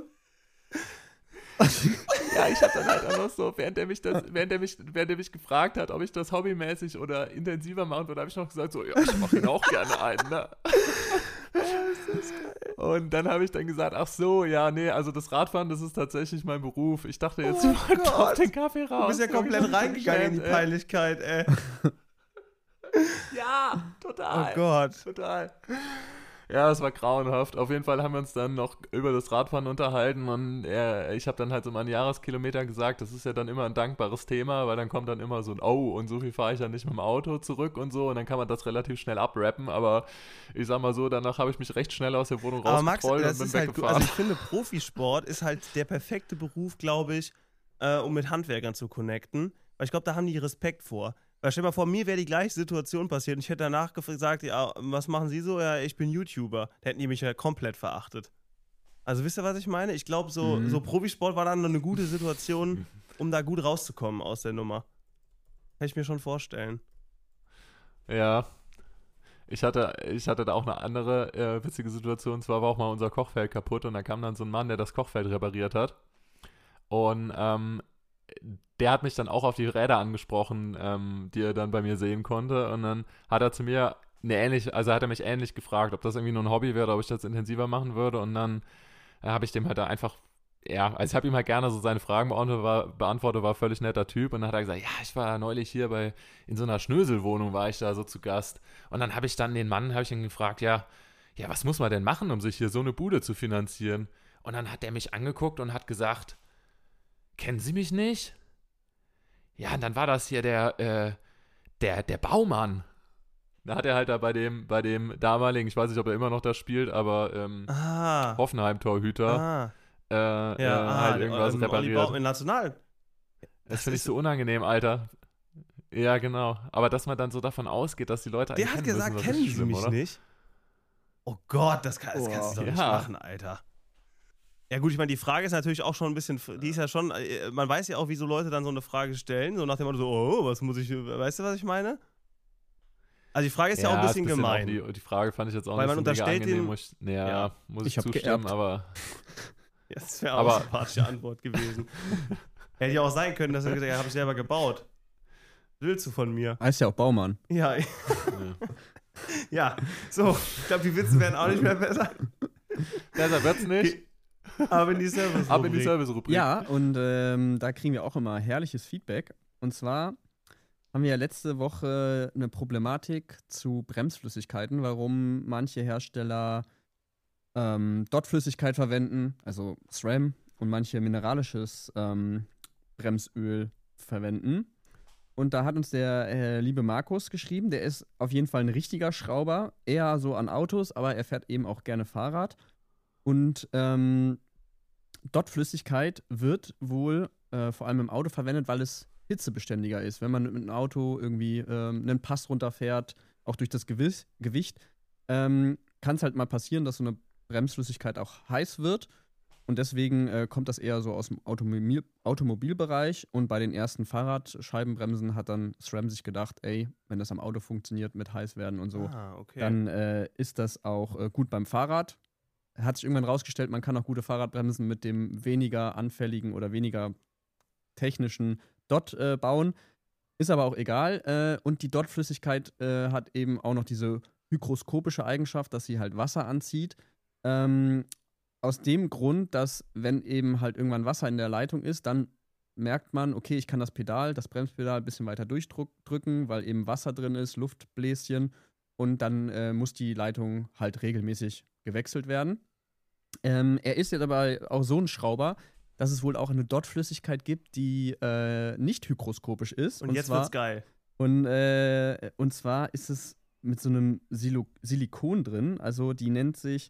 Ja, ich hab dann halt auch noch so, während er mich das, während er mich, während er mich gefragt hat, ob ich das hobbymäßig oder intensiver machen würde, habe ich noch gesagt so, ja, ich mache ihn auch gerne ein, ne? Und dann habe ich dann gesagt, ach so, ja, nee, also das Radfahren, das ist tatsächlich mein Beruf. Ich dachte jetzt, oh ich wollte auf den Kaffee raus. Du bist ja komplett reingegangen in die ey. Peinlichkeit, ey. Ja, total. Oh Gott. Total. Ja, es war grauenhaft. Auf jeden Fall haben wir uns dann noch über das Radfahren unterhalten und er, ich habe dann halt so meine Jahreskilometer gesagt. Das ist ja dann immer ein dankbares Thema, weil dann kommt dann immer so ein Oh, und so viel fahre ich ja nicht mit dem Auto zurück und so und dann kann man das relativ schnell abrappen, aber ich sag mal so, danach habe ich mich recht schnell aus der Wohnung rausgetrollt und bin ist halt, weggefahren. also ich finde, Profisport ist halt der perfekte Beruf, glaube ich, äh, um mit Handwerkern zu connecten, weil ich glaube, da haben die Respekt vor. Weil stell dir mal vor, mir wäre die gleiche Situation passiert und ich hätte danach gesagt, ja, was machen Sie so? Ja, ich bin YouTuber. Da hätten die mich ja komplett verachtet. Also wisst ihr, was ich meine? Ich glaube, so, Mhm. so Profisport war dann eine gute Situation, um da gut rauszukommen aus der Nummer. Kann ich mir schon vorstellen. Ja. Ich hatte, ich hatte da auch eine andere äh, witzige Situation. Und zwar war auch mal unser Kochfeld kaputt und da kam dann so ein Mann, der das Kochfeld repariert hat. Und ähm, der hat mich dann auch auf die Räder angesprochen, ähm, die er dann bei mir sehen konnte. Und dann hat er zu mir eine ähnliche, also hat er mich ähnlich gefragt, ob das irgendwie nur ein Hobby wäre, ob ich das intensiver machen würde. Und dann äh, habe ich dem halt da einfach, ja, also ich habe ihm halt gerne so seine Fragen beantwortet, war, beantwortet, war völlig netter Typ. Und dann hat er gesagt, ja, ich war neulich hier bei, in so einer Schnöselwohnung war ich da so zu Gast. Und dann habe ich dann den Mann, habe ich ihn gefragt, ja, ja, was muss man denn machen, um sich hier so eine Bude zu finanzieren? Und dann hat er mich angeguckt und hat gesagt, kennen Sie mich nicht? Ja, und dann war das hier der, äh, der, der Baumann. Da hat er halt da bei dem, bei dem damaligen, ich weiß nicht, ob er immer noch da spielt, aber ähm, Ah. Hoffenheim-Torhüter, Ah. äh, Ja, äh, ah, halt irgendwas ähm, Olli repariert. Baum in National. Das finde ich so unangenehm, Alter. Ja, genau. Aber dass man dann so davon ausgeht, dass die Leute Der einen hat kennen gesagt, müssen, das kennen ist Sie schlimm, mich oder? nicht? Oh Gott, das, kann, das kannst du doch nicht Ja. machen, Alter. Ja gut, ich meine, die Frage ist natürlich auch schon ein bisschen, die ist ja schon, äh, man weiß ja auch, wie so Leute dann so eine Frage stellen, so nach dem Motto so, oh, was muss ich, weißt du, was ich meine? Also die Frage ist ja, auch ein bisschen gemein. Auch die, die Frage fand ich jetzt auch Weil nicht man so mega unterstellt angenehm. den- Muss ich, ja, Ja. muss Ich ich, hab zustimmen, geerbt. aber Ja, das wäre auch Aber- eine sympathische Antwort gewesen. Hätte ja auch sein können, dass er gesagt hat, ja, habe ich selber gebaut. Willst du von mir? Heißt ja auch Baumann. Ja, ja. ja. So, ich glaube, die Witze werden auch nicht mehr besser. besser wird's nicht. Aber in die Service. Ab in die Service-Rubrik. Ja, und ähm, da kriegen wir auch immer herrliches Feedback. Und zwar haben wir ja letzte Woche eine Problematik zu Bremsflüssigkeiten, warum manche Hersteller ähm, Dot-Flüssigkeit verwenden, also SRAM, und manche mineralisches ähm, Bremsöl verwenden. Und da hat uns der äh, liebe Markus geschrieben, der ist auf jeden Fall ein richtiger Schrauber, eher so an Autos, aber er fährt eben auch gerne Fahrrad. Und ähm, Dot-Flüssigkeit wird wohl äh, vor allem im Auto verwendet, weil es hitzebeständiger ist. Wenn man mit einem Auto irgendwie ähm, einen Pass runterfährt, auch durch das Gewiss, Gewicht, ähm, kann es halt mal passieren, dass so eine Bremsflüssigkeit auch heiß wird. Und deswegen äh, kommt das eher so aus dem Automobil Automobilbereich. Und bei den ersten Fahrradscheibenbremsen hat dann SRAM sich gedacht, ey, wenn das am Auto funktioniert mit heiß werden und so, Ah, okay. dann äh, ist das auch äh, gut beim Fahrrad. Hat sich irgendwann rausgestellt, man kann auch gute Fahrradbremsen mit dem weniger anfälligen oder weniger technischen Dot äh, bauen. Ist aber auch egal. Äh, und die Dot-Flüssigkeit äh, hat eben auch noch diese hygroskopische Eigenschaft, dass sie halt Wasser anzieht. Ähm, aus dem Grund, dass wenn eben halt irgendwann Wasser in der Leitung ist, dann merkt man, okay, ich kann das Pedal, das Bremspedal ein bisschen weiter durchdrücken, weil eben Wasser drin ist, Luftbläschen. Und dann äh, muss die Leitung halt regelmäßig gewechselt werden. Ähm, er ist jetzt aber auch so ein Schrauber, dass es wohl auch eine Dot-Flüssigkeit gibt, die äh, nicht hygroskopisch ist. und, jetzt zwar, wird's geil. Und, äh, und zwar ist es mit so einem Silo Silikon drin, also die nennt sich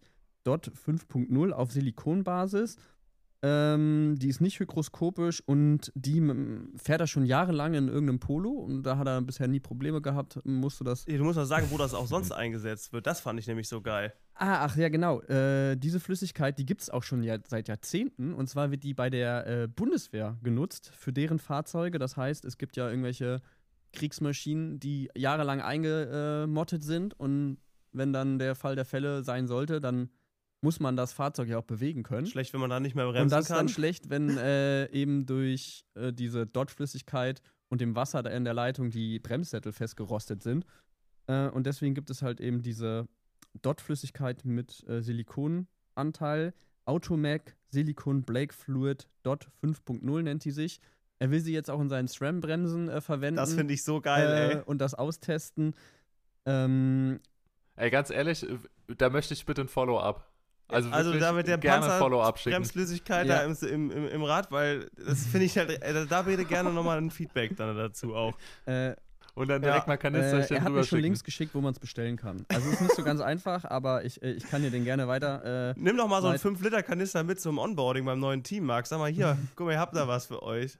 D O T fünf Punkt null auf Silikonbasis. Ähm, die ist nicht hygroskopisch und die m- fährt er schon jahrelang in irgendeinem Polo und da hat er bisher nie Probleme gehabt. Musste das. Du musst mal sagen, wo das auch sonst eingesetzt wird. Das fand ich nämlich so geil. Ah, ach ja, genau. Äh, diese Flüssigkeit, die gibt es auch schon ja, seit Jahrzehnten. Und zwar wird die bei der äh, Bundeswehr genutzt für deren Fahrzeuge. Das heißt, es gibt ja irgendwelche Kriegsmaschinen, die jahrelang eingemottet sind. Und wenn dann der Fall der Fälle sein sollte, dann muss man das Fahrzeug ja auch bewegen können. Schlecht, wenn man da nicht mehr bremsen Und das ist kann. dann schlecht, wenn äh, eben durch äh, diese D O T-Flüssigkeit und dem Wasser da in der Leitung die Bremssättel festgerostet sind. Äh, und deswegen gibt es halt eben diese D O T-Flüssigkeit mit äh, Silikonanteil. Automac Silicon Blake Fluid D O T fünf Punkt null nennt die sich. Er will sie jetzt auch in seinen SRAM-Bremsen äh, verwenden. Das finde ich so geil, äh, ey. Und das austesten. Ähm, Ey, ganz ehrlich, da möchte ich bitte ein Follow-up. Also, Also wirklich da mit der gerne Follow-up schicken. Panzer-Bremsflüssigkeit Ja. da im, im, im Rad, weil das finde ich halt, äh, da bitte gerne nochmal ein Feedback dann dazu auch. äh, Und dann Ja. direkt mal Äh, Kanisterchen er hat mir schon rüberschicken. Links geschickt, wo man es bestellen kann. Also es ist nicht so ganz einfach, aber ich, äh, ich kann dir den gerne weiter. Äh, Nimm doch mal so einen Weit- fünf Liter Kanister mit zum Onboarding beim neuen Team, Max. Sag mal hier, guck mal, ihr habt da was für euch.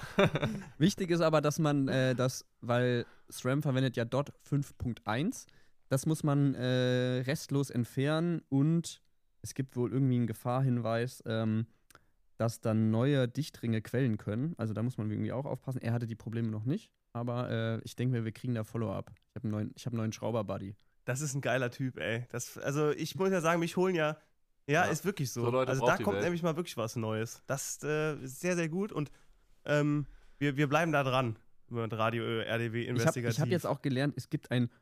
Wichtig ist aber, dass man äh, das, weil SRAM verwendet ja D O T fünf Punkt eins, das muss man äh, restlos entfernen und es gibt wohl irgendwie einen Gefahrhinweis, ähm, dass dann neue Dichtringe quellen können. Also da muss man irgendwie auch aufpassen. Er hatte die Probleme noch nicht, aber äh, ich denke mir, wir kriegen da Follow-up. Ich habe einen neuen, ich hab einen neuen Schrauber-Buddy. Das ist ein geiler Typ, ey. Das, also ich muss ja sagen, mich holen ja, ja, Ja, ist wirklich so. so Leute also braucht da die kommt Welt. nämlich mal wirklich was Neues. Das äh, ist sehr, sehr gut und ähm, wir, wir bleiben da dran mit Radio äh, R D W Ich habe Investigativ. ich hab jetzt auch gelernt, es gibt ein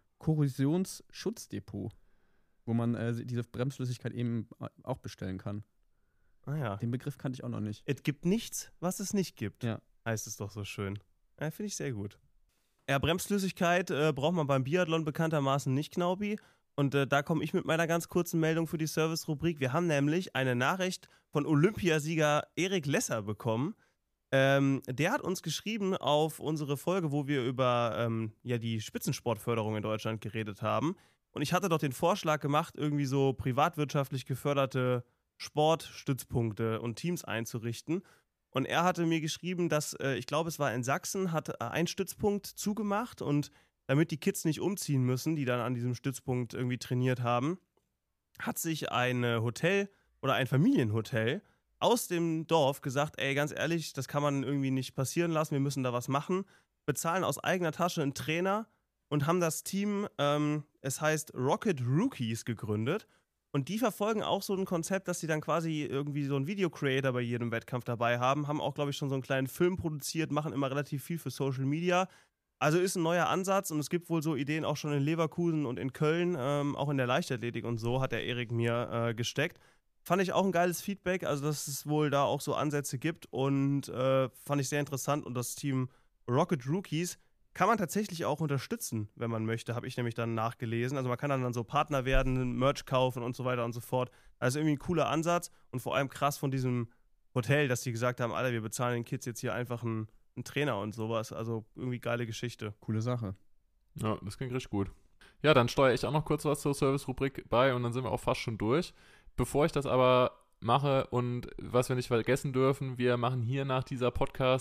Korrosionsschutzdepot, wo man äh, diese Bremsflüssigkeit eben äh, auch bestellen kann. Ah ja. Den Begriff kannte ich auch noch nicht. Es gibt nichts, was es nicht gibt. Ja. Heißt es doch so schön. Ja, finde ich sehr gut. Ja, Bremsflüssigkeit äh, braucht man beim Biathlon bekanntermaßen nicht, Knaubi. Und äh, da komme ich mit meiner ganz kurzen Meldung für die Service-Rubrik. Wir haben nämlich eine Nachricht von Olympiasieger Erik Lesser bekommen. Ähm, der hat uns geschrieben auf unsere Folge, wo wir über ähm, ja, die Spitzensportförderung in Deutschland geredet haben. Und ich hatte doch den Vorschlag gemacht, irgendwie so privatwirtschaftlich geförderte Sportstützpunkte und Teams einzurichten. Und er hatte mir geschrieben, dass, äh, ich glaube, es war in Sachsen, hat äh, ein Stützpunkt zugemacht und damit die Kids nicht umziehen müssen, die dann an diesem Stützpunkt irgendwie trainiert haben, hat sich ein äh, Hotel oder ein Familienhotel aus dem Dorf gesagt, ey, ganz ehrlich, das kann man irgendwie nicht passieren lassen, wir müssen da was machen, bezahlen aus eigener Tasche einen Trainer und haben das Team, ähm, es heißt Rocket Rookies, gegründet. Und die verfolgen auch so ein Konzept, dass sie dann quasi irgendwie so einen Video-Creator bei jedem Wettkampf dabei haben, haben auch, glaube ich, schon so einen kleinen Film produziert, machen immer relativ viel für Social Media. Also ist ein neuer Ansatz und es gibt wohl so Ideen auch schon in Leverkusen und in Köln, ähm, auch in der Leichtathletik und so, hat der Erik mir äh, gesteckt. Fand ich auch ein geiles Feedback, also dass es wohl da auch so Ansätze gibt und äh, fand ich sehr interessant. Und das Team Rocket Rookies kann man tatsächlich auch unterstützen, wenn man möchte, habe ich nämlich dann nachgelesen. Also man kann dann, dann so Partner werden, Merch kaufen und so weiter und so fort. Also irgendwie ein cooler Ansatz und vor allem krass von diesem Hotel, dass die gesagt haben, Alter, wir bezahlen den Kids jetzt hier einfach einen, einen Trainer und sowas. Also irgendwie geile Geschichte. Coole Sache. Ja, das klingt richtig gut. Ja, dann steuere ich auch noch kurz was zur Service-Rubrik bei und dann sind wir auch fast schon durch. Bevor ich das aber mache und was wir nicht vergessen dürfen, wir machen hier nach dieser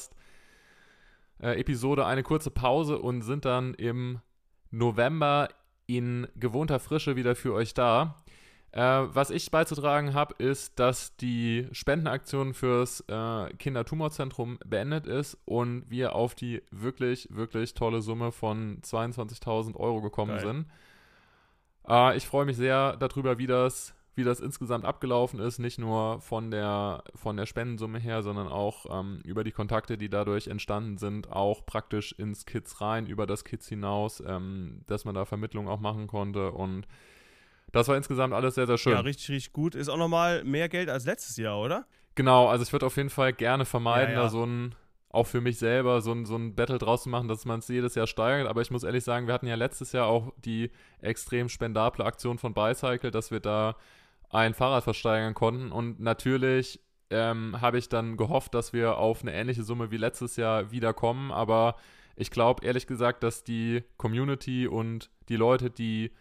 Podcast-Episode eine kurze Pause und sind dann im November in gewohnter Frische wieder für euch da. Äh, was ich beizutragen habe, ist, dass die Spendenaktion fürs äh, Kindertumorzentrum beendet ist und wir auf die wirklich, wirklich tolle Summe von zweiundzwanzigtausend Euro gekommen Geil. sind. Äh, ich freue mich sehr darüber, wie das, wie das insgesamt abgelaufen ist, nicht nur von der, von der Spendensumme her, sondern auch ähm, über die Kontakte, die dadurch entstanden sind, auch praktisch ins Kids rein, über das Kids hinaus, ähm, dass man da Vermittlung auch machen konnte und das war insgesamt alles sehr, sehr schön. Ja, richtig, richtig gut. Ist auch nochmal mehr Geld als letztes Jahr, oder? Genau, also ich würde auf jeden Fall gerne vermeiden, Ja, ja. da so ein, auch für mich selber, so ein, so ein Battle draus zu machen, dass man es jedes Jahr steigert. Aber ich muss ehrlich sagen, wir hatten ja letztes Jahr auch die extrem spendable Aktion von Bicycle, dass wir da ein Fahrrad versteigern konnten. Und natürlich ähm, habe ich dann gehofft, dass wir auf eine ähnliche Summe wie letztes Jahr wiederkommen. Aber ich glaube ehrlich gesagt, dass die Community und die Leute, die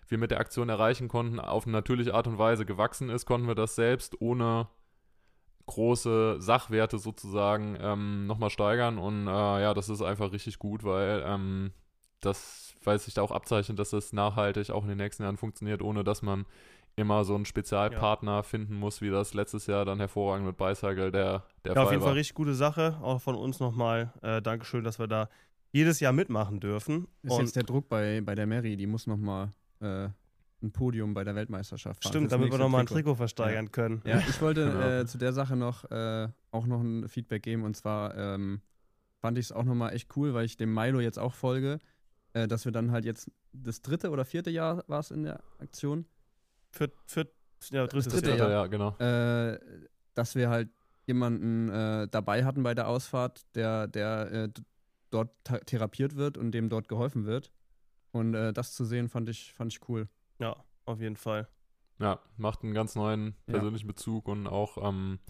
wir mit der Aktion erreichen konnten, auf eine natürliche Art und Weise gewachsen ist, konnten wir das selbst ohne große Sachwerte sozusagen ähm, nochmal steigern. Und äh, ja, das ist einfach richtig gut, weil ähm, das, weil sich da auch abzeichnet, dass das nachhaltig auch in den nächsten Jahren funktioniert, ohne dass man immer so einen Spezialpartner ja. finden muss, wie das letztes Jahr dann hervorragend mit Bicycle der, der ja, Fall auf jeden war. Fall richtig gute Sache. Auch von uns nochmal äh, Dankeschön, dass wir da jedes Jahr mitmachen dürfen. Ist und jetzt der Druck bei, bei der Mary, die muss nochmal äh, ein Podium bei der Weltmeisterschaft fahren. Stimmt, damit wir nochmal ein Trikot versteigern ja. können. Ja, ich wollte Genau. äh, zu der Sache noch äh, auch noch ein Feedback geben, und zwar ähm, fand ich es auch nochmal echt cool, weil ich dem Milo jetzt auch folge, äh, dass wir dann halt jetzt das dritte oder vierte Jahr war es in der Aktion. Für, für ja, drittes Das dritte Jahr. Jahr. Ja, genau. Äh, dass wir halt jemanden äh, dabei hatten bei der Ausfahrt, der, der äh, d- dort th- therapiert wird und dem dort geholfen wird. Und äh, das zu sehen, fand ich, fand ich cool. Ja, auf jeden Fall. Ja, macht einen ganz neuen Ja. persönlichen Bezug und auch ähm,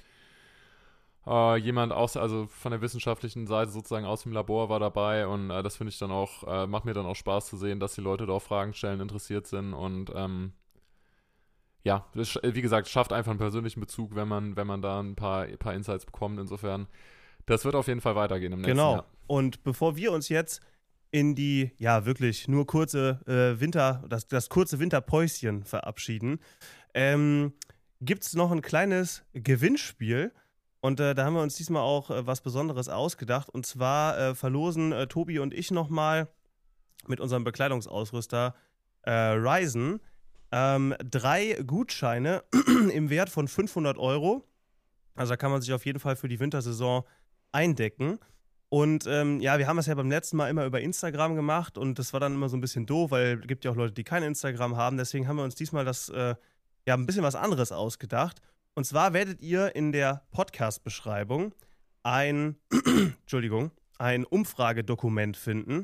äh, jemand aus, also von der wissenschaftlichen Seite sozusagen aus dem Labor war dabei, und äh, das finde ich dann auch, äh, macht mir dann auch Spaß zu sehen, dass die Leute da auf Fragen stellen interessiert sind, und ähm, ja, das, sch- wie gesagt, schafft einfach einen persönlichen Bezug, wenn man, wenn man da ein paar, ein paar Insights bekommt. Insofern, das wird auf jeden Fall weitergehen im nächsten Genau. Jahr. Und bevor wir uns jetzt in die, ja, wirklich nur kurze äh, Winter, das, das kurze Winterpäuschen verabschieden, ähm, gibt es noch ein kleines Gewinnspiel. Und äh, da haben wir uns diesmal auch äh, was Besonderes ausgedacht. Und zwar äh, verlosen äh, Tobi und ich nochmal mit unserem Bekleidungsausrüster äh, Ryzen ähm, drei Gutscheine im Wert von fünfhundert Euro. Also da kann man sich auf jeden Fall für die Wintersaison eindecken. Und ähm, ja, wir haben das ja beim letzten Mal immer über Instagram gemacht, und das war dann immer so ein bisschen doof, weil es gibt ja auch Leute, die kein Instagram haben. Deswegen haben wir uns diesmal das, äh, ja, ein bisschen was anderes ausgedacht. Und zwar werdet ihr in der Podcast-Beschreibung ein, Entschuldigung, ein Umfragedokument finden.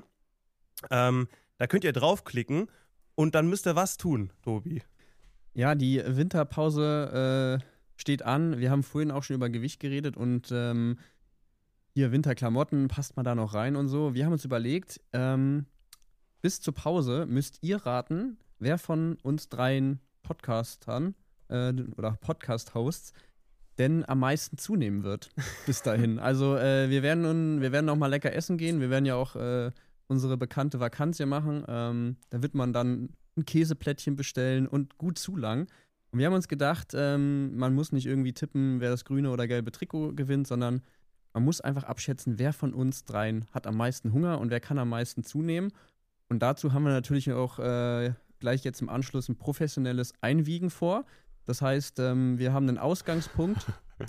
Ähm, da könnt ihr draufklicken und dann müsst ihr was tun, Tobi. Ja, die Winterpause äh, steht an. Wir haben vorhin auch schon über Gewicht geredet und ähm, hier Winterklamotten, passt man da noch rein und so. Wir haben uns überlegt, ähm, bis zur Pause müsst ihr raten, wer von uns dreien Podcastern äh, oder Podcast-Hosts denn am meisten zunehmen wird bis dahin. Also äh, wir werden nun, wir werden noch mal lecker essen gehen. Wir werden ja auch äh, unsere bekannte Vakanz hier machen. Ähm, da wird man dann ein Käseplättchen bestellen und gut zulangen. Und wir haben uns gedacht, ähm, man muss nicht irgendwie tippen, wer das grüne oder gelbe Trikot gewinnt, sondern man muss einfach abschätzen, wer von uns dreien hat am meisten Hunger und wer kann am meisten zunehmen. Und dazu haben wir natürlich auch äh, gleich jetzt im Anschluss ein professionelles Einwiegen vor. Das heißt, ähm, wir haben einen Ausgangspunkt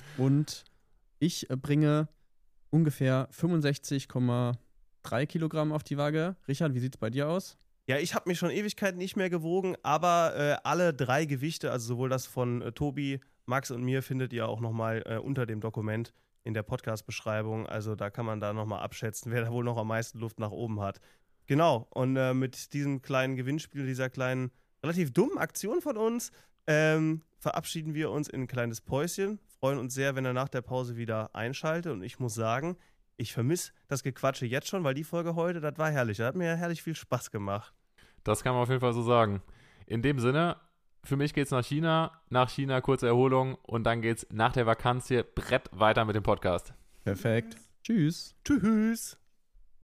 und ich äh, bringe ungefähr fünfundsechzig Komma drei Kilogramm auf die Waage. Richard, wie sieht es bei dir aus? Ja, ich habe mich schon Ewigkeiten nicht mehr gewogen, aber äh, alle drei Gewichte, also sowohl das von äh, Tobi, Max und mir, findet ihr auch nochmal äh, unter dem Dokument in der Podcast-Beschreibung. Also da kann man da nochmal abschätzen, wer da wohl noch am meisten Luft nach oben hat. Genau, und äh, mit diesem kleinen Gewinnspiel, dieser kleinen, relativ dummen Aktion von uns, ähm, verabschieden wir uns in ein kleines Päuschen. Freuen uns sehr, wenn ihr nach der Pause wieder einschaltet. Und ich muss sagen, ich vermisse das Gequatsche jetzt schon, weil die Folge heute, das war herrlich. Das hat mir herrlich viel Spaß gemacht. Das kann man auf jeden Fall so sagen. In dem Sinne, für mich geht's nach China, nach China kurze Erholung, und dann geht's nach der Vakanz hier Brett weiter mit dem Podcast. Perfekt. Tschüss. Tschüss.